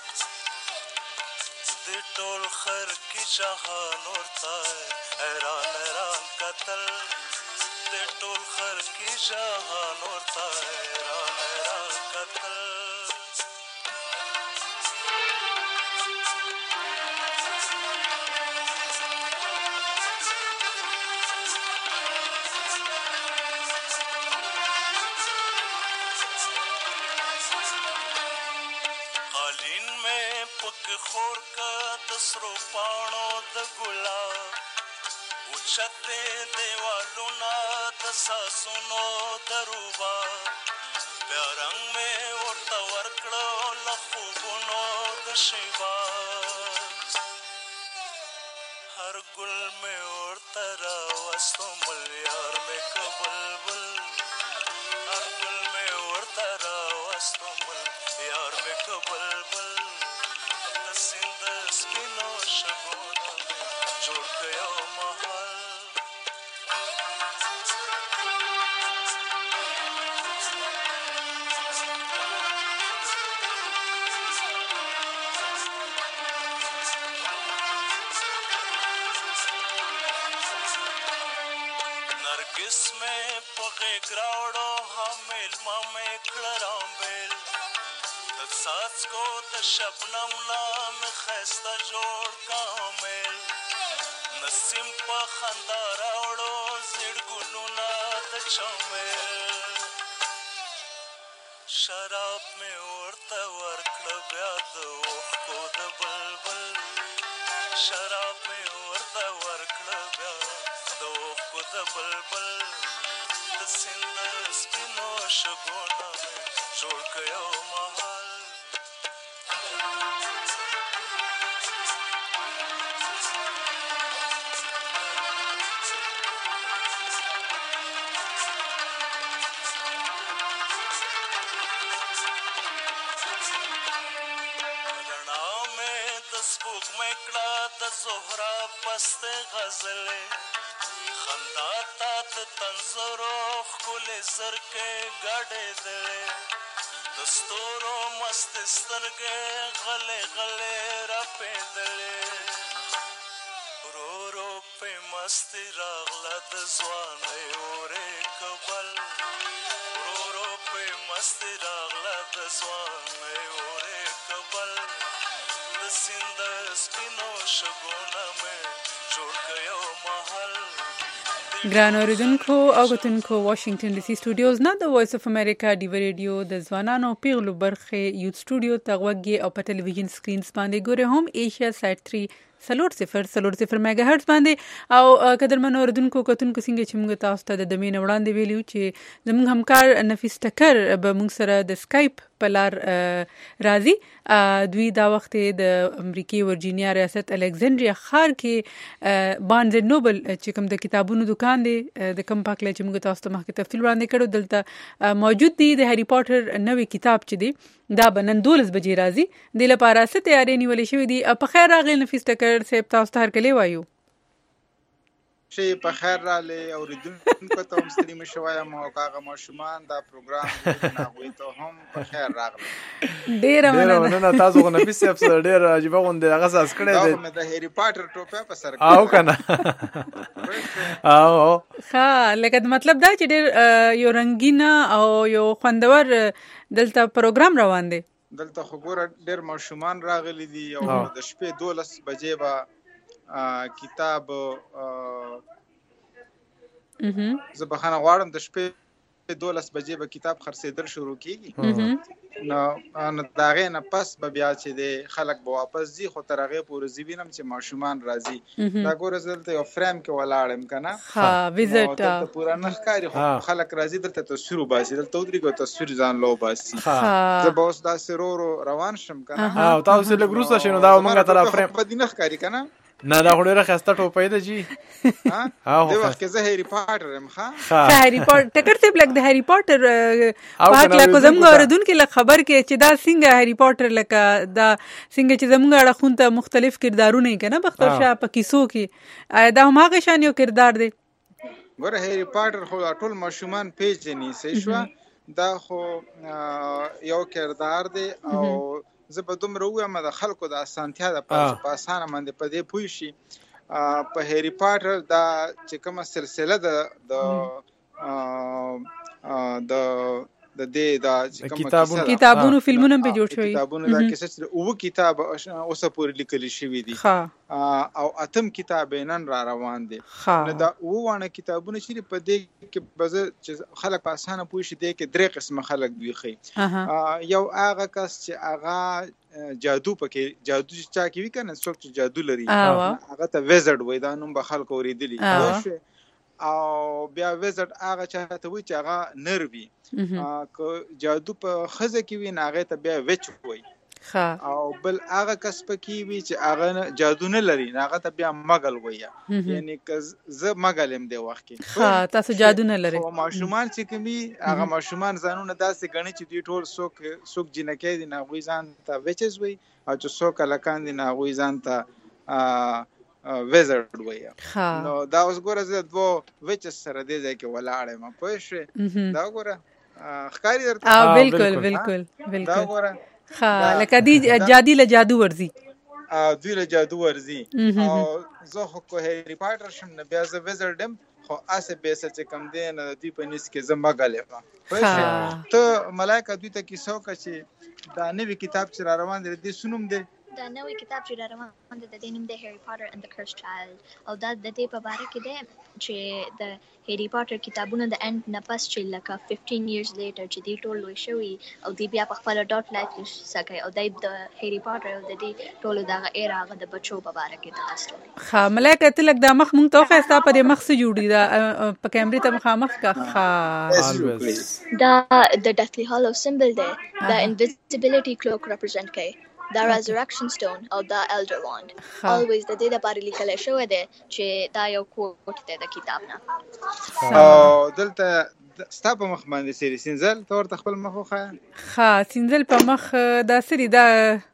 د ټول خر کی جهان ورته حیران حیران قتل د ټول خر کی جهان ورته حیران حیران قتل خور کا دسرو پانو د ګلا اوچته دیوالونه د ساسونو دروبا بیا رنگ مې ورته ورکړو لخوبونو د شیبا هر ګل مې ورته راوستو ملیار مې کبلبل هر ګل مې ورته راوستو ملیار مې کبلبل سیند سپینو شګونه جوړ کړو مهال نرګس مې په غېږ راوړو حامل ما مې کړه رامبېل ساز کو د شبنم نام خسته جوړ کامل نسیم په خندا راوړو زړ ګلونه د چمل شراب مې ورته ورکړه بیا د اوښکو د بلبل شراب مې ورته ورکړه بیا د اوښکو د بلبل د سیند سپینو شګونه مې جوړ کړو مهال سپوږ مکړه د زهرا پسته غزلې خندا تا د تنزرو خل زرکه غړې دې د ستورو مست سترګې غلې غلې را پېدلې رو رو په مست راغله د ځوانې اورې کبل رو رو په مست راغله د ځوانې اورې کبل سیند سپینو شګونه مې جوړ کړو مهال. ګران اوریدونکو او کتونکو واشنگټن ډي سي سټوډیوز نه د وایس اف امریکا ډي وی ریډیو د ځوانانو پیغلو برخه یوت سټوډیو تغوږی او په ټلویزیون سکرینز باندې ګوره هم ایشیا سات تھری سلور صفر سلور صفر میگا هرتز باندې او قدرمن اوردونکو کتونکو څنګه چې موږ تاسو ته د دمین وړاندې ویلیو چې زموږ همکار نفیس ټکر به موږ سره د سکایپ په لار راځي. دوی دا وخت د امریکای ورجینیا ریاست الکسندریا ښار کې بارنز اینڈ نوبل چې کوم د کتابونو دکان دی د کوم پاکله چې موږ تاسو ته مخکې تفصیل وړاندې کړو دلته موجود دی د هری پاتر نوې کتاب چې دی دا به نن دولس بجې راځي د لپاره ست تیارې نیولې شوې دي. په خیر راغلی نفیس ټکر صاحب تاسو ته هرکلی وایو. شي په خیر راغلی اوریدونکو ته هم ستړي مه شوئ او هغه ماشومان دا پروګرام هغوی ته هم په خیر راغلی. ډېره مننه. تاسو خو نفیس صاحب سره ډېر عجیبه غوندې هغه ساس کړی دی. دا مې د هری پاتر ټوپه په سر او که نه او ښه لکه مطلب دا چې ډېر یو رنګینه او یو خوندور دلته پروګرام روان دی. دلته خو ګوره ډېر ماشومان راغلي دي او د شپې دولس بجې به کتاب زه بخښنه غواړم د شپې دولس بجې به کتاب خرڅېدل شروع کېږي نو د هغې نه پس به بیا چې دی خلک به واپس ځي خو تر هغې پورې زه وینم چې ماشومان راځي. دا ګوره زه دلته یو فریم کې ولاړ یم که نه نو دلته پوره نه ښکاري خو خلک راځي دلته تصویر وباسي دلته ودرېږي او تصویر ځان له وباسي. زه به اوس داسې ورو ورو روان شم که نه او تاسو لږ وروسته شئ نو دا به موږ ته را فریم بدي نه ښکاري که نه نه دا خو ډېره ښایسته ټوپۍ ده جي دې وخت کې زه هری پاتر یم. ښه هری پاتر ټکر صاحب لږ د هری پاتر په هکله خو زموږ اورېدونکي لږ خبر کړي چې دا څنګه هری پاتر لکه دا څنګه چې زموږ اړخون ته مختلف کردارونه یې که نه بختور شاه په کیسو کې آیا دا هماغه شان یو کردار دی؟ ګوره هری پاتر خو ټول ماشومان پیژني صحیح شوه دا خو یو کردار دی او زه به دومره ووایم د خلکو د اسانتیا دپاره چې په اسانه باندې په دې پوه شي په هری پاتر دا چې کومه سلسله ده د د دې دا چې کومه کتابونو فلمونه به جوړ شوي کتابونو دا کیسه چې اووه کتاب اوسه پورې لیکل شوي دي او اتم کتاب نن را روان دی. نو دا اووه واړه کتابونه چې په دې کې به زه چې خلک په اسانه پوه شي دې کې درې قسمه خلک دوی ښیي. یو هغه کس چې هغه جادو پکې جادو چې چا کې وي که نه څوک چې جادو لري هغه ته ویزرډ وایي دا نوم به خلکو اورېدلي او بیا ویزرډ هغه چاته وایي چې هغه نر وي که جادو په ښځه کې وي نو هغې ته بیا ویچ وایي او بل هغه کس پکې وي چې هغه جادو نه لري نو هغه ته بیا مګل وایي یعنی که زه مګل یم دې وخت کې تاسو جادو نه لرئ. ماشومان چې کوم وي هغه ماشومان ځانونه داسې ګڼي چې دوی ټول څوک څوک جینکۍ دي نو هغوی ځان ته ویچز وایي او چې څوک هلکان دي نو هغوی ځان ته ویزرډ وایي. نو دا اوس ګوره زه دوه ویچز سره دې ځای کې ولاړ یم پوه شوې دا ګوره ښکاري درته بالکل بالکل بالکل دا ګوره ښه لکه دی جادي له جادو ورځي دوی له جادو ورځي او زه خو که هری پاتر شم نو بیا زه ویزرډ یم خو هسې بیسه چې کوم دی نو د دوی په نیز کې زه مګل یم پوه شوې. ته ملایکه دوی ته کیسه وکړه چې دا نوي کتاب چې را روان دی د دې څه نوم دی؟ دا نوې کتاب چې را روان دی د دې نوم دی هری پاتر اینډ د کرسډ چایلډ او دا د دې په باره کې دی چې د هری پاتر کتابونه د اند نه پس چې لکه ففټین ایرز لیټر چې دوی ټول لوی شوي او دوی بیا په خپله ډاټ لایف کیسه کوي او دی د هری پاتر او د دې ټولو دغه ایره هغه د بچو په باره کې دغه ستوري. ښه ملایکه ته لږ دا مخ مونږ ته وښایه ستا په دې مخ څه جوړ دي دا په کیمرې ته مخامخ که ښه دا د ډتلي هالو سمبل دی دا انویزیبیلیټي کلوک ریپرزنټ کوي دا resurrection stone او دا elder wand always د دې لپاره لیکل شوی دی چې دا یو کوټ دی د کتاب نه او دلته ستا په مخ باندې سری سینزل ته ورته خپل مخ وښایه. ښه سینزل په مخ دا سری دا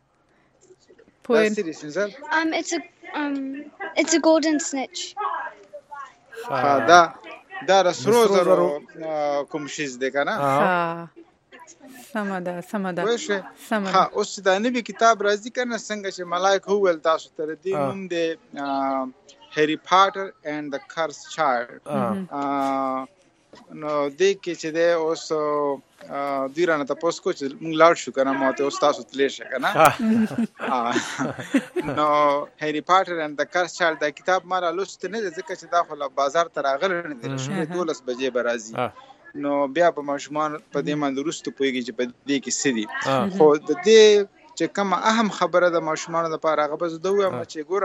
دا سری سینزل um it's a um it's a golden snitch. ښه دا دا رسرو زرو کوم شیز دی که نه؟ ښه سمه ده سمه ده سمه ده. اوس چې دا نوي کتاب راځي که نه څنګه چې ملایک وویل تاسو ته د دې نوم دی هری پاتر اینډ د کرس چایلډ. نو دې کې چې دی اوس دوی رانه تپوس کو چې موږ لاړ شو که نه ما ته اوس تاسو تللی شه که نه نو هری پاتر اینډ د کرس چایلډ دا کتاب ما را لوستی نه دی ځکه چې دا خو له بازار ته راغلی نه دی شپې دولس بجې به راځي نو بیا په ماشومان په دې باندې وروسته پوهېږي چې په دې کې څه دي خو د دې چې کومه اهم خبره د ماشومانو لپاره هغه به زه ده ووایم چې ګوره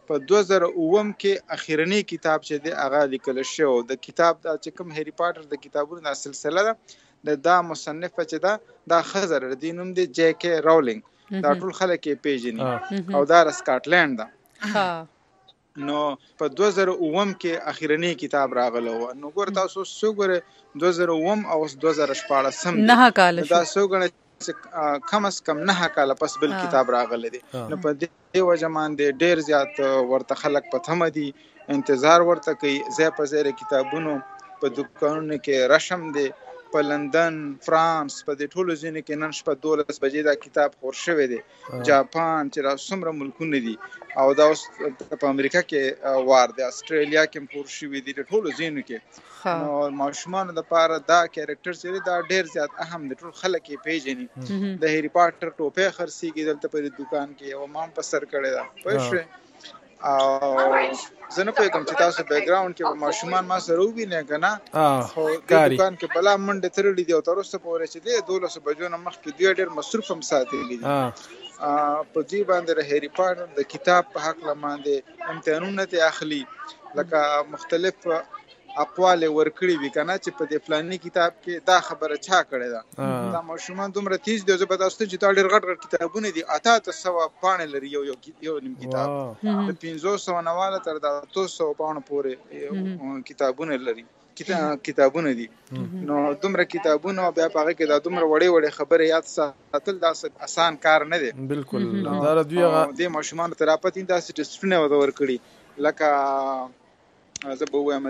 په دوه زره اووه کې اخیرنی کتاب چې دی هغه لیکل شو. د کتاب دا چې کوم هری پاتر د کتابونو د سلسله ده د دا مصنف چې دا دا خزر د نوم دی جی کې راولینګ دا ټول خلک یې پیژني او دا سکاټلند ده. نو په دوه زره اووه کې اخیرنی کتاب راغله و. نو ګور تاسو سو ګوره دوه زره اووه او دوه زره شپاړس نه کال دا سو ګنه کم از کم نه کال پس بل کتاب راغله دي. نو په دې وجه باندې ډیر زیات ورته خلک په تمه دي انتظار ورته کوي. زه په زیره کتابونو په دکانونو کې رشم دي په لندن فرانس په دې ټولو ځینو کې نن شپه دولس بجې دا کتاب خور شوی دی. جاپان چې را څومره ملکونه دي او دا اوس په امریکا کې وار دی استرالیا کې خور شوی دی ټولو ځینو کې. نو ماشومان د پاره دا کریکټر چې دا ډیر زیات اهم دي ټول خلک یې پیژني. د هری پاتر ټوپه خرسيږي دلته په دکان کې او مام په سر کړی دا پښه او زه نه پوهېږم چې تاسو بیک ګراوند کې ماشومان ما سره ووینئ که نه خو د دکان کې بلا منډې تړلي دي او تر اوسه پورې چې دی دولسو بجو نه مخکې دوی ډېر مصروف هم ساتلي دي. په دوی باندې د هری پاتر د کتاب په هکله باندې امتحانونه ترې اخلي لکه مختلف اقوال ورکړي وي که نه چې په دې فلاني کتاب کې دا خبره چا کړې ده. دا ماشومان دومره تیز دي. زه به تاسو ته چې دا ډېر غټ غټ کتابونه دي اته اته سوه پاڼې لري یو یو نیم کتاب د پنځو سوه نه واله تر د اتو سوو پاڼو پورې کتابونه لري کتابونه دي. نو دومره کتابونه بیا په هغه کې دا دومره وړې وړې خبرې یاد ساتل دا اسان کار نه دی. بالکل دا دوی هغه دې ماشومانو ته راپاتې داسې ټسټونه ورته ورکړي لکه زه به ووایم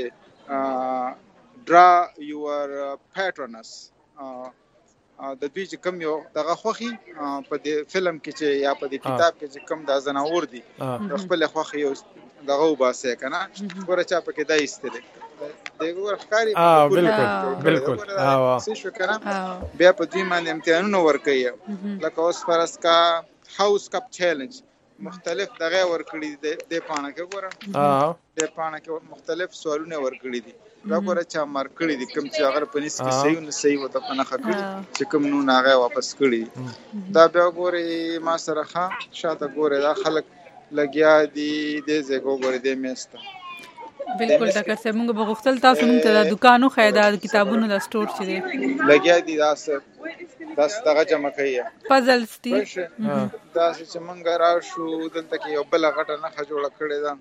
چې ډرا یور پیټرنس د دوی چې کوم یو دغه خوښي په دې فلم کې چې یا په دې کتاب کې چې کوم دا زناور دي د خپل خوښي یو دغه وباسي که نه ګوره چا پکې دا ایستلی دی ګوره ښکاري بالکل بالکل څه شو که نه بیا په دوی باندې امتحانونه ورکوي لکه اوس فرض کا هاوس کپ چیلنج مختلف دغه ورکړي دي د پاڼه کې ګوره د پاڼه کې مختلف سوالونه ورکړي دي دا ګوره چا مار کړی دي کوم چې هغه په نس کې صحیح نه صحیح وته په نه خکړي چې کوم نو هغه واپس کړي دا بیا ګوره ما سره ښه شاته ګوره دا خلک لګیا دي د زګو ګوره د میسته بالکل دا که څه موږ بغختل تاسو موږ ته د دکانو خیدا کتابونو د سٹور چې دی لګیا دي دا څه دا دغه جمع کوي پازلز دي دا چې موږ راشو دلته کې یو بل غټه نه جوړه کړې ده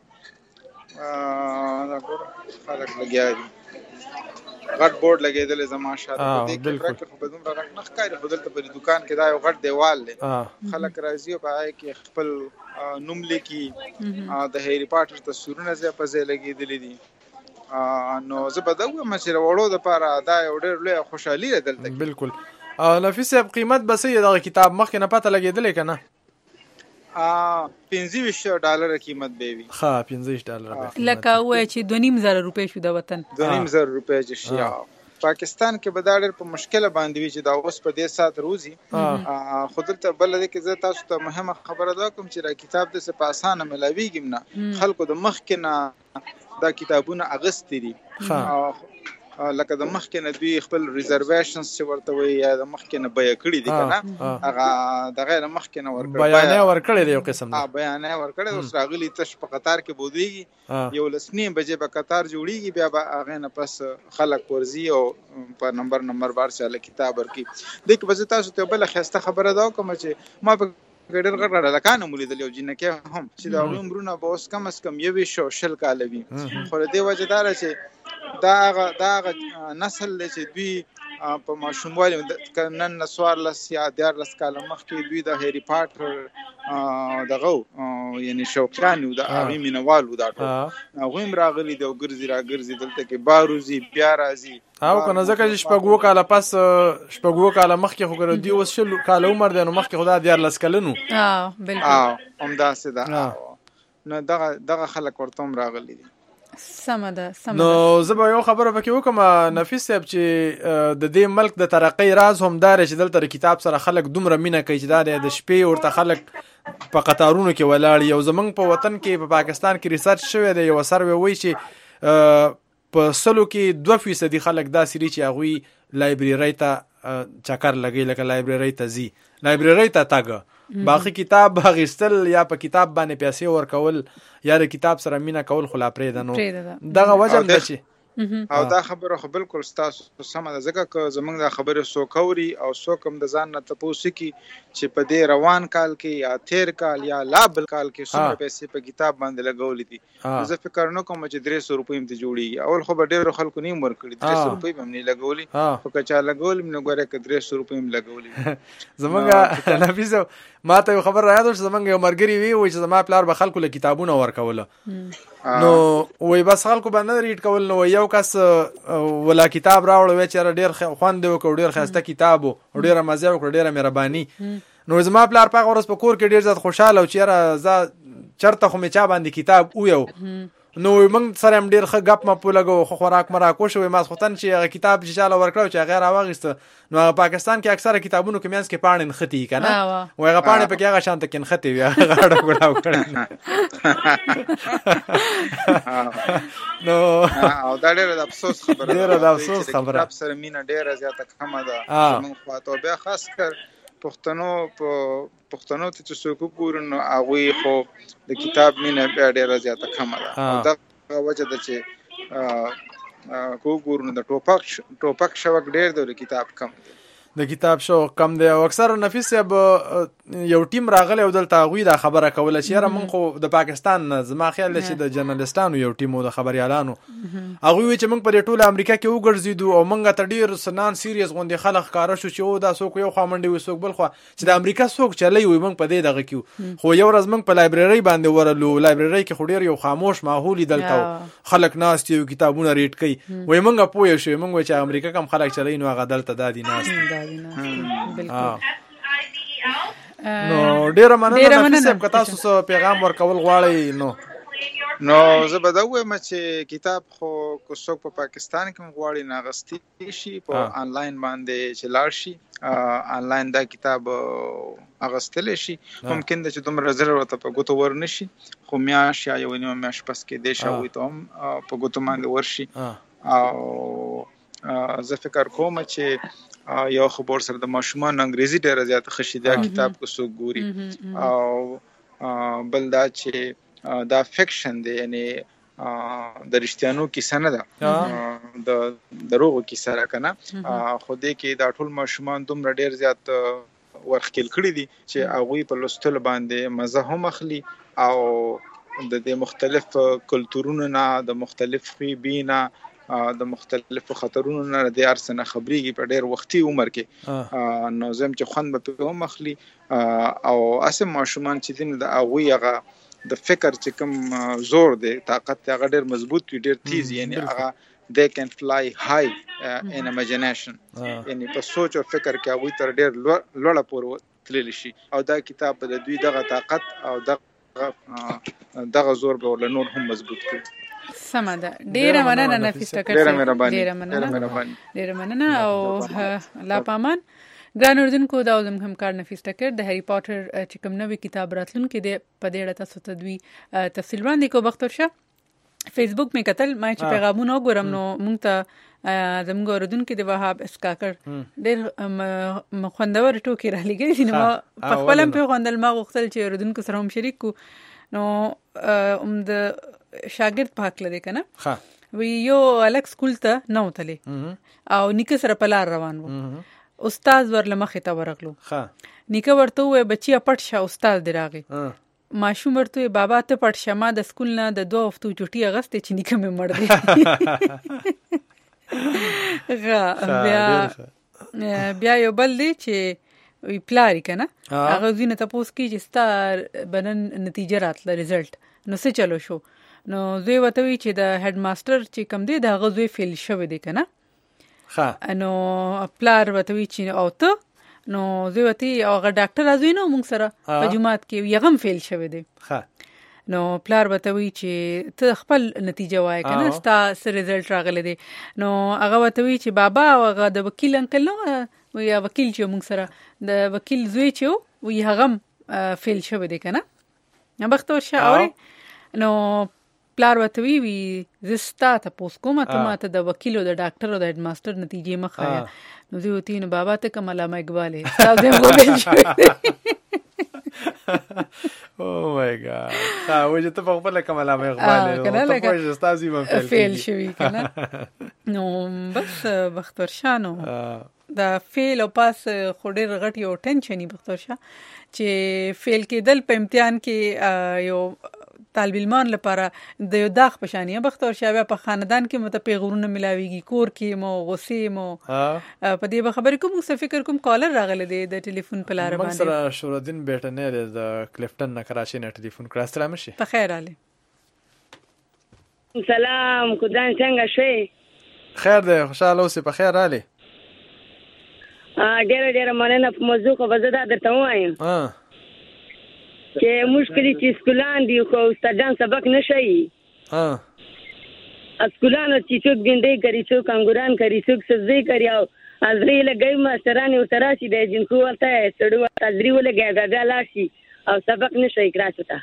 دا خلک لګیا دي غټ بورډ لګېدل زما شاته په دې کې برکه په دومره غټ نه ښکاري خو دلته په دکان کې دا یو غټ دیوال دی خلک راځي او په هغې کې خپل نوم لیکي د هری پاتر تصویرونه ځای په ځای لګېدلي دي. نو زه به دا ووایم چې د وړو دپاره دا یو ډېر لویه خوشحالي ده دلته. بالکل نفیس صاحب قیمت به څه دغه کتاب مخکې نه پته لګېدلی که نه پنځه ویشت ډالره قیمت به وي ښه پنځه ویشت ډالره لکه ووایه چې دوه نیم زره روپۍ شو د وطن دوه نیم زره روپۍ چې شي پاکستان کې به دا ډېر په مشکله باندې وي چې دا اوس په دې ساعت روزي خو دلته بله دی کې زه تاسو ته مهمه خبره دا کوم چې دا کتاب داسې په اسانه میلاویږي نه خلکو د مخکې نه دا کتابونه اغوستي دي لکه د مخکې نه دوی خپل ریزرویشنز چې ورته وایي یا د مخکې نه بیه کړي دي که نه هغه دغه یې نه مخکې نه ورکړی بیانیه ورکړی دی یو قسم دی بیانیه ورکړی اوس راغلي تش په قطار کې بودېږي یولس نیم بجې به قطار جوړېږي بیا به هغې نه پس خلک ورځي او په نمبر نمبر بار چاله کتاب ورکړي. دې کې به زه تاسو ته بله ښایسته خبره دا وکړم چې ما په ډېر غټ غټ هلکان هم ولیدل یو جینکۍ هم چې د هغوی عمرونه به اوس کم از کم یوویشت او شل کاله وي خو د دې وجه دا ده چې دا هغه دا هغه نسل دی چې دوی په ماشوموالي نن نه څوارلس یا دیارلس کاله مخکې دوی د هری پاتر دغه یعنې شوقیان وو د هغوی مینهوال وو دا ټول هغوی هم راغلي دي او ګرځي را ګرځي دلته کې بار وځي بیا راځي او که نه ځکه چې شپږ اووه کاله پس شپږ اووه کاله مخکې خو ګوره دوی اوس شل کاله عمر دی نو مخکې خو دا دیارلس کلن وو همداسې ده نو دغه دغه خلک ورته هم راغلي دي. سمه ده سمه نو زه به یو خبره پکې وکړم نفیس صاحب چې د دې ملک د ترقۍ راز هم دا دی چې دلته د کتاب سره خلک دومره مینه کوي چې دا دی د شپې ورته خلک په قطارونو کې ولاړ یو زمونږ په وطن کې په پاکستان کې ریسرچ شوی دی یو سروې وایي چې په سلو کې دوه فیصدي خلک داسې دي چې هغوی لایبررۍ ته چکر لګوي لکه لایبررۍ ته ځي لایبررۍ ته تګ باقي کتاب غیستل یا په کتاب باندې پیسې ورکول یا د کتاب سره مینا کول خلا پرې ده نو دغه وجه ده چې او دا خبره خو بالکل ستاسو سمه ده ځکه که زمونږ دا خبره سو کوري او سو کوم د ځان نه تاسو کی چې په دې روان کال کې یا تیر کال یا لابل کال کې څومره پیسې په کتاب باندې لګولې دي زه فکر نه کوم چې درې سوه روپۍ ته جوړیږي اول خو به ډېر خلکو نه ورکړي درې سوه روپۍ به نه لګولې خو که چا لګول نو ګوره که درې سوه روپۍ هم لګولې زمونږ نفیس ما ته یو خبر را یاد شو زمونږ یو مرګري وی وای چې زما پلار به خلکو له کتابونه ورکوله نو وای بس خلکو باندې ریډ کول نو یو کس ولا کتاب راوړ وای چې ډېر خوند وکړ ډېر خسته کتاب او ډېر مزه وکړ ډېر مهرباني نو زما پلار په ورځ په کور کې ډېر زیات خوشاله او چې را چرته خو می چا باندې کتاب او یو نو موږ سره هم ډېر ښه غپ مپ لګو خو خوراک مراکو شو ما ختن چې هغه کتاب چې چاله ورکړو چې غیر واغست نو پاکستان کې اکثره کتابونو کې مینس کې پاڼې نختی کنه و هغه پاڼې په کې هغه شانته کې نختی وي غاړه ګړاو کړي نو او دا ډېر د افسوس خبره ډېر د افسوس خبره کتاب سره مینا ډېر زیاته کمه ده موږ خاطر بیا خاص کر پښتنو په پښتنو ته چې څوک ګورن نو هغه خو د کتاب مینه ډېره زیاته کمه ده دا وجه ده چې کو ګورن د ټوپک ټوپک شوک ډېر د کتاب کم د کتاب شو کم دی او اکثر نفیس اب یو ټیم راغلی او دلته غوی دا خبره کوله چې یاره مونږ خو د پاکستان زما خیال دی چې د جرنالستانو یو ټیم او د خبريالانو هغه وی چې مونږ په ټوله امریکا کې وګرځیدو او مونږ ته ډیر سنان سیریس غونډې خلک کار شو چې او دا څوک یو خامنډي وسوک بل خو چې د امریکا څوک چلی وي مونږ په دې دغه کیو خو یو ورځ مونږ په لایبرری باندې ورلو لایبرری کې خو ډیر یو خاموش ماحول دلته خلک ناس یو کتابونه ریډ کوي وای مونږ پوه شو مونږ چې امریکا کم خلک چلی نو هغه دلته دادی ناس بالکل نو ډیره مننه نفیس که تاسو څه پیغام ورکول غواړئ نو نو زه به دا وایم چې کتاب خو که څوک په پاکستان کې غواړي ناغستی شي په آنلاین باندې چې لاړ شي آنلاین دا کتاب اغستل شي ممکن ده چې دومره زر ورته په ګوتو ورنشي خو میاش یا یو نیمه میاش پس کې دی شوی ته هم په ګوتو باندې ورشي او زه فکر کوم چې یو خبر سره د ماشومان انګریزي ډیره زیات خشي دا کتاب کو سو ګوري او بل دا چې دا فکشن دی یعنی د رښتیانو کیسه نه ده د دروغو کیسه را کنه خو دې کې دا ټول ماشومان دومره ډیر زیات ورخکل کړی دي چې هغه په لوستل باندې مزه هم اخلي او د دې مختلف کلتورونو نه د مختلف خيبینا د مختلفو خطرونو نه د ارسنه خبريږي په ډېر وختي عمر کې نو زم چې خوند به هم اخلي او اسم ماشومان چې دین د اویغه د فکر چې کوم زور دی طاقت هغه ډېر مضبوط وي ډېر تیز یعنی هغه they can fly high uh, in imagination یعنی په سوچ او فکر کې هغه تر ډېر لوړ پورې تللی شي او دا کتاب د دوی دغه طاقت او دغه دغه زور به ول نور هم مضبوط کړي سمده ډیره مننه نفیس ټکر ډیره مهرباني ډیره مننه ډیره مننه او لا پامان ګران اردوونکو دا زم هم کار نفیس ټکر د هری پاتر چې کوم نوې کتاب راتلونکي د په دې اړه تاسو ته دوی تفصیل وړاندې کو بختور شه فیسبوک می کتل ما چې پیغامونه وګورم نو مونږ ته زموږ اردوونکو د وهاب اسکاکر ډېر مخوندور ټوکی را لګی نو په خپل په خوندل ما غوښتل چې اردوونکو سره هم شریک کو نو ام د شاګرد پاک لري کنه ها وی یو الک سکول ته نو تلې او نیکه سره په لار روان وو استاد ورله مخې ته ورغلو ها نیکه ورته وې بچیا پټ شه استاد دی راغی ماشوم ورته بابا ته پټ شه ما د سکول نه د دوه هفتو چټي اغسته چې نیکه مې مړ دی غا بیا بیا یو بل دی چې وی پلاری کنه هغه زینه تاسو کې چې ستار بنن نتیجه راتله ریزلټ نو څه چلو شو نو زوی وته وی چې د هډ ماستر چې کم دی دا غوې فیل شوی دی کنه ها نو پلار وته وی چې او ته نو زوی وته هغه ډاکټر ازوی نو موږ سره په جمعات کې یغم فیل شوی دی ها نو پلار وته وی چې ته خپل نتیجه وای کنه ستا سره ریزلټ راغلی دی نو هغه وته وی چې بابا هغه د وکیل انکل نو وی وکیل چې موږ سره د وکیل زوی چې وی هغه فیل شوی دی کنه نه بختور شه اوري نو پلار وته وی وی زستا ته پوس کومه ته ماته د وکیل او د ډاکټر او د هډ ماستر نتیجې مخایا نو زه وتی نو بابا ته کوم علامه اقبال تاسو هم وګورئ او مای ګاد ها وجه ته په خپل کومه علامه اقبال ته په استازي باندې فعل شوی کنه نو بس بختور شانو دا فعل او پاس خوري غټ یو ټنشني بختور شاه چې فعل کېدل په امتحان کې یو طالب علمان لپاره د یو داغ پشانیه بختور شاه په خاندان کې مت پیغورونه ملاويږي کور کې مو غصې مو په دې خبرې کوم څه فکر کوم کالر راغله د ټلیفون په لار باندې سره شورالدین بیٹنه د کلفټن نه کراچي نه ټلیفون کړه سلام شي په خیر علي سلام خدای څنګه شي خیر ده خوشاله اوسې په خیر علي ا ډېر ډېر مننه په موضوع کو وزدا درته وایم ها چې مشکلې چې سکولان دی خو استادان سبق نشي ها اسکولان چې څوک ګنډې کوي څوک انګوران کوي څوک سبزی کوي او ازري لګي ماسترانه او تراشي د جنکو ورته سړو ازري ولګي غاګالا شي او سبق نشي کراچته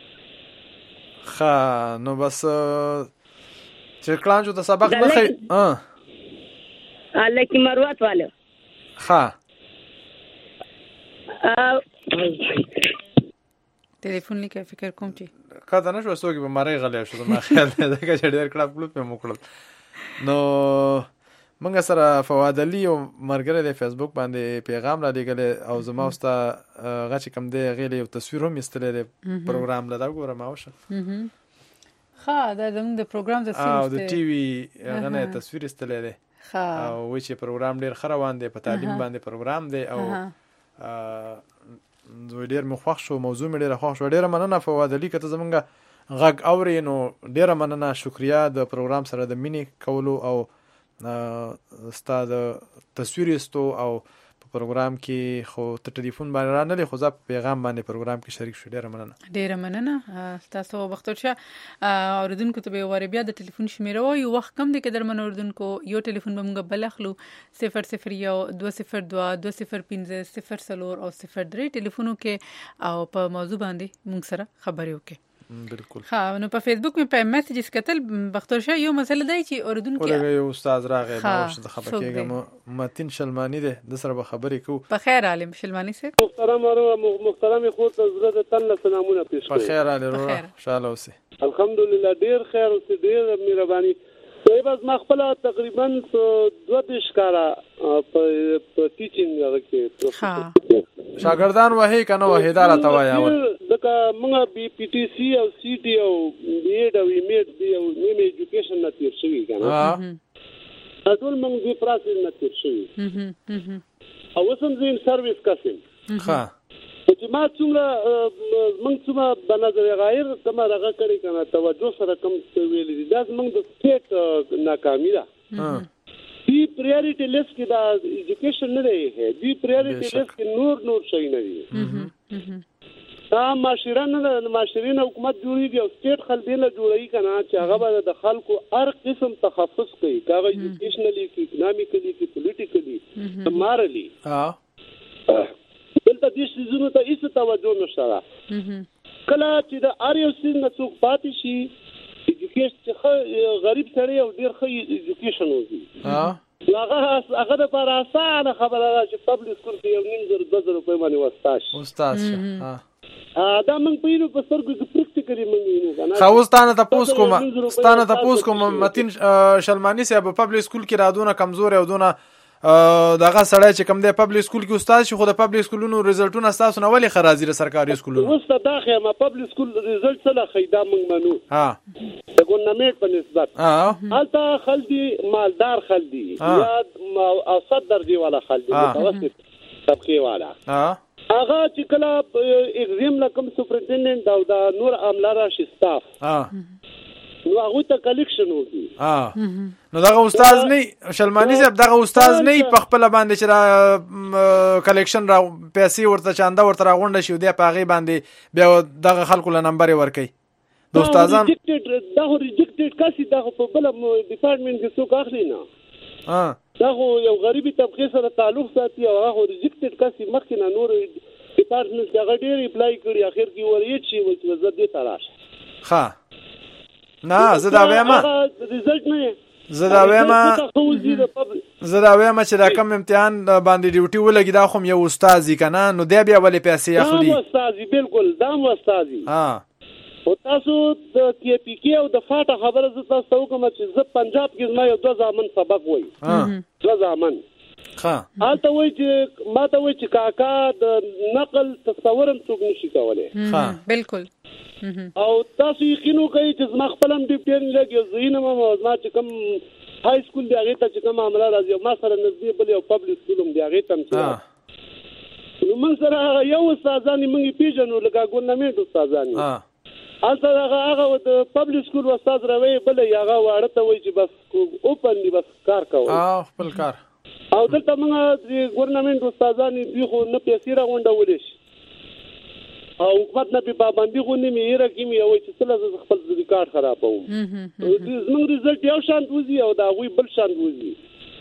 ها نو بس چې کلانجو ته سبق نه خي ها الکی مروت والو ها ټلیفون لیکه فکر کوم چې کاته نشو سوګي به ماري غلې شو ما خیال ده چې ډېر کړه خپل په موکړل نو موږ سره فواد علي او مرګره د فیسبوک باندې پیغام را لګل او زما واست غچ کم دی غېلې او تصویر هم استلې د پروګرام لدا ګورم اوشه ها دا زموږ د پروګرام د سیمه او د ټي وي غنه تصویر استلې ده او چې پروګرام ډېر خروان دی په تعلیم باندې پروګرام دی او زه ډېر مخوښ شو موضوع مې ډېر خوښ شو ډېر مننه فواد علي کته زمونږ غږ اوري نو ډېر مننه شکریا د پروګرام سره د مینې کولو او استاد تصویر استو او په پروګرام کې خو ته ټلیفون باندې را نه لې خو ځا پیغام باندې پروګرام کې شریک شو ډېر مننه ډېر مننه تاسو بختور شه اوردونکو ته به واره بیا د ټلیفون شمیره وایو وخت کم دی کې در من اوردونکو یو ټلیفون به موږ بل اخلو صفر صفر یو دو صفر دو دو صفر پنځه صفر څلور او صفر درې ټلیفونو کې او په موضوع باندې موږ سره خبرې وکړو بالکل ها نو په فیسبوک مې په میسجز کتل بختور شه یو مسله دی چې اوردونکو ولګي یو استاد راغی نو د خبرې کېږم متین شلمانی ده د سره به خبرې کو په خیر عالم شلمانی سره محترم او محترم خو ته زړه تن سلامونه پېښ په خیر علی خوشاله اوسې الحمدلله ډیر خیر اوسې ډیر مهرباني دوی بس ما خپل تقریبا دوه دیش کارا په ټیچینګ کې ها شاګردان وهي کنه وهیدار توایا ول دغه موږ بي پی ټي سي او سي ټي او بي اډ او میټ دی او نیم ایجوکیشن نه تیر شوی کنه ټول موږ دې پروسس نه تیر شوی او وسم زین سرویس کاسم ها چې ما څومره موږ څومره د نظر غیر کومه راغه کړی کنه توجه سره کوم ویل دي دا موږ د سټیټ ناکامی ده دی پریورټی لیست کې دا ایجوکیشن نه دی دی پریورټی لیست کې نور نور شي نه دی دا معاشره نه معاشرین حکومت جوړیږي او سټیټ خلدینه جوړی کنه چې هغه به د خلکو هر قسم تخصص کوي کاغه ایجوکیشنلی کې اکونومیکلی کې پولیټیکلی مارلی ها دلته دې شیزونو ته هیڅ توجه نشته کله چې د ار یو سین نه څوک پاتې شي ایجوکیشن چې غریب سړی او ډیر ښه ایجوکیشن وږي ها هغه هغه د پر اسانه خبره ده چې پبلک سکول کې یو نیم زر دوه زر روپۍ باندې واستاش استاد ها دا موږ په یو په سترګو کې پریکټیکلی موږ نه کنه خو ستانه تاسو کوم ستانه تاسو کوم متین شلمانی صاحب پبلک سکول کې رادونه کمزور او دونه دغه سړی چې کوم دی پبلک سکول کې استاد شي خو د پبلک سکولونو رزلټونه تاسو نه ولې خرازي ر سرکاري سکولونو وسته دا خیمه پبلک سکول رزلټ سره خیدا موږ منو ها د ګورنمنت په نسبت ها البته خلدي مالدار خلدي یا اوسط درجه والا خلدي متوسط طبقه والا ها هغه چې کله ایگزام لکم سپرنټنډنټ او دا نور عمله راشي سټاف ها نو هغه ته کلیکشن وږي ها نو دغه استاد نه شلمانی صاحب دغه استاد نه په خپل باندې چې کلیکشن را پیسې ورته چاندا ورته راغونډه شو دی په هغه باندې بیا دغه خلکو له نمبر ورکي د استادان دا ریجکټډ کاسي دا په بل ډپارټمنټ کې څوک اخلي نه ها دا یو غریبي طبقه سره تعلق ساتي او هغه ریجکټډ کاسي مخکې نه نور ډپارټمنټ کې هغه ډیر اپلای کړی اخر کې ورې شي چې زه دې تراش ها نه زه دا وایم ریزلټ نه زه دا وایم زه دا وایم چې دا کم امتحان باندې ډیوټي ولګي دا خو یو استاد کنه نو دی بیا ولې پیسې اخلي دا استاد بالکل دا استاد ها او تاسو د کې پی کې او د فاټه خبره زه تاسو کوم چې زه پنجاب کې ما یو دوه ځامن سبق وای دوه ځامن ها حالته وای چې ما ته وای چې کاکا د نقل تصورم څوک نشي کولای ها بالکل او تاسو یقینو کوي چې زما خپلم ډیپټین لګي زینم ما ما چې کوم های سکول دی هغه ته چې کوم عمله راځي ما سره نږدې بل یو پبلک سکول هم دی هغه ته چې نو موږ سره یو استادانی موږ پیژنو لکه ګورنمنت استادانی ها البته هغه هغه د پبلک سکول استاد راوي بل هغه واړه ته وای چې بس اوپن دی بس کار کوي اه خپل کار او دلته موږ ګورنمنت استادانی دی خو نه پیسې راغونډولې شي او حکومت نه په پابندي غونې مې یره کې مې یو چې څه خپل ریکارډ خرابوم زموږ رزلټ یو شان وځي او دا غوي بل شان وځي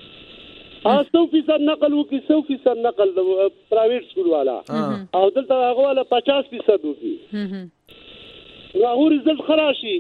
ا سو فیصد نقل وکي سو فیصد نقل پرایویټ سکول والا او دلته هغه والا پچاس فیصد وکي نو هغه رزلټ خراب شي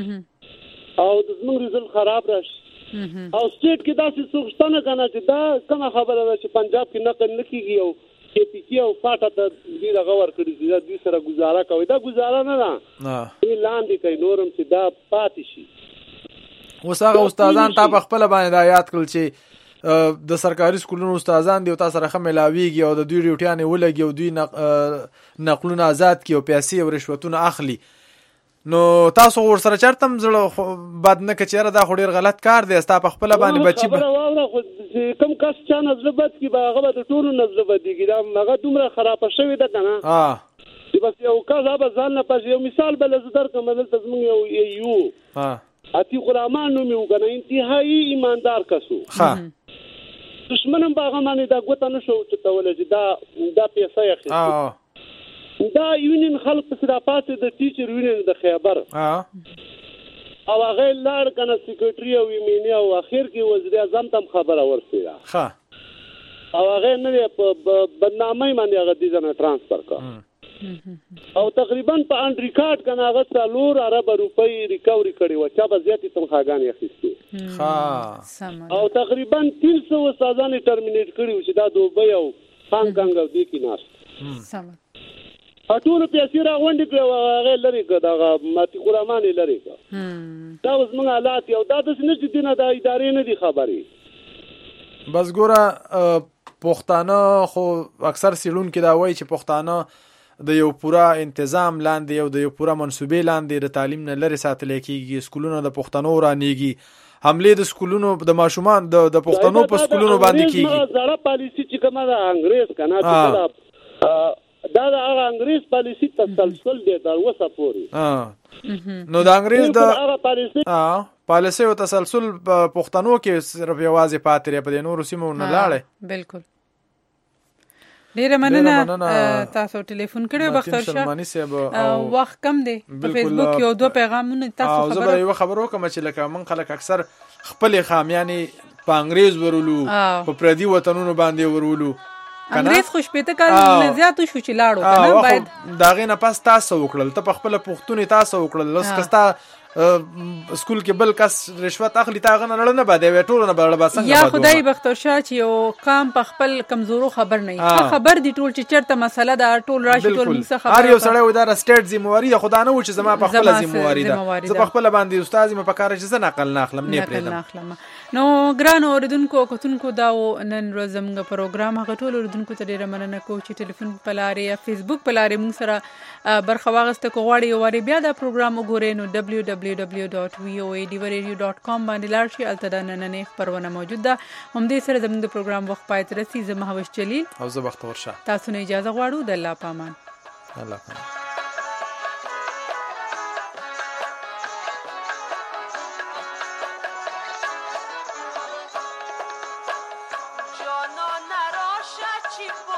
او د زموږ رزلټ خراب راشي او سټیټ کې داسې سوچتنه کنه چې دا کومه خبره ده چې پنجاب کې نقل نکېږي او کې پی کې او فاټه ته ډیر غور کړی چې دا دوی سره گزاره کوي دا گزاره نه ده نه لاندې کوي نورم چې دا پاتې شي اوس هغه استادان تا په خپل باندې دا یاد کړل چې د سرکاري سکولونو استادان دی او تاسو سره ملاویږي او د دوی ډیوټیانه ولګي او دوی نقلونه آزاد کی او پیسې او رشوتونه اخلي نو تاسو ور سره چرتم زړه بد نه کچېره دا خو ډیر غلط کار دی ستا په خپل باندې بچي کم کس چا نظر بد کی هغه د ټولو نظر بد کی دا هغه دومره خراب شوی ده کنه ها چې بس یو کس هغه ځان نه پځ یو مثال بل زدر کوم د تزمن یو یو ها اتی غلامان نو میو کنه انتهایی ایماندار کسو ها دشمنم باغه باندې دا ګوت نه شو چې تول چې دا دا پیسې اخی ها دا یونین خلق سره پاتې د ټیچر یونین د خیبر ها او هغه لار کنه سیکریټری او ایمینی او اخر کې وزیر اعظم تم خبره ورسېده ها او هغه نه په بدنامۍ باندې هغه دې نه ترانسفر کړ او تقریبا په ان ریکارډ کنه هغه څلور ارب روپۍ ریکوري کړي و چې به زیاتې تنخواګانې اخیستې ها او تقریبا تین سو استادان ټرمینیټ کړي چې دا دوبۍ او هانګ کانګ او دې کې ناس سم اټول پیسې را غونډې کړو هغه لري کړه دا ماتي قرآن لري کړه دا اوس موږ حالات یو دا د سنت دینه د ادارې نه دي خبرې بس ګوره پښتانه خو اکثر سیلون کې دا وایي چې پښتانه د یو پورا تنظیم لاندې یو د یو پورا منسوبې لاندې د تعلیم نه لري ساتل کېږي سکولونه د پښتنو رانیږي حمله د سکولونو د ماشومان د د پښتنو په سکولونو باندې کېږي زړه پالیسی چې کومه د انګريز کنه چې دا د هغه انګريز پالیسی تسلسل دی دا وسه پوري ها نو د انګريز د هغه پالیسی ها پالیسی او تسلسل پښتنو کې صرف یوازې پاتره په نورو سیمو نه لاړې بالکل ډیره مننه تاسو ټلیفون کړو بختر وخت کم دی په فیسبوک یو دوه پیغامونه تاسو خبرو زه یو خبرو کوم چې لکه من خلک اکثر خپل خامیانی په انګريز ورولو په پردي وطنونو باندې ورولو انګريز خوشپېته کار نه زیات شو چې لاړو کنه باید داغه نه پاس تاسو وکړل ته په خپل پښتوني تاسو وکړل لس کستا سکول کې بل کس رشوت اخلي تاغه نه لړنه باندې وټول نه بل باسنګ یا خدای بختور شاه چې یو کام په خپل کمزورو خبر نه خبر دي ټول چې چرته مسله دا ټول راشي ټول موږ خبر هر یو سړی ودار سټیټ ذمہواری خدا نه و چې زما په خپل ذمہواری ده زه په خپل باندې استاد مې په کار چې زه نقل نه اخلم نه پرېدم نو ګران اوردونکو کتونکو دا نن ورځ موږ پروګرام هغه ټول اوردونکو ته ډیره مننه کوم چې ټلیفون په لارې یا فیسبوک په لارې موږ سره برخه واغسته کوغړی او بیا دا پروګرام وګورئ نو دبليو دبليو دبليو ډاټ وی او ای ډی ریډیو ډاټ کام باندې لاړ شئ الته دا نننې خبرونه موجود ده هم دې سره زموږ د پروګرام وخت پای ته رسي زه مهوش جلیل او زه بختور شاه تاسو نه اجازه غواړو د الله پامان الله پامان جانا نراشه چی